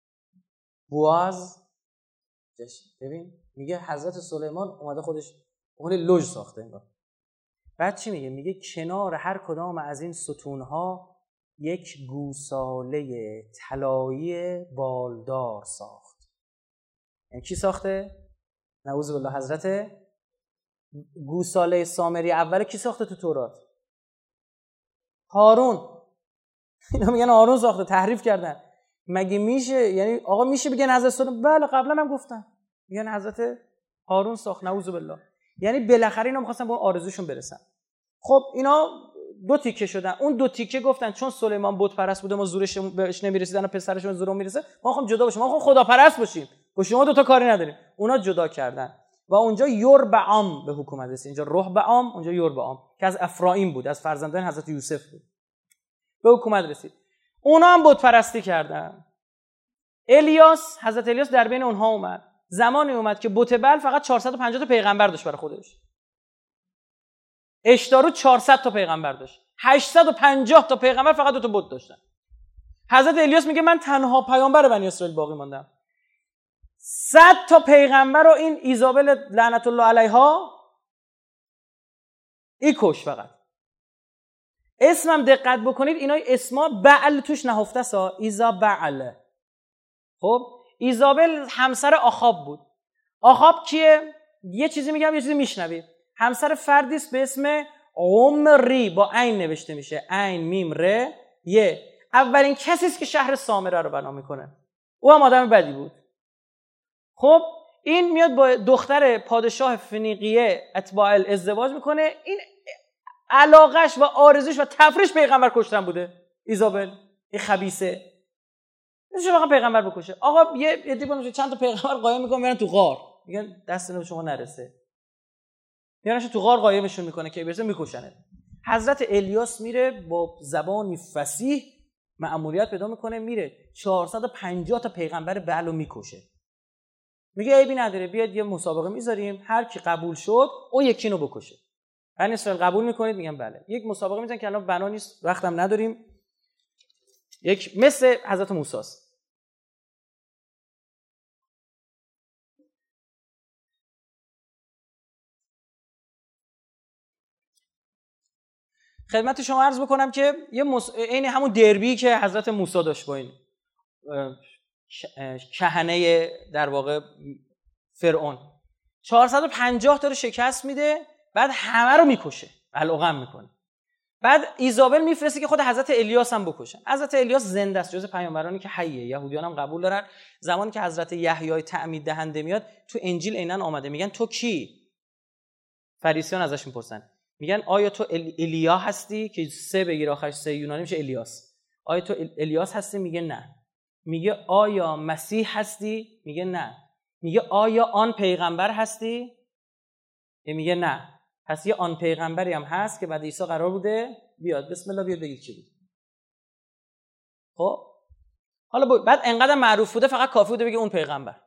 بواز ببین میگه حضرت سلیمان اومده خودش اون لوژ ساخته انگار. بعد چی میگه؟ میگه کنار هر کدام از این ستونها یک گوساله طلایی بالدار ساخت. این کی ساخته؟ نعوذ بالله. حضرت گوساله سامری اول کی ساخته تو تورات؟ هارون. اینا میگن هارون ساخته، تحریف کردن. مگه میشه؟ یعنی آقا میشه بگن حضرت سلیمان؟ بله قبلا هم گفتن، میگن حضرت هارون ساخت، نعوذ بالله. یعنی بالاخره اینا می‌خواستن به اون آرزوشون برسن. خب اینا 2 تیکه شدن. اون 2 تیکه گفتن چون سلیمان بت پرست بوده ما زورش بهش نمیرسیدن و پسرشون زورمون میرسه، ما می‌خوام جدا باشیم، ما می‌خوام خدا پرست باشیم، با شما 2 تا کاری نداریم. اونا جدا کردن و اونجا یربعام به حکومت رسید. اینجا رهبعام، اونجا یربعام که از افرایم بود، از فرزندان حضرت یوسف بود، به حکومت رسید. اونا هم بت پرستی کردن. الیاس، حضرت الیاس در بین اونها اومد. زمانی اومد که بت بل فقط 450 تا پیغمبر داشت برای خودش. اشتارو 400 تا پیغمبر داشت. 850 تا پیغمبر فقط 2 تا بت داشتن. حضرت الیاس میگه من تنها پیامبر بنی اسرائیل باقی ماندم. 100 تا پیغمبر رو این ایزابل لعنت الله علیها کش فقط. اسمم دقت بکنید، اینا اسما بعل توش نهفته سا، ایزابل. خب ایزابل همسر آخاب بود. آخاب کیه؟ یه چیزی میگم یه چیزی میشنوید. همسر فردی است به اسم عمری، با عین نوشته میشه، عین میم ر ی. اولین کسی است که شهر سامره رو بنا میکنه. او هم آدم بدی بود. خب این میاد با دختر پادشاه فنیقیه اتباع ازدواج میکنه. این علاقش و آرزوش و تفریش پیغمبر کشتن بوده. ایزابل این خبیثه چه واقعا پیغمبر بکشه. آقا یه عده باشه چند تا پیغمبر قایم میکنن میرن تو غار، میگن دست به شما نرسه، میرن تو غار قایمشون میکنه که برسه میکشنه. حضرت الیاس میره با زبانی فصیح مأموریت پیدا میکنه، میره 450 تا پیغمبر بعلو میکشه. میگه عیبی نداره، بیاد یه مسابقه میذاریم، هر کی قبول شد او یکی رو بکشه. بنی اسرائیل قبول میکنید؟ میگن بله. یک مسابقه میذارن که الان بنا نیست، وقتم نداریم. یک مثل حضرت موسی است. خدمت شما عرض بکنم که یه عین همون دربی که حضرت موسی داشت با این کهنه در واقع فرعون، 450 تا رو شکست میده، بعد همه رو میکشه، علقم میکنه. بعد ایزابل میفرسته که خود حضرت الیاس هم بکشن. حضرت الیاس زنده است، جز پیامبرانی که حیه. یهودیان هم قبول دارن. زمانی که حضرت یحیی تعمید دهنده میاد تو انجیل عیناً آمده، میگن تو کی؟ فریسیان ازش میپرسن، میگن آیا تو الیا هستی؟ که 3 بگیر آخرش 3 یونانی میشه الیاس. آیا تو الیاس هستی؟ میگه نه. میگه آیا مسیح هستی؟ میگه نه. میگه آیا آن پیغمبر هستی؟ میگه نه. پس یه آن پیغمبری هم هست که بعد عیسی قرار بوده بیاد. بسم الله بیاد بگید چی بود. خب حالا بعد انقدر معروف بوده فقط کافی بوده بگه اون پیغمبر.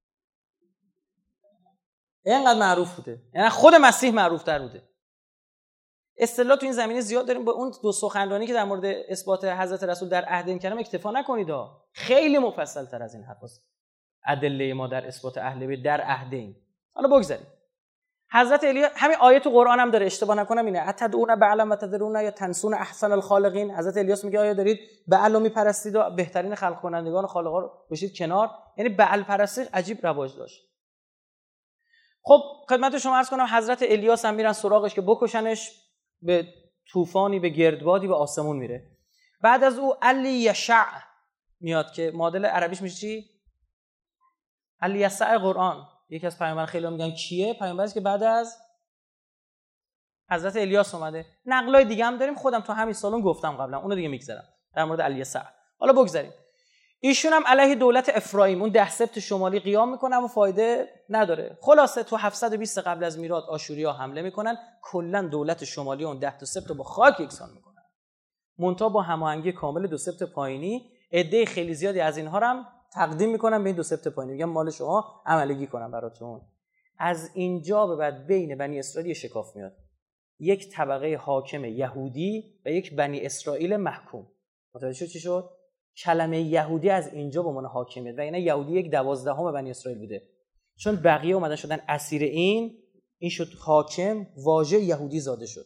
اینقدر معروف بوده، یعنی خود مسیح معروف تر بوده. اصطلاح تو این زمینه زیاد داریم. با اون دو سخنرانی که در مورد اثبات حضرت رسول در عهد کرام اکتفا نکنید، خیلی مفصل تر از این حرفاست. ادله ما در اثبات اهل بیت در عهدین. حالا بگذاریم. حضرت علی همین آیه تو قرآن هم داره، اشتباه نکنم اینه، اتدعون بعلا و تذرون یا تنسون احسن الخالقین. حضرت الیاس میگه آیا دارید بعل رو میپرستید و بهترین خلق کنندگان خالقا رو بشید کنار؟ یعنی بعل پرستی عجیب رواج داشت. خب خدمت شما عرض کنم حضرت الیاس هم میرن سراغش که بکشنش، به طوفانی، به گردبادی، به آسمون میره. بعد از او علی یشع میاد که معادل عربیش میشه چی؟ علی یسع قرآن. یکی از پیامبران خیلی میگن کیه؟ پیامبری که بعد از حضرت الیاس اومده. نقلای دیگه هم داریم، خودم تو همین سالن گفتم قبلا، اونو دیگه میگذرم در مورد علی یسع. حالا بگذاریم. ایشون هم علیه دولت افرایم اون 10 سبت شمالی قیام میکنه اما فایده نداره. خلاصه تو 720 قبل از میلاد آشوریا حمله میکنن، کلا دولت شمالی اون 10 تا سبت رو با خاک یکسان میکنن. منتها با هماهنگی کامل 2 سبت پایینی، عده خیلی زیادی از اینها هم تقدیم میکنن به این 2 سبت پایینی، میگن مال شما، عملگی کنم براتون. از اینجا به بعد بین بنی اسرائیل شکاف میاد. یک طبقه حاکم یهودی و یک بنی اسرائیل محکوم. متوجه چی شد؟ کلمه یهودی از اینجا به معنی حاکمیت، و اینا یهودی 1/12 بنی اسرائیل بوده، چون بقیه اومدن شدن اسیر این شد حاکم، واژه یهودی زاده شد.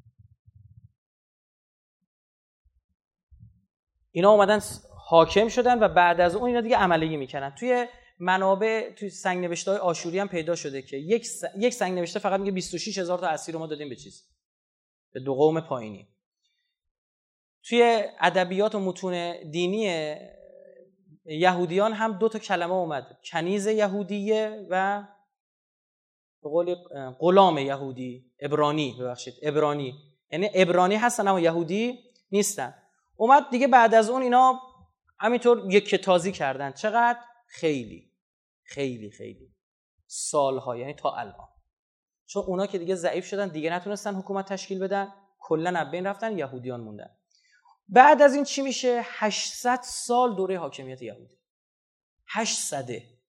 اینا اومدن حاکم شدن و بعد از اون اینا دیگه عملیه میکنن. توی منابع، توی سنگ نوشته‌های آشوری هم پیدا شده که یک سنگ نوشته فقط میگه 26000 تا اسیر ما دادیم به 2 قوم پایینی. توی ادبیات و متون دینی یهودیان هم 2 تا کلمه اومد، کنیز یهودیه و به قول غلام یهودی، عبرانی، یعنی عبرانی هستن اما یهودی نیستن. اومد دیگه بعد از اون اینا همینطور یک کتازی کردن. چقدر؟ خیلی خیلی خیلی سالها، یعنی تا الان. چون اونا که دیگه ضعیف شدن، دیگه نتونستن حکومت تشکیل بدن، کلا از بین رفتن، یهودیان موندن. بعد از این چی میشه؟ 800 سال دوره حاکمیت یهودی. 800.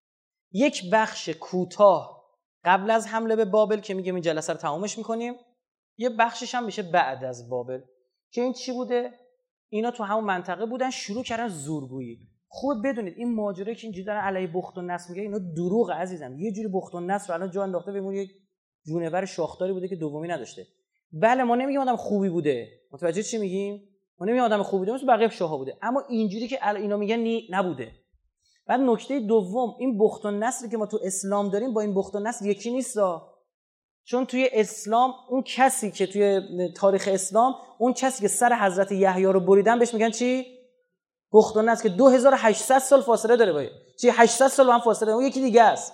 یک بخش کوتاه قبل از حمله به بابل که میگه این جلسه رو تمامش میکنیم، یه بخشش هم میشه بعد از بابل که این چی بوده؟ اینا تو همون منطقه بودن، شروع کردن زورگویی. خوب بدونید این ماجرایی که اینجوری دارن علیه بخت و نصر میگه، اینا دروغ عزیزم. یه جوری بخت و نصر الان جا انداخته بمون یک جونور شاخداری بوده که دومی نداشته. بله ما نمیگیم آدم خوبی بوده، متوجه چی میگیم؟ ما نمیگیم آدم خوبی بوده، مثل بقیه شاه‌ها بوده، اما اینجوری که اینا میگن نبوده. بعد نکته دوم، این بخت و نصری که ما تو اسلام داریم با این بخت و نصر یکی نیستا. چون توی اسلام اون کسی که توی تاریخ اسلام اون کسی که سر حضرت یحیی رو بریدن بهش میگن چی؟ بخت و نصر، که 2800 سال فاصله داره با چی 800 سال با هم فاصله داره. اون یکی دیگه است.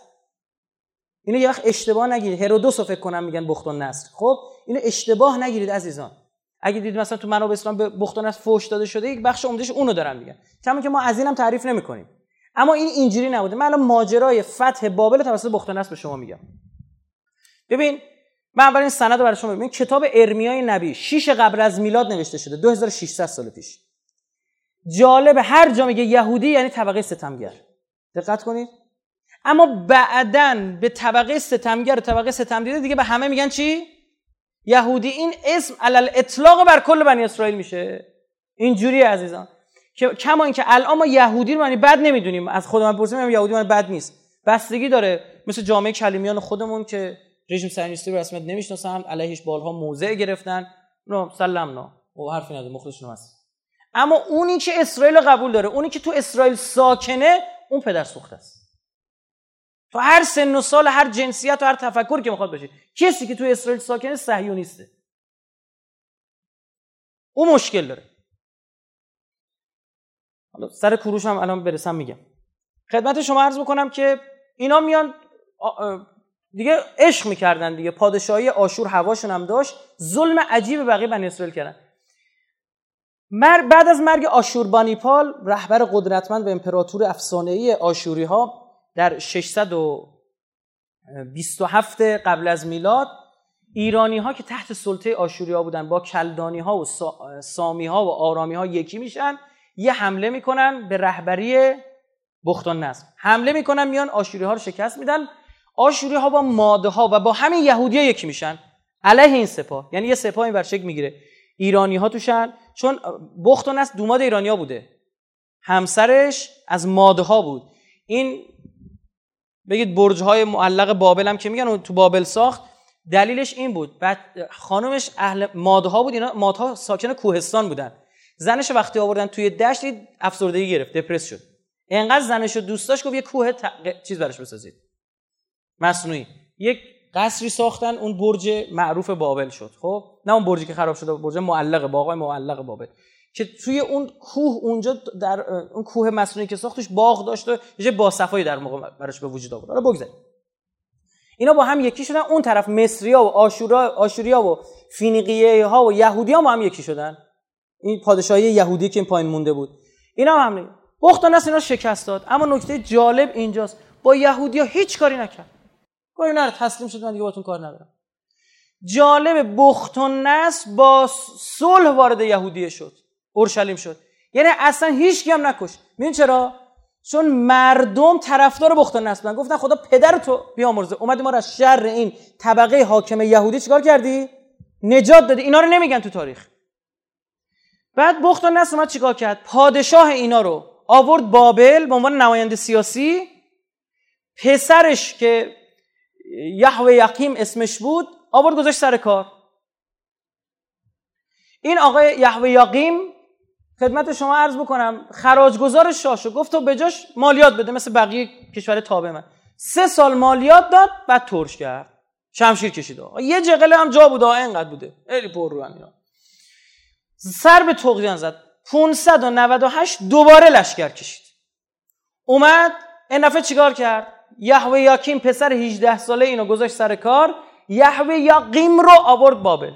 اینو یه وقت اشتباه نگیرید. هرودوس رو فکر کنم میگن بخت و نصر. خب اینو اشتباه نگیرید عزیزان. اگه دیدید مثلا تو منابع اسلام به بخت و نصر فحش داده شده، یک بخش عمدهش اونو دارن میگن. کما که ما از اینم تعریف نمی‌کنیم. اما این اینجوری نبوده. من الان ماجرای فتح بابل توسط بخت و نصر به شما میگم. ببین من اولین سند رو برای شما ببین. کتاب ارمیای نبی 6 قبل از میلاد نوشته شده، 2600 سال پیش. جالب، هر جا میگه یهودی یعنی طبقه ستمگر. دقت کنید. اما بعدن به طبقه ستمگر دیگه به همه میگن چی؟ یهودی. این اسم علل اطلاق بر کل بنی اسرائیل میشه. اینجوری عزیزان که کما اینکه الان ما یهودی رو معنی بد نمیدونیم، از خودمون بپرسیم یهودی معنی بد نیست، بستگی داره. مثل جامعه کلیمیان خودمون که رژیم صهیونیستی رو رسمیت نمیشناسن، علیهش بالها موضع گرفتن، نو سلمنا او حرفی نداره، مخلصشون هست. اما اونی که اسرائیل قبول داره، اونی که تو اسرائیل ساکنه، اون پدر سوخته است. تو هر سن و سال، هر جنسیت و هر تفکر که میخواد باشه، کسی که تو اسرائیل ساکنه صهیونیسته. اون مشکل داره. حالا سر کوروش هم الان برسم میگم. خدمت شما عرض بکنم که اینا میان دیگه عشق میکردن دیگه. پادشاهی آشور هواشون هم داشت، ظلم عجیب بقیه بنی اسرائیل کردن. بعد از مرگ آشوربانیپال، رهبر قدرتمند و امپراتور افسانه‌ای آشوری ها، در 627 قبل از میلاد، ایرانی ها که تحت سلطه آشوری ها بودن با کلدانی ها و سامی ها و آرامی ها یکی میشن، یه حمله میکنن به رهبری بختالنصر، حمله میکنن، میان آشوری‌ها رو شکست میدن. آشوری‌ها با ماده‌ها و با همین یهودی‌ها یکی میشن علیه این سپاه. یعنی یه سپاه این ور شکل میگیره، ایرانی‌ها توشن، چون بختالنصر دوماد ایرانی‌ها بوده، همسرش از ماده‌ها بود. این بگید برج‌های معلق بابل هم که میگن تو بابل ساخت، دلیلش این بود. بعد خانومش اهل ماده‌ها بود، اینا ماده‌ها ساکن کوهستان بودن. زنش وقتی آوردن توی دشت افسردگی گرفت، دپرس شد. اینقدر زنشو دوست داشت گفت یه کوه چیز براش بسازید، مصنوعی. یک قصری ساختن، اون برج معروف بابل شد. خب نه اون برجی که خراب شده، برج معلق، باغ معلق بابل، که توی اون کوه، اونجا در اون کوه مصنوعی که ساختش باغ داشت و یه باصفایی در موقع براش به وجود آورد. حالا بگذاریم اینا با هم یکی شدن. اون طرف مصری‌ها و آشوریا و فینیقیه‌ها و یهودی‌ها با هم یکی شدن. این پادشاهی یهودی که این پایین مونده بود، اینا هم حمله. بختالنصر اینا شکست داد. اما نکته جالب اینجاست، با یهودی‌ها هیچ کاری نکرد. گفت اینا رو تسلیم شد، من دیگه باهاتون کار ندارم. جالب، بختالنصر با صلح وارد یهودیه شد، اورشلیم شد. یعنی اصلا هیچ کی هم نکشت. ببین چرا؟ چون مردم طرفدار بختالنصر بودن، گفتن خدا پدرتو بیامرزه، اومدی ما رو از شر این طبقه حاکم یهودی چیکار کردی؟ نجات دادی. اینا رو نمیگن تو تاریخ. بعد بختالنصر اومد چیکار کرد؟ پادشاه اینا رو آورد بابل به عنوان نماینده سیاسی. پسرش که یهویاقیم اسمش بود آورد گذاشت سر کار. این آقای یهویاقیم خدمت شما عرض بکنم خراجگزار شاه شد، گفت تو بجاش مالیات بده مثل بقیه کشور تابع من. 3 سال مالیات داد، بعد ترش کرد، شمشیر کشید. یه جغله هم جا بوده، اینقدر بوده، خیلی پر رو اینا. سر به طغیان زد. 598 دوباره لشکر کشید. اومد این دفعه چیکار کرد؟ یهویاقیم پسر 18 ساله اینو گذاشت سر کار، یهویاقیم رو آورد بابل.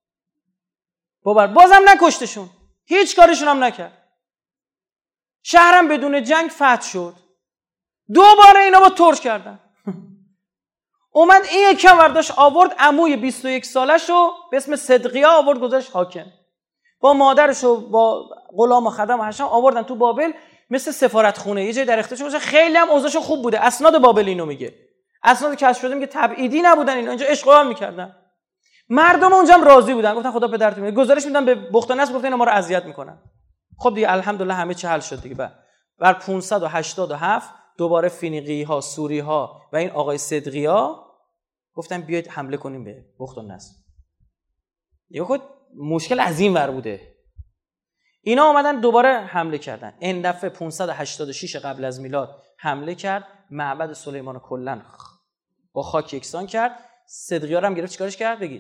بازم نکشتشون، هیچ کارشون هم نکرد. شهرم بدون جنگ فتح شد. دوباره اینا با ترش کردن. اومد این یکم ورداش آورد عموی 21 سالش رو به اسم صدقیا آورد گذاشت حاکم. با مادرش و با غلام و خدم و حشم آوردن تو بابل، مثل سفارتخونه، یه جای در اختیارشون باشه. خیلی هم اوضاعشون خوب بوده. اسناد بابل اینو میگه، اسناد کشف شده میگه تبعیدی نبودن، اینا اینجا عشق و حال میکردن. مردم اونجا هم راضی بودن، گفتن خدا پدرتون میده. گزارش میدن به بختالنصر، گفتن اینا ما رو اذیت میکنن. خب دیگه الحمدلله همه چی حل شد دیگه. بر 587 دوباره فینیقی‌ها، سوری‌ها و این آقای صدقیا گفتن بیاید حمله کنیم به بختالنصر. یه خود مشکل عظیم ور بوده. اینا اومدن دوباره حمله کردن. این دفعه 586 قبل از میلاد حمله کرد، معبد سلیمان رو کلاً با خاک یکسان کرد. صدقیا رو هم گرفت، چیکارش کرد بگید؟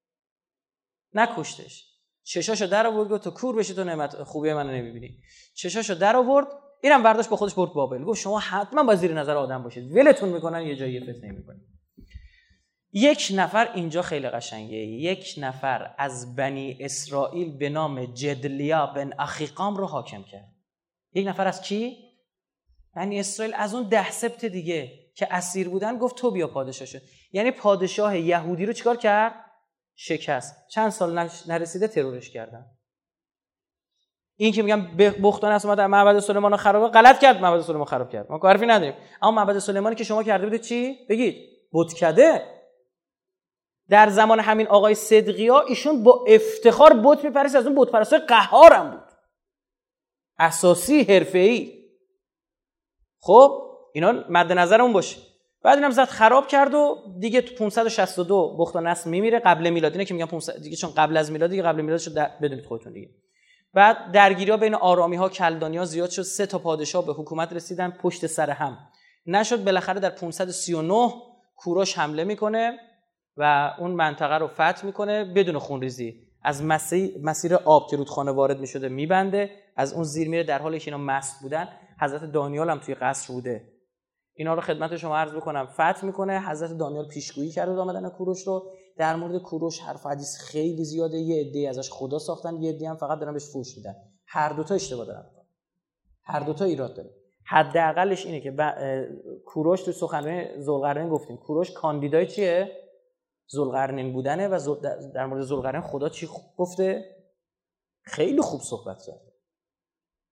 نکشتش. چشاشو در آورد، گفت تو کور بشی تو نعمت خوبی منو نمیبینی. چشاشو در آورد، اینم برداشت با خودش برد بابل. گفت شما حتما با زیر نظر آدم باشید، ولتون میکنن یه جایی فتنه میکنن. یک نفر اینجا خیلی قشنگه، یک نفر از بنی اسرائیل به نام جدلیا بن اخیقام رو حاکم کرد. یک نفر از کی؟ بنی اسرائیل، از اون 10 سبت دیگه که اسیر بودن، گفت تو بیا پادشاه شد. یعنی پادشاه یهودی رو چیکار کرد؟ شکست. چند سال نرسیده ترورش کردن. این که میگم بختالنصر اومد معبد سلیمان رو خراب کرد، غلط کرد، معبد سلیمان خراب کرد، ما حرفی نداریم. اما معبد سلیمانی که شما کرده بودید چی؟ بگید بتکده. در زمان همین آقای صدقیا ایشون با افتخار بت میپرست، از اون بت پرستای قهارم بود، اساسی، حرفه‌ای. خب اینا مد نظرمون باشه. بعد اینم زد خراب کرد و دیگه تو 562 بختالنصر میمیره قبل میلاد. اینه که میگم 500 دیگه، چون قبل از میلاد دیگه، قبل میلادشو بدونید خودتون دیگه. بعد درگیری‌ها بین آرامی‌ها کلدانی‌ها زیاد شد، 3 تا پادشاه به حکومت رسیدن پشت سر هم. نشد، بالاخره در 539 کوروش حمله میکنه و اون منطقه رو فتح میکنه بدون خونریزی. از مسیر آب که رودخانه وارد میشده میبنده، از اون زیر میره. در حالی که اینا مست بودن، حضرت دانیال هم توی قصر بوده. اینا رو خدمت شما عرض بکنم فتح میکنه. حضرت دانیال پیشگویی کرده آمدن کوروش رو. در مورد کوروش حرف حدیث خیلی زیاده. یه عده ازش خدا ساختن، یه عده هم فقط دارن بهش فوش میدن. هر دوتا اشتباه دارن، هر دوتا ایراد داره. حداقلش اینه که کوروش تو سخنرانی ذوالقرنین گفتیم، کوروش کاندیدای چیه؟ ذوالقرنین بودنه. و در مورد ذوالقرنین خدا چی گفته؟ خیلی خوب صحبت کرد.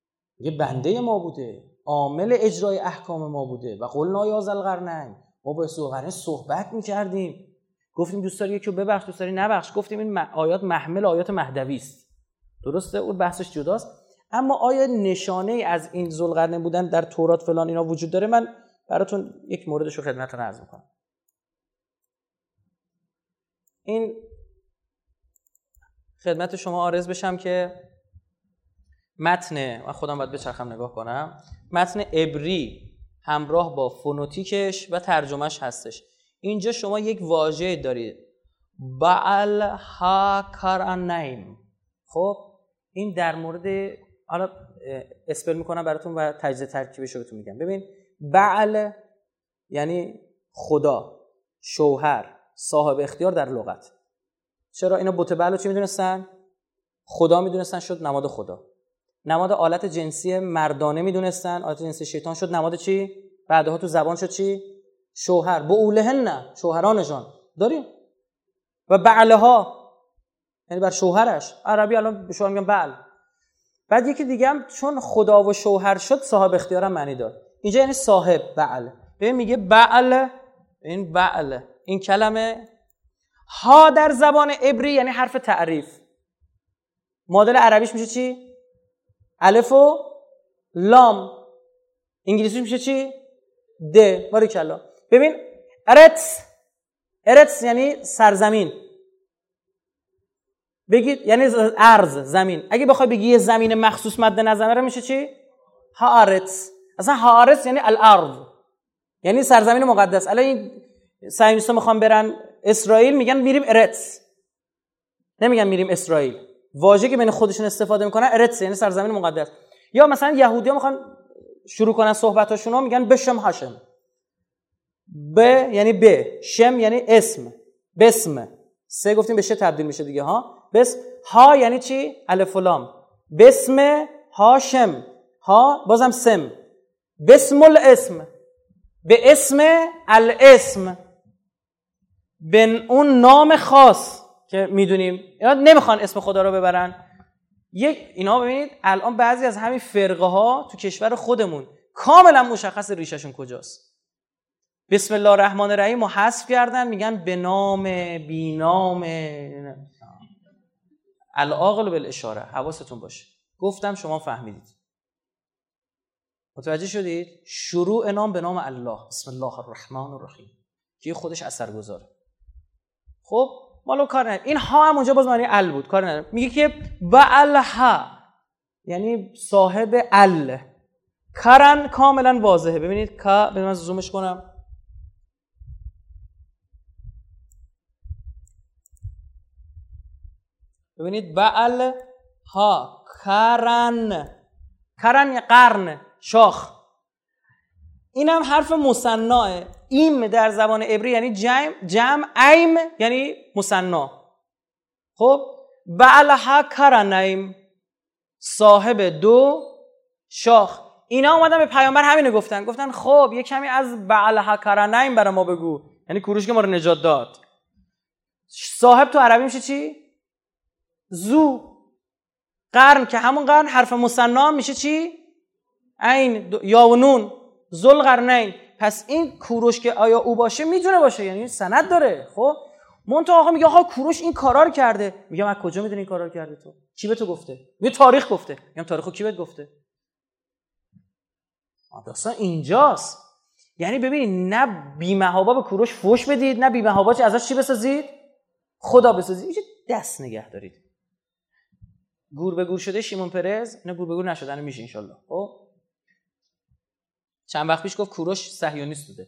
یه بنده ما بوده، عامل اجرای احکام ما بوده. و قلنا یا ذا القرنین، ما با ذوالقرنین صحبت می‌کردیم، گفتیم دوست داری یکی رو ببخش، دوست داری نبخش. گفتیم این آیات محمل آیات مهدوی است، درسته، اون بحثش جداست. اما آیا نشانه از این ذوالقرنین بودن در تورات فلان اینا وجود داره؟ من براتون یک موردش رو خدمتتون عرض می‌کنم. این خدمت شما عرض بشم که متن، من خودم باید بچرخم نگاه کنم، متن عبری همراه با فونوتیکش و ترجمهش هستش. اینجا شما یک واژه دارید، بعل ها کارانیم. خب این در مورد، حالا اسپل میکنم براتون و تجزیه ترکیبش رو بهتون میگم. ببین، بعل یعنی خدا، شوهر، صاحب اختیار در لغت. چرا اینا بت بعل رو چی میدونستن؟ خدا میدونستن، شد نماد خدا. نماد آلت جنسی مردانه میدونستن، آلت جنسی شیطان شد نماد چی؟ بعدها تو زبان شد چی؟ شوهر. بعولهن، شوهرانشان داریم. و بعلها یعنی بر شوهرش. عربی الان به شوهر میگن بعل. بعد یکی دیگه هم چون خدا و شوهر شد صاحب اختیارم معنی داد. اینجا یعنی صاحب بعل. ببین میگه بعل، این بعل، این کلمه ها در زبان عبری یعنی حرف تعریف. معادل عربیش میشه چی؟ الف و لام. انگلیسیش میشه چی؟ د. باریکلا. ببین ارتس یعنی سرزمین. بگید یعنی ارض، زمین. اگه بخوای بگی یه زمین مخصوص مد نظر میشه چی؟ هارتس. اصلا هارتس یعنی الارض، یعنی سرزمین مقدس. الان این صهیونیست‌ها میخوان برن اسرائیل، میگن میریم ارتس، نمیگن میریم اسرائیل. واژه‌ای که بین خودشون استفاده میکنن ارتس یعنی سرزمین مقدس. یا مثلا یهودی‌ها میخوان شروع کنن صحبتاشونو، میگن بشم هاشم. ب یعنی به، شم یعنی اسم، بسم. سه گفتیم به شه تبدیل میشه دیگه ها. بس ها یعنی چی؟ الف و لام. بسم هاشم، ها بازم سم. بسم الاسم، به اسم الاسم، به اون نام خاص که میدونیم. اینا نمیخوان اسم خدا رو ببرن. اینا ببینید الان بعضی از همین فرقه ها تو کشور خودمون کاملا مشخص ریششون کجاست. بسم الله الرحمن الرحیم رو حذف کردن، میگن به نام، بی نام. العاقل بالاشاره. حواستون باشه. گفتم شما فهمیدید. متوجه شدید؟ شروع نام به نام الله، بسم الله الرحمن الرحیم، که خودش اثرگذاره. خب مالو کار نداره. این ها هم اونجا باز معنی ال بود، کار نداره. میگه که بعلها یعنی صاحب ال. کرن کاملا واضحه. ببینید کا، ببینید من زومش کنم. ببینید بعل ها کرن، کرن قرن، شاخ. اینم حرف مثناه. ایم در زبان عبری یعنی جمع، ایم یعنی مثنا. خب بعلها کرنیم، صاحب دو شاخ. اینا اومدن به پیامبر همینو گفتن خب یه کمی از بعلها کرنیم برای ما بگو، یعنی کوروش که ما رو نجات داد. صاحب تو عربی میشه چی؟ زو. قرن که همون قرن حرف مثنا میشه چی؟ عین یا و نون، ذوالقرنین. پس این کوروش که آیا او باشه میتونه باشه، یعنی سند داره. خب منتها آقا میگه آقا کوروش این کارا رو کرده. میگم از کجا میدونی این کارا رو کرده؟ تو کی به تو گفته؟ میگه تاریخ گفته. میگم تاریخو کی بهت گفته؟ داستان اینجاست. یعنی ببینید نه بی‌محابا به کوروش فوش بدید، نه بی‌محابا چه ازش چی بسازید؟ خدا بسازید. اینجا دست نگه دارید. گور به گور شده شیمون پرز، اینا گور به گور نشدن میشه ان شاء الله. خب چند وقت پیش گفت کوروش صهیونیست بوده.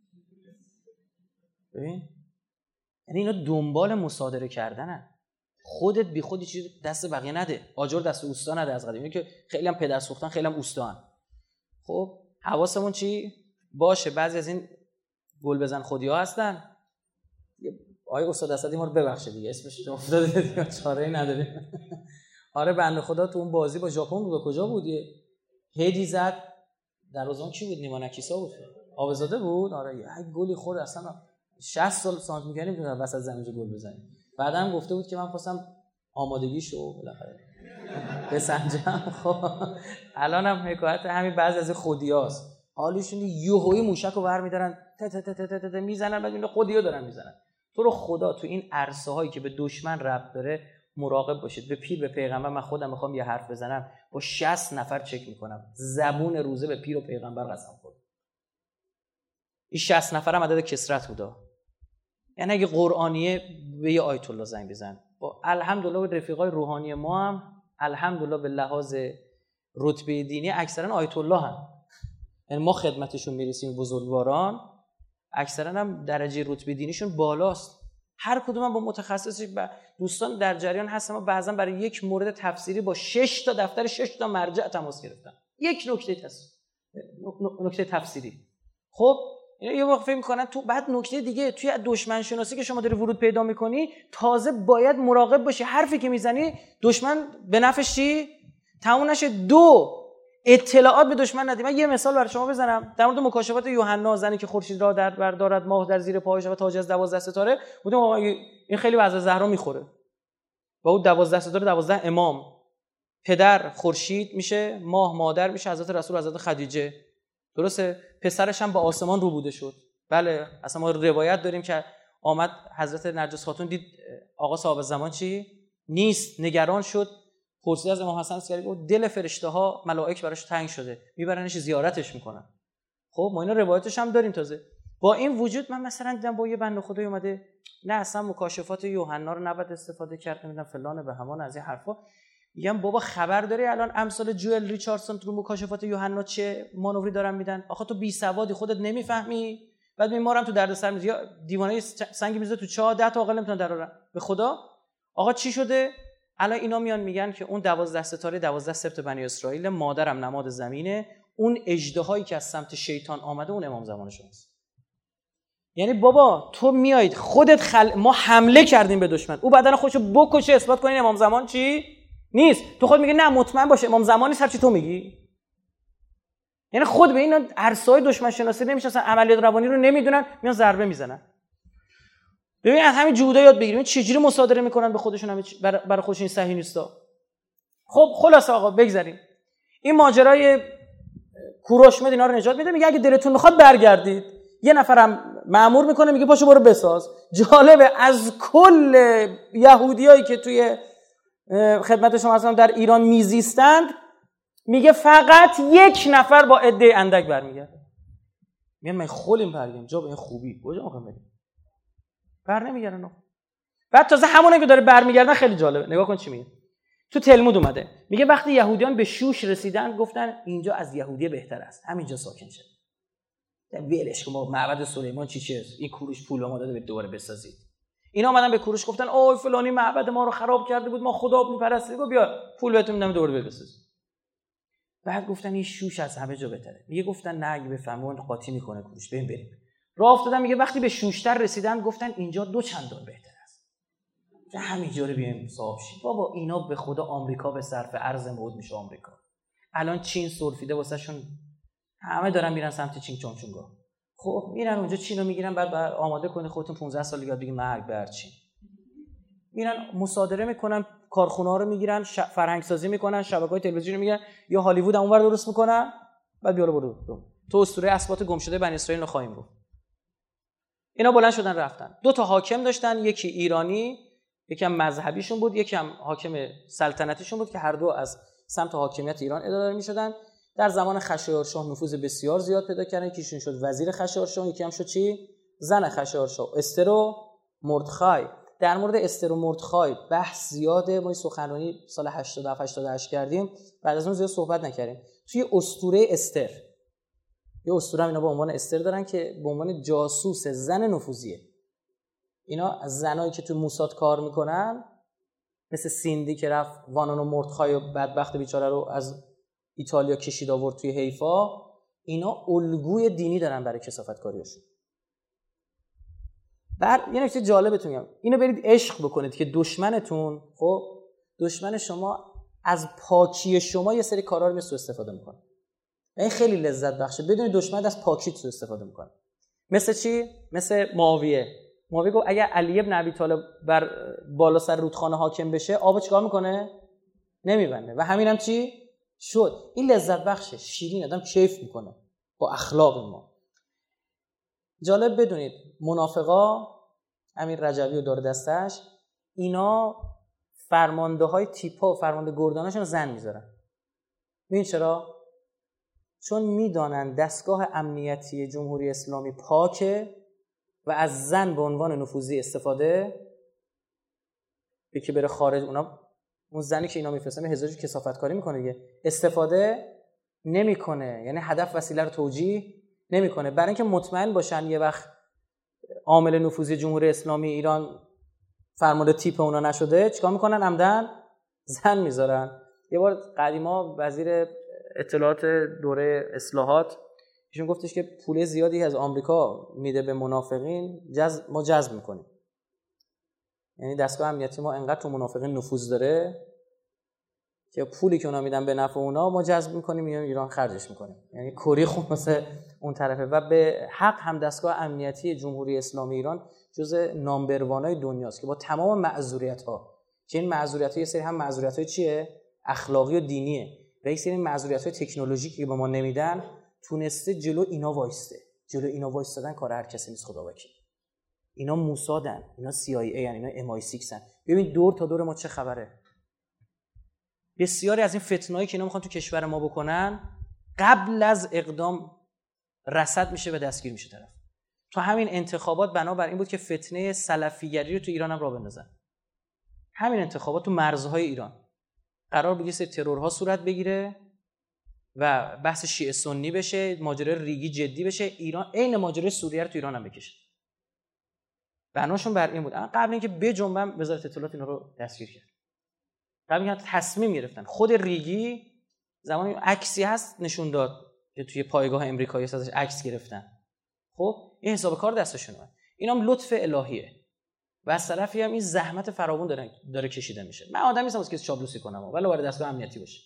ببین یعنی اینا دنبال مصادره کردنن. خودت بی خودی چیزی دست بقیه نده. آجر دست اوستا نده. از قدیم اینه که خیلی هم پدر سوختن، خیلی هم اوستان. خب حواسمون چی باشه؟ بعضی از این گل بزن خودی‌ها هستن. آقای استاد اسدی ما رو ببخشه دیگه، اسمش افتاده دیگه، چاره‌ای نداریم. آره بنده خدا تو اون بازی با ژاپن بود، کجا بود؟ هدی زد دروازه‌بان کی بود؟ نیما نکیسا بود، آبزاده بود. آره یه گلی خورد، اصلا 60 سال سانت می‌کنیم وسط زمین گل بزنیم. بعدم گفته بود که من خواستم آمادگیشو بالاخره بسنجم. خب الان هم حکایت همین بعضی از خودیاست، حالیشون یوهویی موشک رو برمی‌دارن میزنن، بعد خودیو دارن میزنن. تو رو خدا تو این عرصه هایی که به دشمن ربط داره مراقب باشید. به پیر به پیغمبر من خودم میخوام یه حرف بزنم با 60 نفر چک میکنم، زبون روزه به پیر و پیغمبر قسم خورد. این 60 نفر هم عدد کثرت بوده. یعنی اگه قرآنیه به یه آیت الله زنگ بزن. با الحمدلله رفیقای روحانی ما هم الحمدلله به لحاظ رتبه دینی اکثرا آیت الله هم، یعنی ما خدمتشون میرسیم، بزرگواران اکثرا هم درجه رتبه دینیشون بالاست. هر کدوم هم با متخصص دوستان در جریان هستن. ما بعضا برای یک مورد تفسیری با 6 تا دفتر 6 تا مرجع تماس گرفتن، یک نکته تفسیری. خب یه وقت فکر می‌کنن تو بعد نکته دیگه توی دشمن شناسی که شما داری ورود پیدا می‌کنی، تازه باید مراقب باشی حرفی که میزنی دشمن به نفعش چی تموم نشه. 2 اطلاعات به دشمن ندی. من یه مثال برای شما بزنم در مورد مکاشفات یوحنا، زنی که خورشید را در بر دارد، ماه در زیر پایش و تاج از 12 ستاره. بودم آقا این خیلی به حضرت زهرا میخوره. با اون 12 ستاره 12 امام، پدر خورشید میشه، ماه مادر میشه، حضرت رسول حضرت خدیجه، درسته؟ پسرش هم با آسمان رو بوده شد. بله اصلا ما روایت داریم که آمد حضرت نرجس خاتون دید آقا صاحب زمان چی نیست، نگران شد، پرسید از امام حسن عسکری، گفت دل فرشته ها ملائک براش تنگ شده، میبرنش زیارتش میکنن. خب ما اینا روایتش هم داریم. تازه با این وجود من مثلا دیدم با یه بنده خدای اومده نه اصلا مکاشفات یوحنا رو نباید استفاده کرد، نمیدونم فلان به همان از این حرفا. میگم بابا خبر داری الان امثال جوئل ریچاردسون رو مکاشفات یوحنا چه مانوری دارن میدن؟ آخه تو بی سوادی خودت نمیفهمی، بعد میمارم تو دردسر میذاری. یا دیوانه سنگ میذاره تو چاه 10 تا عاقل نمیتونن درارن. به خدا آقا چی شده؟ الان اینا میان میگن که اون 12 ستاره 12 سبت بنی اسرائیل، مادرم نماد زمینه، اون اژدهایی که از سمت شیطان آمده اون امام زمان شماست. یعنی بابا تو میایید خودت ما حمله کردیم به دشمن، او بدن خودشو بکشه اثبات کنین امام زمان چی نیست، تو خود میگی نه مطمئن باشه امام زمان نیست، هر چی تو میگی. یعنی خود به این عرصه‌های دشمن شناسی نمیشناسن، عملیات روانی رو نمیدونن، میان ضربه میزنن. ببین از همین جهودا یاد بگیریم چجوری مصادره میکنن به خودشون، همه برای خودشون این صحیح نیستا. خب خلاص آقا بگذریم این ماجرای کوروش مد اینا رو نجات میده. میگه اگه دلتون میخواد برگردید. یه نفرم مأمور میکنه میگه پاشو برو بساز. جالبه از کل یهودیایی که توی خدمت شما هستن در ایران میزیستند، میگه فقط 1 نفر با عده اندک برمیگرده. میگه من خولیم برگردیم جا به این خوبی کجا میخوام بریم؟ بر نمیگردن. بعد تازه همونه که داره برمیگردن خیلی جالبه. نگاه کن چی میگه. تو تلمود اومده میگه وقتی یهودیان به شوش رسیدن گفتن اینجا از یهودیه بهتر است، همینجا ساکن شد. ولش کن ما معبد سلیمان چیه؟ این کوروش پول به ما داده دوباره بسازید. اینا اومدن به کوروش گفتن اوه فلانی معبد ما رو خراب کرده بود، ما خدا میپرستیم، گفت بیا پول بهتون میدم دوباره بسازید. بعد گفتن این شوش از همه جا بهتره. میگه گفتن نه اگه بفهمون قاطی میکنه کوروش، بریم. راه افتادن. میگه وقتی به شوشتر رسیدن گفتن اینجا 2 چندان بهتر است، همینجا رو بیایم صاحب شیم. بابا اینا به خدا آمریکا به صرف ارز موعود میشه آمریکا. الان چین سرفیده واسهشون، همه دارن میرن سمت چین چونچونگا. خب میرن اونجا چینو میگیرن، بعد آماده کنید خودتون 15 سال دیگه بگید مرگ بر چین. میرن مصادره میکنن، کارخونه ها رو میگیرن، فرهنگ سازی میکنن، شبکه‌های تلویزیونی رو میگیرن، یا هالیوود اونور درست میکنن، بعد بیارو برو تو اسطوره اسبات گم شده بنی اسرائیل رو خواهیم گفت. اینا بلند شدن رفتن. 2 تا حاکم داشتن، یکی ایرانی، یکی هم مذهبیشون بود، یکی هم حاکم سلطنتیشون بود که هر دو از سمت حاکمیت ایران اداره میشدن. در زمان خشایارشاه نفوذ بسیار زیاد پیدا کردن. یکیشون شد وزیر خشایارشاه، یکی هم شد چی؟ زن خشایارشاه، استر و مردخای. در مورد استر و مردخای بحث زیاده. ما سخنرانی سال 87 88 کردیم، بعد از اون زیاد صحبت نکردیم. توی اسطوره استر، یه اسطوره اینا با عنوان استر دارن که به عنوان جاسوس زن نفوذیه. اینا از زنایی که تو موساد کار میکنن، مثل سیندی که رفت وانون و مردخای و بدبخت بیچاره رو از ایتالیا کشید آورد توی حیفا، اینا الگوی دینی دارن برای کثافتکاریشون. یه نکته جالبتون میگم، اینو برید عشق بکنید که دشمنتون، خب دشمن شما از پاکی شما یه سری کارا رو سوء استفاده میکنه. این خیلی لذت بخشه بدون دشمن از پاکیت سوء استفاده میکنه. مثل چی؟ مثل معاویه گفت اگر علی ابن ابی طالب بر بالا سر رودخانه حاکم بشه، آب چیکار میکنه؟ نمیبنده و همینم چی شد. این لذت بخشه، شیرین، آدم کیف میکنه با اخلاق ما. جالب بدونید منافقا، امیر رجبی و دور دستش، اینا فرمانده های تیپا و فرمانده گردانشون زن میذارن. ببین چرا؟ چون میدانن دستگاه امنیتی جمهوری اسلامی پاکه و از زن به عنوان نفوذی استفاده به که بره خارج، اون زنی که اینا میفرستن هزارش کثافت کاری میکنه دیگه، استفاده نمیکنه، یعنی هدف وسیله رو توجیه نمیکنه. برای اینکه مطمئن باشن یه وقت عامل نفوذی جمهوری اسلامی ایران فرمانده تیپ اونا نشده، چیکار میکنن؟ عمدن زن میذارن. یه بار قدیما وزیر اطلاعات دوره اصلاحات ایشون گفتش که پول زیادی از آمریکا میده به منافقین، ما جذب میکنیم. یعنی دستگاه امنیتی ما انقدر تو منافقین نفوذ داره که پولی که اونا میدن به نفع اونا ما جذب میکنیم، میایم ایران خرجش میکنیم. یعنی کری خلاصه اون طرفه. و به حق هم دستگاه امنیتی جمهوری اسلامی ایران جزء نامبر وانای دنیاست که با تمام معذوریت‌ها، که این معذوریت‌ها یه سری هم معذوریت‌های چیه؟ اخلاقی و دینیه، و یک سری معذوریت‌های تکنولوژیکی که به ما نمیدن، تونسته جلو اینا وایسته. جلو اینا وایستادن کار هر کسی نیست خدا وکیل. اینا موسادن، اینا CIA ان، اینا MI6 ان. ببین دور تا دور ما چه خبره. بسیاری از این فتنه‌ای که اینا میخوان تو کشور ما بکنن قبل از اقدام رصد میشه و دستگیر میشه طرف. تو همین انتخابات بنابر این بود که فتنه سلفیگری رو تو ایران هم راه بندازن. همین انتخابات تو مرزهای ایران قرار بود یه سری ترورها صورت بگیره و بحث شیعه سنی بشه، ماجرای ریگی جدی بشه، ایران عین ماجرای سوریه رو تو ایران هم بکشه. بناشون بر این بود قبل اینکه بجنبم وزارت اطلاعات اینا رو دستگیر کرد. قبل اینکه تصمیم گرفتن. خود ریگی زمانی عکسی هست نشون داد که توی پایگاه امریکایی ازش عکس گرفتن. خب این حساب کار دستشونه. اینام لطف الهیه. و از طرفی هم این زحمت فراوان داره کشیده میشه. من آدمی نیستم که چاپلوسی کنم ولی وارد دستگاه امنیتی بشه.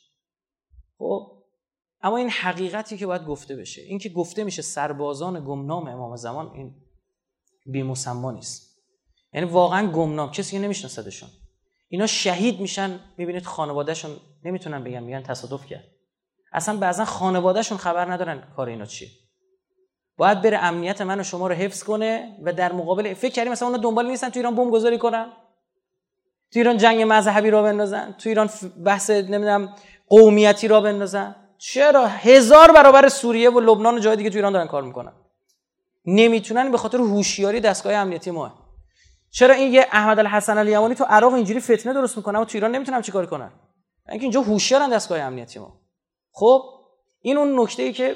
خب اما این حقیقتی که باید گفته بشه، این که گفته میشه سربازان گمنام امام زمان، این بی‌مسما نیست. یعنی واقعا گمنام، کسی نمیشناسدشون. اینا شهید میشن، میبینید خانواده‌شون نمیتونن بگن، میگن تصادف کرد. اصلا بعضا خانواده‌شون خبر ندارن کار اینا چیه. باید بره امنیت من و شما رو حفظ کنه و در مقابل فکر کردیم مثلا اونا دنبال نیستن تو ایران بمب گذاری کنن، تو ایران جنگ مذهبی را بندازن، تو ایران بحث نمیدونم قومیتی را بندازن. چرا 1000 برابر سوریه و لبنان و جای دیگه تو ایران دارن کار میکنن. نمیتونن به خاطر هوشیاری دستگاه امنیتی ما. چرا این یه احمد الحسن الیمانی تو عراق اینجوری فتنه درست میکنه و تو ایران نمیتونن چیکار کنن؟ اینکه اینجا هوشیارن دستگاه امنیتی ما. خب این اون نکته‌ای که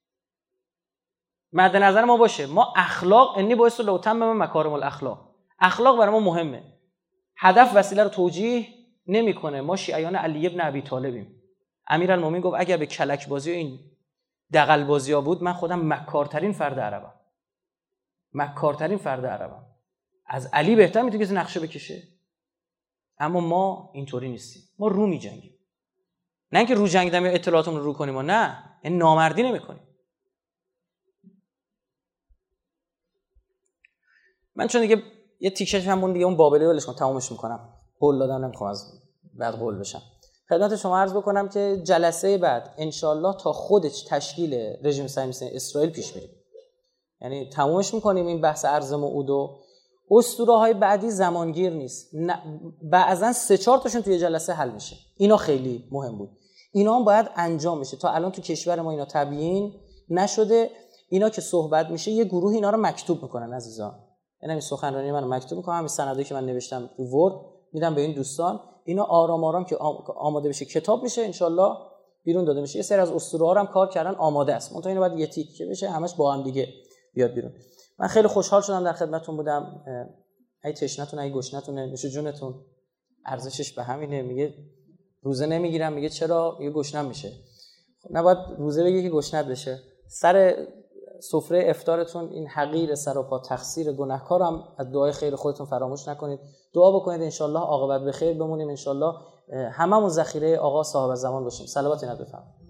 مد نظر ما باشه. ما اخلاق انی باعث لوتم مکارم الاخلاق، اخلاق برای ما مهمه. هدف وسیله رو توجیه نمیکنه. ما شیعیان علی ابن ابی طالبیم. امیرالمومنین گفت اگر به کلک بازی و این دغل بازی‌ها بود من خودم مکارترین فرد عربم. مکارترین فرد عربم. از علی بهتر میتونه کسی نقشه بکشه. اما ما اینطوری نیستیم. ما رو می‌جنگیم. نه اینکه رو جنگیدن یا اطلاعاتمون رو کنیم، ما نه، این نامردی نمی‌کنیم. من چون دیگه یه تیکش هم مون دیگه اون بابلی ولش کنم، تمومش میکنم. قول دادم نمیخوام از بعد قول بشم. خدمت شما عرض بکنم که جلسه بعد انشالله تا خودش تشکیل رژیم صهیونیستی اسرائیل پیش میریم. یعنی تمومش میکنیم این بحث ارض موعود و اسطوره‌های بعدی زمانگیر نیست. بعضن 3-4 تاشون توی جلسه حل میشه. اینا خیلی مهم بود. اینا هم باید انجام بشه. تا الان تو کشور ما اینا تبیین نشده. اینا که صحبت میشه یه گروه اینا رو مکتوب میکنن عزیزان. یعنی این سخنرانی منو مکتوب میکنم، همین سندی که من نوشتم تو ورد میدم به این دوستان. اینا آرام آرام که آماده بشه کتاب میشه انشالله بیرون داده میشه. یه سری از اسطوره‌ها هم کار کردن آماده است. منتها اینو بعد یه تیکه بشه همش با هم دیگه بیاد بیرون. من خیلی خوشحال شدم در خدمتتون بودم. ای تشنتون ای گشنتونه نوش جونتون. ارزشش به همینه. میگه روزه نمیگیرم، میگه چرا؟ میگه گشنم میشه. نباید روزه بگی که گشنت بشه. سر سفره افطارتون این حقیر سراپا تقصیر گناهکارم از دعای خیر خودتون فراموش نکنید. دعا بکنید انشالله عاقبت به خیر بمونیم، انشالله هممون ذخیره آقا صاحب زمان باشیم. صلوات نبی بفرمایید.